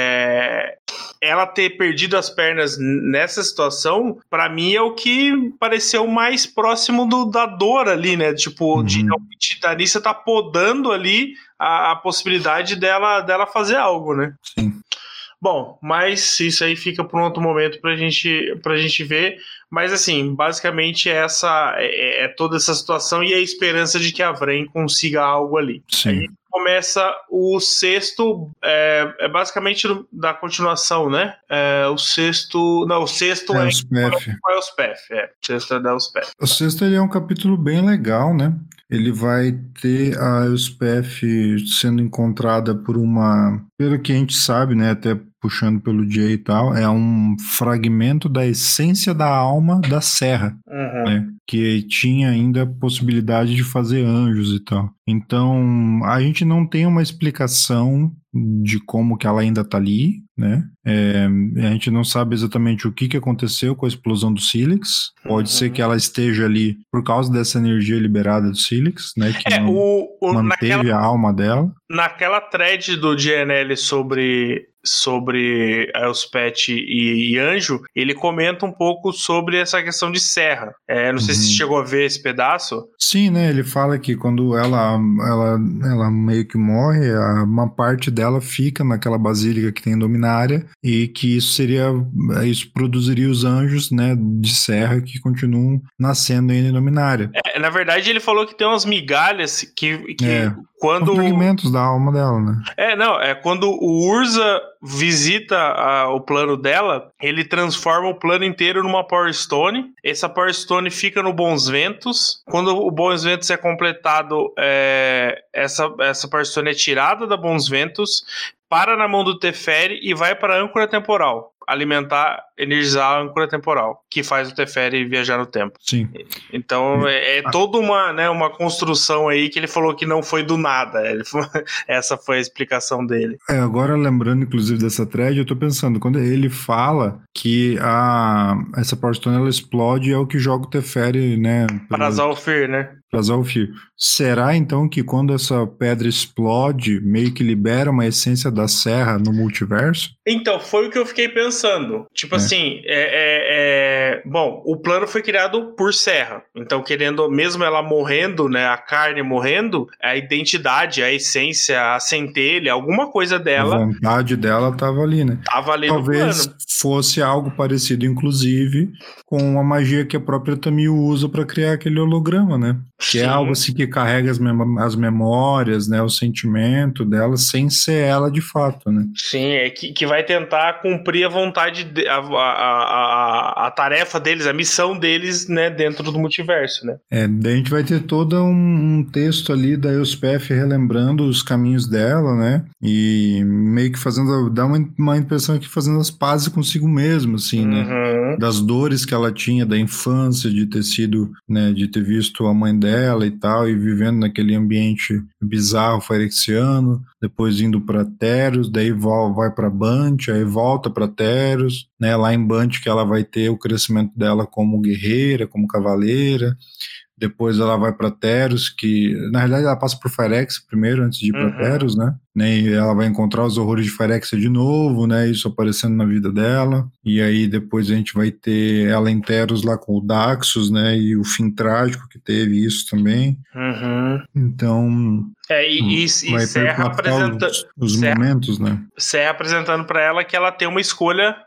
é, ela ter perdido as pernas nessa situação, pra mim é o que pareceu mais próximo do, da dor ali, né? Tipo, uhum. de, de a Nissa tá podando ali a, a possibilidade dela, dela fazer algo, né? Sim. Bom, mas isso aí fica para um outro momento pra gente, pra gente ver. Mas, assim, basicamente essa, é, é toda essa situação e a esperança de que a Vren consiga algo ali. Sim. Aí começa o sexto, é, é basicamente da continuação, né? É, o sexto... Não, o sexto é... Elspeth. É o Elspeth, é. O sexto é da Elspeth. O sexto ele é um capítulo bem legal, né? Ele vai ter a Elspeth sendo encontrada por uma... Pelo que a gente sabe, né? Até puxando pelo Jay e tal, é um fragmento da essência da alma da Serra, uhum. né? Que tinha ainda a possibilidade de fazer anjos e tal. Então, a gente não tem uma explicação de como que ela ainda tá ali, né? É, a gente não sabe exatamente o que, que aconteceu com a explosão do Sílix. Pode uhum. ser que ela esteja ali por causa dessa energia liberada do Sílix, né? Que é, não o, o, manteve naquela, a alma dela. Naquela thread do G N L sobre... sobre Elspeth e, e Anjo, ele comenta um pouco sobre essa questão de serra. É, não sei uhum. se você chegou a ver esse pedaço. Sim, né? Ele fala que quando ela, ela, ela meio que morre, uma parte dela fica naquela basílica que tem em Dominária e que isso seria, isso produziria os anjos, né, de serra que continuam nascendo ainda em Dominária. É, na verdade, ele falou que tem umas migalhas que... que... É. Quando... São fragmentos da alma dela, né? É, não, é quando o Urza visita a, o plano dela, ele transforma o plano inteiro numa Power Stone. Essa Power Stone fica no Bons Ventos. Quando o Bons Ventos é completado, é, essa, essa Power Stone é tirada da Bons Ventos, para na mão do Teferi e vai para a âncora temporal. Alimentar, energizar a âncora temporal, que faz o Teferi viajar no tempo. Sim. Então é, é toda uma, né, uma construção aí que ele falou que não foi do nada. Ele foi, essa foi a explicação dele. É, agora lembrando inclusive dessa thread, eu tô pensando, quando ele fala que a, essa Power Stone ela explode, é o que joga o Teferi, né? Para Zalfir, né? Para Zalfir. Será então que quando essa pedra explode, meio que libera uma essência da serra no multiverso? Então, foi o que eu fiquei pensando. Tipo é. assim, é, é, é... bom, o plano foi criado por Serra. Então, querendo, mesmo ela morrendo, né, a carne morrendo, a identidade, a essência, a centelha, alguma coisa dela... A vontade dela tava ali, né? Tava ali Talvez no plano. Fosse algo parecido, inclusive, com a magia que a própria Tamil usa para criar aquele holograma, né? Que Sim. é algo assim que carrega as, mem- as memórias, né, o sentimento dela, sem ser ela de fato, né? Sim, é que, que vai tentar cumprir a vontade, de, a, a, a, a tarefa deles, a missão deles, né, dentro do multiverso, né? É, daí a gente vai ter todo um, um texto ali da Elspeth relembrando os caminhos dela, né? E meio que fazendo, dá uma, uma impressão que fazendo as pazes consigo mesmo, assim, uhum. né? Das dores que ela tinha da infância, de ter sido, né, de ter visto a mãe dela e tal, e vivendo naquele ambiente bizarro phyrexiano, depois indo para Teros, daí vai para Bant, aí volta para Teros, né, lá em Bant que ela vai ter o crescimento dela como guerreira, como cavaleira. Depois ela vai para Teros, que na realidade ela passa por Phyrexia primeiro, antes de ir para uhum. Teros, né? E ela vai encontrar os horrores de Phyrexia de novo, né? Isso aparecendo na vida dela. E aí depois a gente vai ter ela em Teros lá com o Daxus, né? E o fim trágico que teve isso também. Uhum. Então... É, e, e, e Serra apresenta, os, os Serra, momentos, né? Serra apresentando para ela que ela tem uma escolha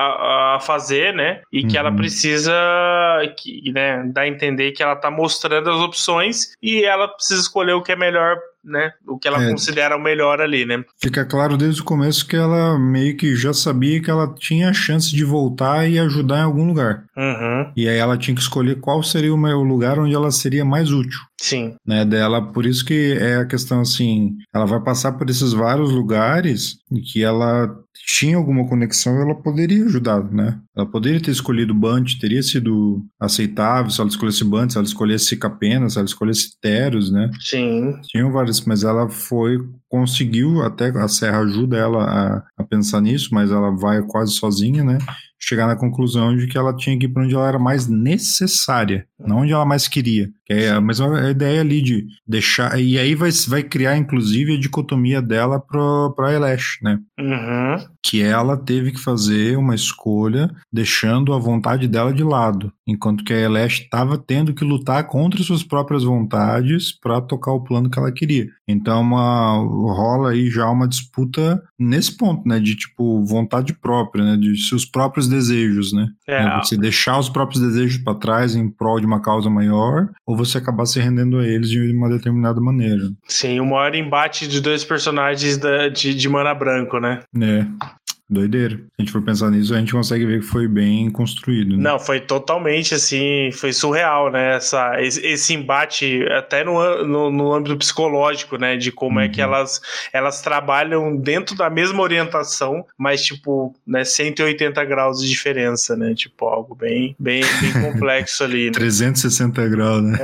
a, a fazer, né? E que uhum. ela precisa, que, né, dar a entender que ela tá mostrando as opções e ela precisa escolher o que é melhor né, o que ela É. considera o melhor ali, né? Fica claro desde o começo que ela meio que já sabia que ela tinha a chance de voltar e ajudar em algum lugar. Uhum, E aí ela tinha que escolher qual seria o me- o lugar onde ela seria mais útil. sim. Né, dela, por isso que é a questão assim, ela vai passar por esses vários lugares em que ela tinha alguma conexão e ela poderia ajudar, né? Ela poderia ter escolhido Bunt, teria sido aceitável se ela escolhesse Bunt, se ela escolhesse Capena, se ela escolhesse Teros, né? Sim. Tinham vários, mas ela foi, conseguiu, até a Serra ajuda ela a, a pensar nisso, mas ela vai quase sozinha, né? Chegar na conclusão de que ela tinha que ir para onde ela era mais necessária, não onde ela mais queria. Que é a mesma ideia ali de deixar, e aí vai, vai criar inclusive a dicotomia dela para Elesh, né? Uhum. Que ela teve que fazer uma escolha deixando a vontade dela de lado, enquanto que a Elesh estava tendo que lutar contra suas próprias vontades para tocar o plano que ela queria. Então uma, rola aí já uma disputa nesse ponto, né, de tipo vontade própria, né, de seus próprios desejos, né, É. né você deixar os próprios desejos para trás em prol de uma causa maior, ou você acabar se rendendo a eles de uma determinada maneira. Sim, o maior embate de dois personagens da, de, de Mana Branco, né? É. Doideira. Se a gente for pensar nisso, a gente consegue ver que foi bem construído, né? Não, foi totalmente assim, foi surreal, né? Essa, esse, esse embate, até no, no, no âmbito psicológico, né? De como Uhum. é que elas, elas trabalham dentro da mesma orientação, mas, tipo, né, cento e oitenta graus de diferença, né? Tipo, algo bem, bem, bem complexo ali, né? trezentos e sessenta graus, né?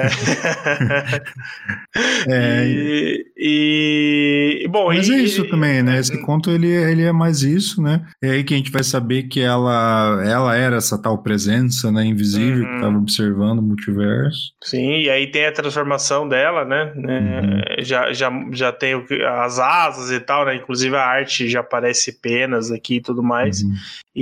É. É, e, e, bom, mas e, é isso também, né? Esse conto, ele, ele é mais isso, né? É aí que a gente vai saber que ela, ela era essa tal presença, né? Invisível, Uhum. que estava observando o multiverso. Sim, e aí tem a transformação dela, né? Uhum. É, já, já, já tem o que- as asas e tal, né? Inclusive a arte já aparece penas aqui e tudo mais. Uhum.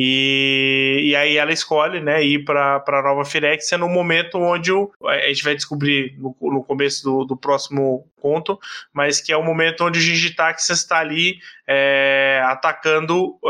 E, e aí ela escolhe, né, ir para a Nova Phyrexia no momento onde o, a gente vai descobrir no, no começo do, do próximo conto, mas que é o momento onde o Jin-Gitaxias está ali é, atacando uh,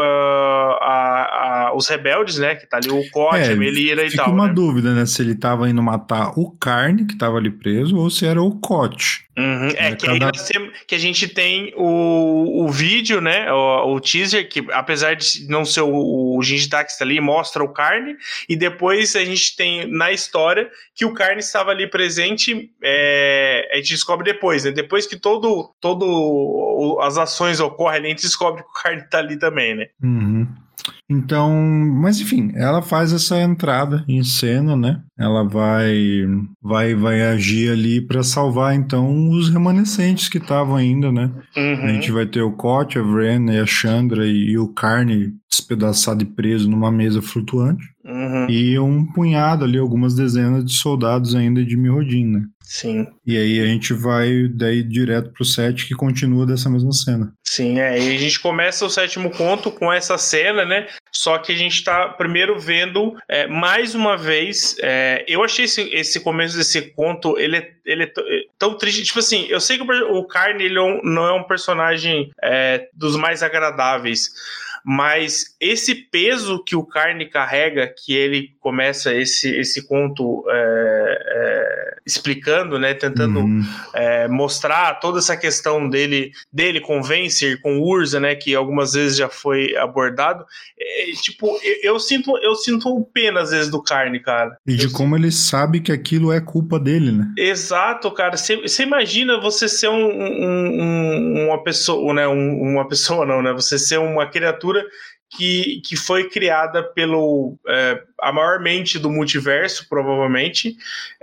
a, a, os rebeldes, né? Que tá ali o Koch, É, a Melira e fica tal. uma né? dúvida, né? Se ele estava indo matar o Carne, que estava ali preso, ou se era o Koch. Uhum. É, É, que, aí cada- nós temos, que a gente tem o, o vídeo, né? O, o teaser, que apesar de não ser o, o Jin-Gitaxias ali, mostra o Carne, e depois a gente tem na história que o Carne estava ali presente, é, a gente descobre depois, né? Depois que todo, todo as ações ocorrem ali, a gente descobre que o Carne tá ali também, né? Uhum. Então, mas enfim, ela faz essa entrada em cena, né? Ela vai vai vai agir ali para salvar então os remanescentes que estavam ainda, né? Uhum. A gente vai ter o Koch, a Vren, a Chandra e, e o Carne despedaçado e preso numa mesa flutuante. Uhum. E um punhado ali, algumas dezenas de soldados ainda de Mirrodin, né? Sim. E aí a gente vai daí direto pro set que continua dessa mesma cena. Sim, é. E a gente começa o sétimo conto com essa cena, né? Só que a gente tá primeiro vendo é, mais uma vez. É, eu achei esse, esse começo desse conto, ele é, ele é tão triste. Tipo assim, eu sei que o Carne ele não é um personagem é, dos mais agradáveis. Mas esse peso que o Carne carrega, que ele começa esse, esse conto é, é, explicando, né, tentando Uhum. é, mostrar toda essa questão dele, dele com Venser, com Urza, né, que algumas vezes já foi abordado. É, tipo, eu, eu sinto eu sinto pena às vezes do Carne, cara. E de eu como ele sabe que aquilo é culpa dele, né? Exato, cara. Você imagina você ser um, um, um, uma pessoa, né? Um, uma pessoa não, né? Você ser uma criatura que, que foi criada pelo é, a maior mente do multiverso, provavelmente.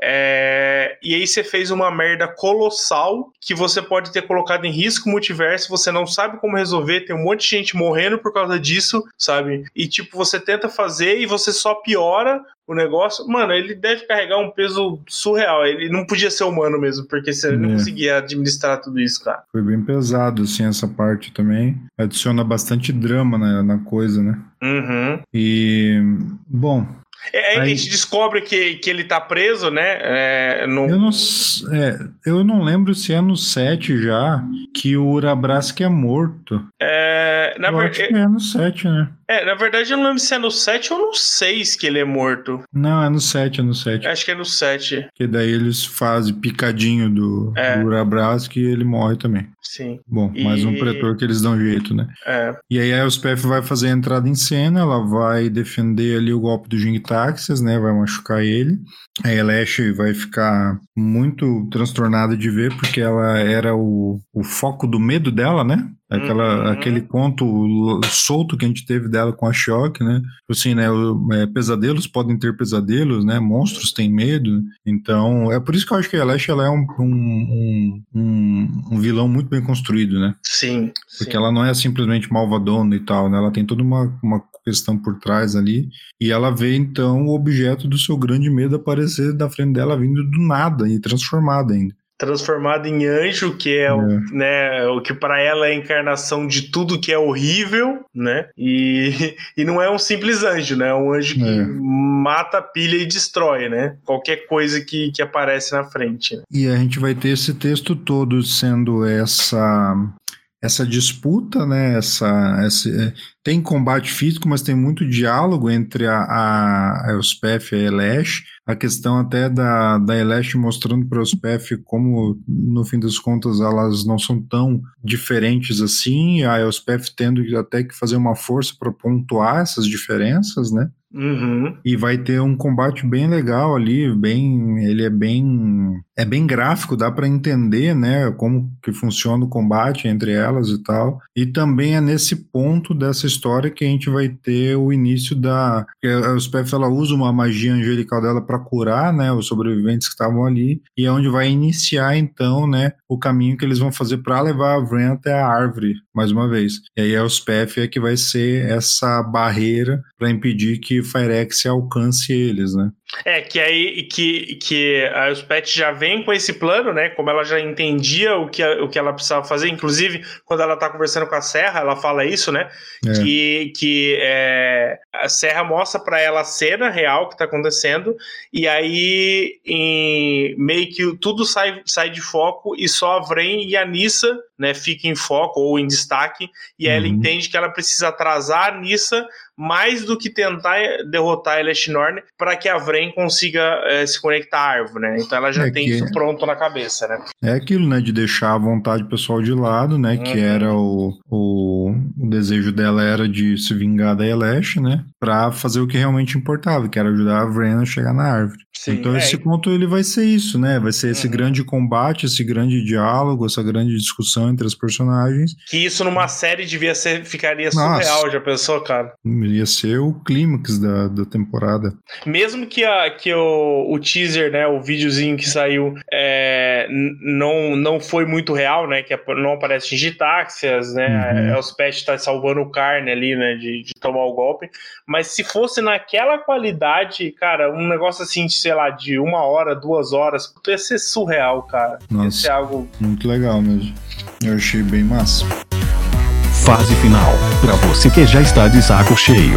É, e aí você fez uma merda colossal que você pode ter colocado em risco o multiverso, você não sabe como resolver, tem um monte de gente morrendo por causa disso, sabe? E tipo, você tenta fazer e você só piora o negócio. Mano, ele deve carregar um peso surreal. Ele não podia ser humano mesmo, porque você É. não conseguia administrar tudo isso, cara. Foi bem pesado, assim, essa parte também. Adiciona bastante drama na, na coisa, né? Uhum. E, bom... É aí que a Aí- gente descobre que, que ele tá preso, né? É, no... Eu não, s- é, eu não lembro se é no sete já que o Urabrask é morto. É, na eu ver- acho que é no sete, né? É, na verdade eu não lembro se é no sete ou no seis que ele é morto. Não, é no sete, é no sete. Acho que é no sete. Que daí eles fazem picadinho do, é. do Urabras que ele morre também. Sim. Bom, e... mais um pretor que eles dão jeito, né? É. E aí a Elspeth vai fazer a entrada em cena, ela vai defender ali o golpe do Jing Taxis, né? Vai machucar ele. A Elesh vai ficar muito transtornada de ver, porque ela era o, o foco do medo dela, né? Aquela, uhum. Aquele conto solto que a gente teve dela com a Shock, né? Assim, né? O, é, pesadelos podem ter pesadelos, né? Monstros têm medo. Então, é por isso que eu acho que a Elesh, ela é um, um, um, um vilão muito bem construído, né? Sim. Porque sim. ela não é simplesmente malvadona e tal, né? Ela tem toda uma, uma questão por trás ali. E ela vê, então, o objeto do seu grande medo aparecer da frente dela, vindo do nada e transformada ainda. Transformado em anjo, que é, é. O, né, o que para ela é a encarnação de tudo que é horrível, né? E, e não é um simples anjo, né? É um anjo que é. mata, pilha e destrói, né? Qualquer coisa que, que aparece na frente. Né? E a gente vai ter esse texto todo sendo essa... essa disputa, né, essa, essa, tem combate físico, mas tem muito diálogo entre a, a, a Elspeth e a Elesh, a questão até da, da Elesh mostrando para a Elspeth como, no fim das contas, elas não são tão diferentes assim, a Elspeth tendo até que fazer uma força para pontuar essas diferenças, né, Uhum. E vai ter um combate bem legal ali, bem, ele é bem, é bem gráfico, dá para entender, né, como que funciona o combate entre elas e tal. E também é nesse ponto dessa história que a gente vai ter o início da, a Elspeth, ela usa uma magia angelical dela para curar, né, os sobreviventes que estavam ali, e é onde vai iniciar então, né, o caminho que eles vão fazer para levar a Vren até a árvore, mais uma vez. E aí a Elspeth é que vai ser essa barreira para impedir que Phyrexia alcance eles, né? É, que aí que, que a Elspeth já vem com esse plano, né? Como ela já entendia o que, o que ela precisava fazer, inclusive quando ela tá conversando com a Serra, ela fala isso, né? É. Que, que é, a Serra mostra pra ela a cena real que tá acontecendo, e aí em, meio que tudo sai, sai de foco e só a Vren e a Nissa, né, fica em foco ou em destaque, e aí uhum. ela entende que ela precisa atrasar a Nissa mais do que tentar derrotar a Elesh Norn para que a Vren consiga é, se conectar à árvore, né? Então ela já é tem que... isso pronto na cabeça, né? É aquilo, né, de deixar a vontade pessoal de lado, né, uhum. que era o, o, o desejo dela era de se vingar da Elesh, né, para fazer o que realmente importava, que era ajudar a Vren a chegar na árvore. Sim, então é. esse ponto ele vai ser isso, né, vai ser esse uhum. grande combate, esse grande diálogo, essa grande discussão entre as personagens. Que isso numa série devia ser, ficaria Nossa. surreal, já pensou, cara? Ia ser o clímax da, da temporada. Mesmo que, a, que o, o teaser, né, o videozinho que saiu é, não, não foi muito real, né, que não aparece Digitáxias, né, uhum. a Elspeth tá salvando o Carne ali, né, de, de tomar o golpe, mas se fosse naquela qualidade, cara, um negócio assim, de, sei lá, de uma hora, duas horas, ia ser surreal, cara. Nossa, ia ser algo... muito legal mesmo. Eu achei bem massa. Fase final, pra você que já está de saco cheio.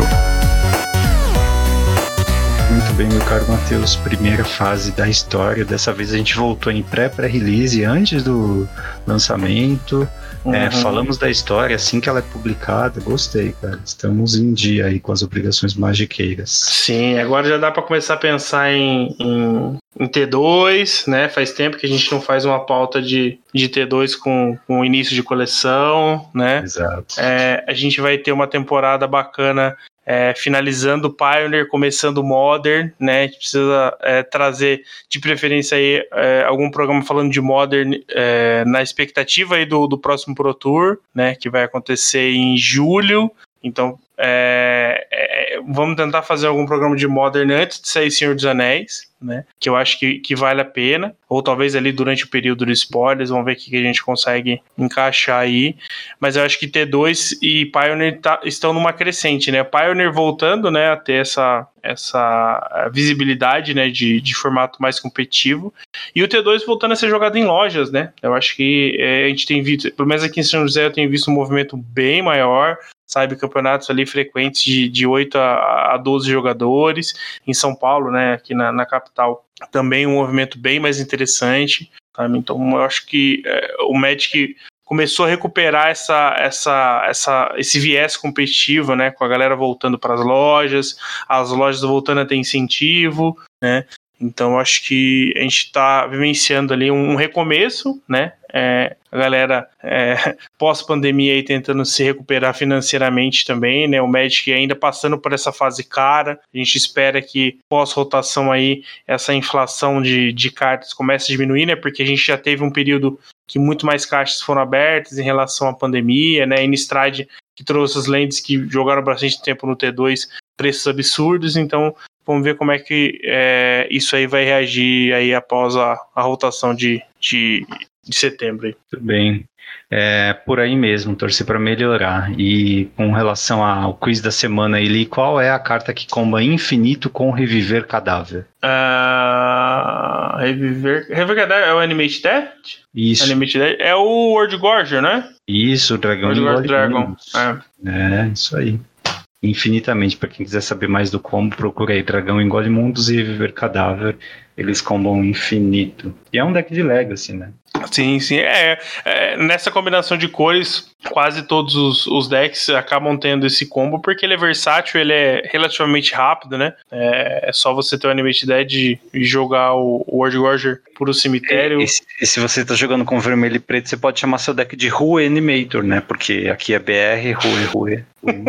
Muito bem, meu caro Matheus, primeira fase da história. Dessa vez a gente voltou em pré-pré-release, antes do lançamento. Uhum. É, falamos da história assim que ela é publicada. Gostei, cara. Estamos em dia aí com as obrigações magiqueiras. Sim, agora já dá para começar a pensar em, em, em T dois, né? Faz tempo que a gente não faz uma pauta de, de T dois com, com início de coleção, né? Exato. É, a gente vai ter uma temporada bacana. É, finalizando Pioneer, começando Modern, né? A gente precisa é, trazer de preferência aí é, algum programa falando de Modern é, na expectativa aí do, do próximo Pro Tour, né? Que vai acontecer em julho. Então é, é, vamos tentar fazer algum programa de Modern antes de sair Senhor dos Anéis, né? Que eu acho que, que vale a pena, ou talvez ali durante o período de spoilers, vamos ver o que, que a gente consegue encaixar aí, mas eu acho que T dois e Pioneer tá, estão numa crescente, né? Pioneer voltando, né, a ter essa, essa visibilidade, né, de, de formato mais competitivo, e o T dois voltando a ser jogado em lojas, né? Eu acho que é, a gente tem visto, pelo menos aqui em São José eu tenho visto um movimento bem maior, sabe, campeonatos ali frequentes de, de oito a doze jogadores, em São Paulo, né, aqui na, na capital, também um movimento bem mais interessante, sabe? Então eu acho que é, o Magic começou a recuperar essa, essa, essa, esse viés competitivo, né, com a galera voltando para as lojas, as lojas voltando a ter incentivo, né, então acho que a gente está vivenciando ali um, um recomeço, né, é, a galera é, pós-pandemia aí tentando se recuperar financeiramente também, né, o Magic ainda passando por essa fase cara, a gente espera que pós-rotação aí essa inflação de, de cartas comece a diminuir, né, porque a gente já teve um período que muito mais caixas foram abertas em relação à pandemia, né, Innistrad que trouxe as lentes que jogaram bastante tempo no T dois, preços absurdos, então vamos ver como é que é, isso aí vai reagir aí após a, a rotação de, de, de setembro. Aí. Tudo bem. É por aí mesmo, torcer para melhorar. E com relação ao quiz da semana, Eli, qual é a carta que comba infinito com reviver cadáver? Uh, reviver... Reviver cadáver é o Animate Death? Isso. Animate Death é o World Gorger, né? Isso, o dragão World Gorger Dragon. É. é, isso aí. Infinitamente, para quem quiser saber mais do combo, procura aí Dragão Engole Mundos e Reviver Cadáver, eles combam infinito. E é um deck de Legacy, né? Sim, sim, é, é nessa combinação de cores, quase todos os, os decks acabam tendo esse combo, porque ele é versátil, ele é relativamente rápido, né, é, é só você ter o Animate Dead e jogar o, o World Gorger por o cemitério. E, e, e se você tá jogando com vermelho e preto, você pode chamar seu deck de Rue Animator, né, porque aqui é B R, Rue, Rue,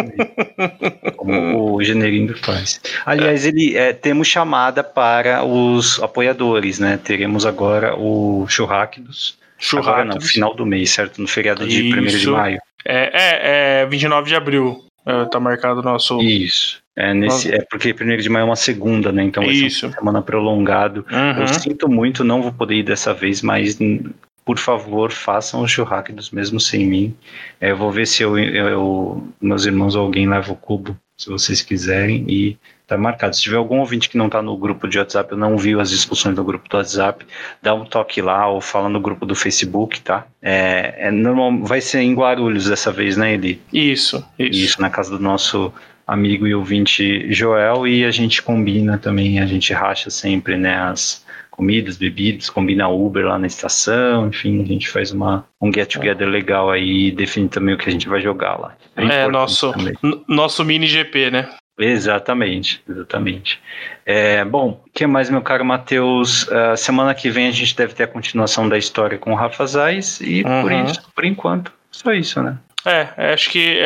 Rue como o Generindo faz. Aliás, ele, é, temos chamada para os apoiadores, né, teremos agora o Churráquidos. Agora não, final do mês, certo? No feriado de primeiro de maio. É, é, é vinte e nove de abril. É, tá marcado o nosso... Isso. É, nesse, é porque primeiro de maio é uma segunda, né? Então vai ser uma semana prolongado. Uhum. Eu sinto muito, não vou poder ir dessa vez, mas por favor, façam os churrascos mesmo sem mim. É, eu vou ver se eu, eu, meus irmãos ou alguém leva o cubo, se vocês quiserem, e tá marcado. Se tiver algum ouvinte que não tá no grupo de WhatsApp, eu não viu as discussões do grupo do WhatsApp, dá um toque lá ou fala no grupo do Facebook, tá? É, é normal, vai ser em Guarulhos dessa vez, né, Eli? Isso, isso. Isso, na casa do nosso amigo e ouvinte Joel, e a gente combina também, a gente racha sempre, né, as comidas, bebidas, combina Uber lá na estação, enfim, a gente faz uma, um get together legal aí e define também o que a gente vai jogar lá. É, é nosso, nosso mini G P, né? Exatamente, exatamente. É, bom, o que mais, meu caro Matheus? Uh, semana que vem a gente deve ter a continuação da história com o Rafa Zais e uhum. por isso, por enquanto, só isso, né? É, acho que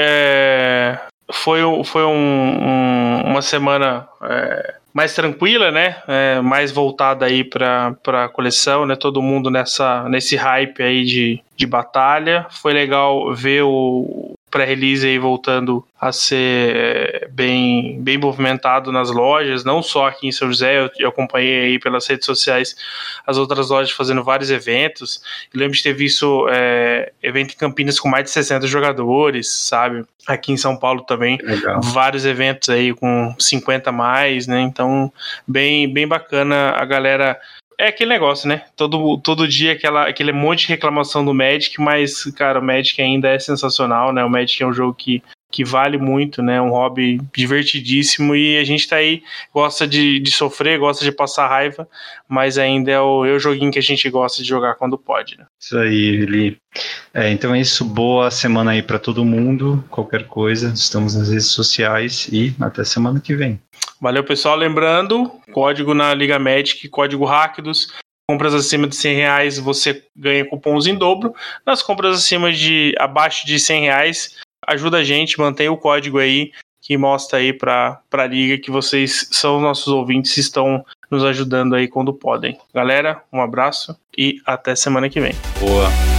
é, foi, foi um, um, uma semana é, mais tranquila, né? É, mais voltada aí para a coleção, né? Todo mundo nessa, nesse hype aí de, de batalha. Foi legal ver o pré-release aí voltando a ser bem, bem movimentado nas lojas, não só aqui em São José, eu, eu acompanhei aí pelas redes sociais as outras lojas fazendo vários eventos. Eu lembro de ter visto é, evento em Campinas com mais de sessenta jogadores, sabe? Aqui em São Paulo também, legal. Vários eventos aí com cinquenta a mais, né? Então, bem, bem bacana a galera. É aquele negócio, né? Todo, todo dia aquela, aquele monte de reclamação do Magic, mas, cara, o Magic ainda é sensacional, né? O Magic é um jogo que, que vale muito, né? Um hobby divertidíssimo e a gente tá aí, gosta de, de sofrer, gosta de passar raiva, mas ainda é o, é o joguinho que a gente gosta de jogar quando pode, né? Isso aí, Eli. É, então é isso, boa semana aí pra todo mundo, qualquer coisa, estamos nas redes sociais e até semana que vem. Valeu, pessoal. Lembrando, código na Liga Magic, código Ráquidos. Compras acima de cem reais, você ganha cupons em dobro. Nas compras acima de, abaixo de cem reais, ajuda a gente, mantém o código aí, que mostra aí para a Liga que vocês são nossos ouvintes e estão nos ajudando aí quando podem. Galera, um abraço e até semana que vem. Boa.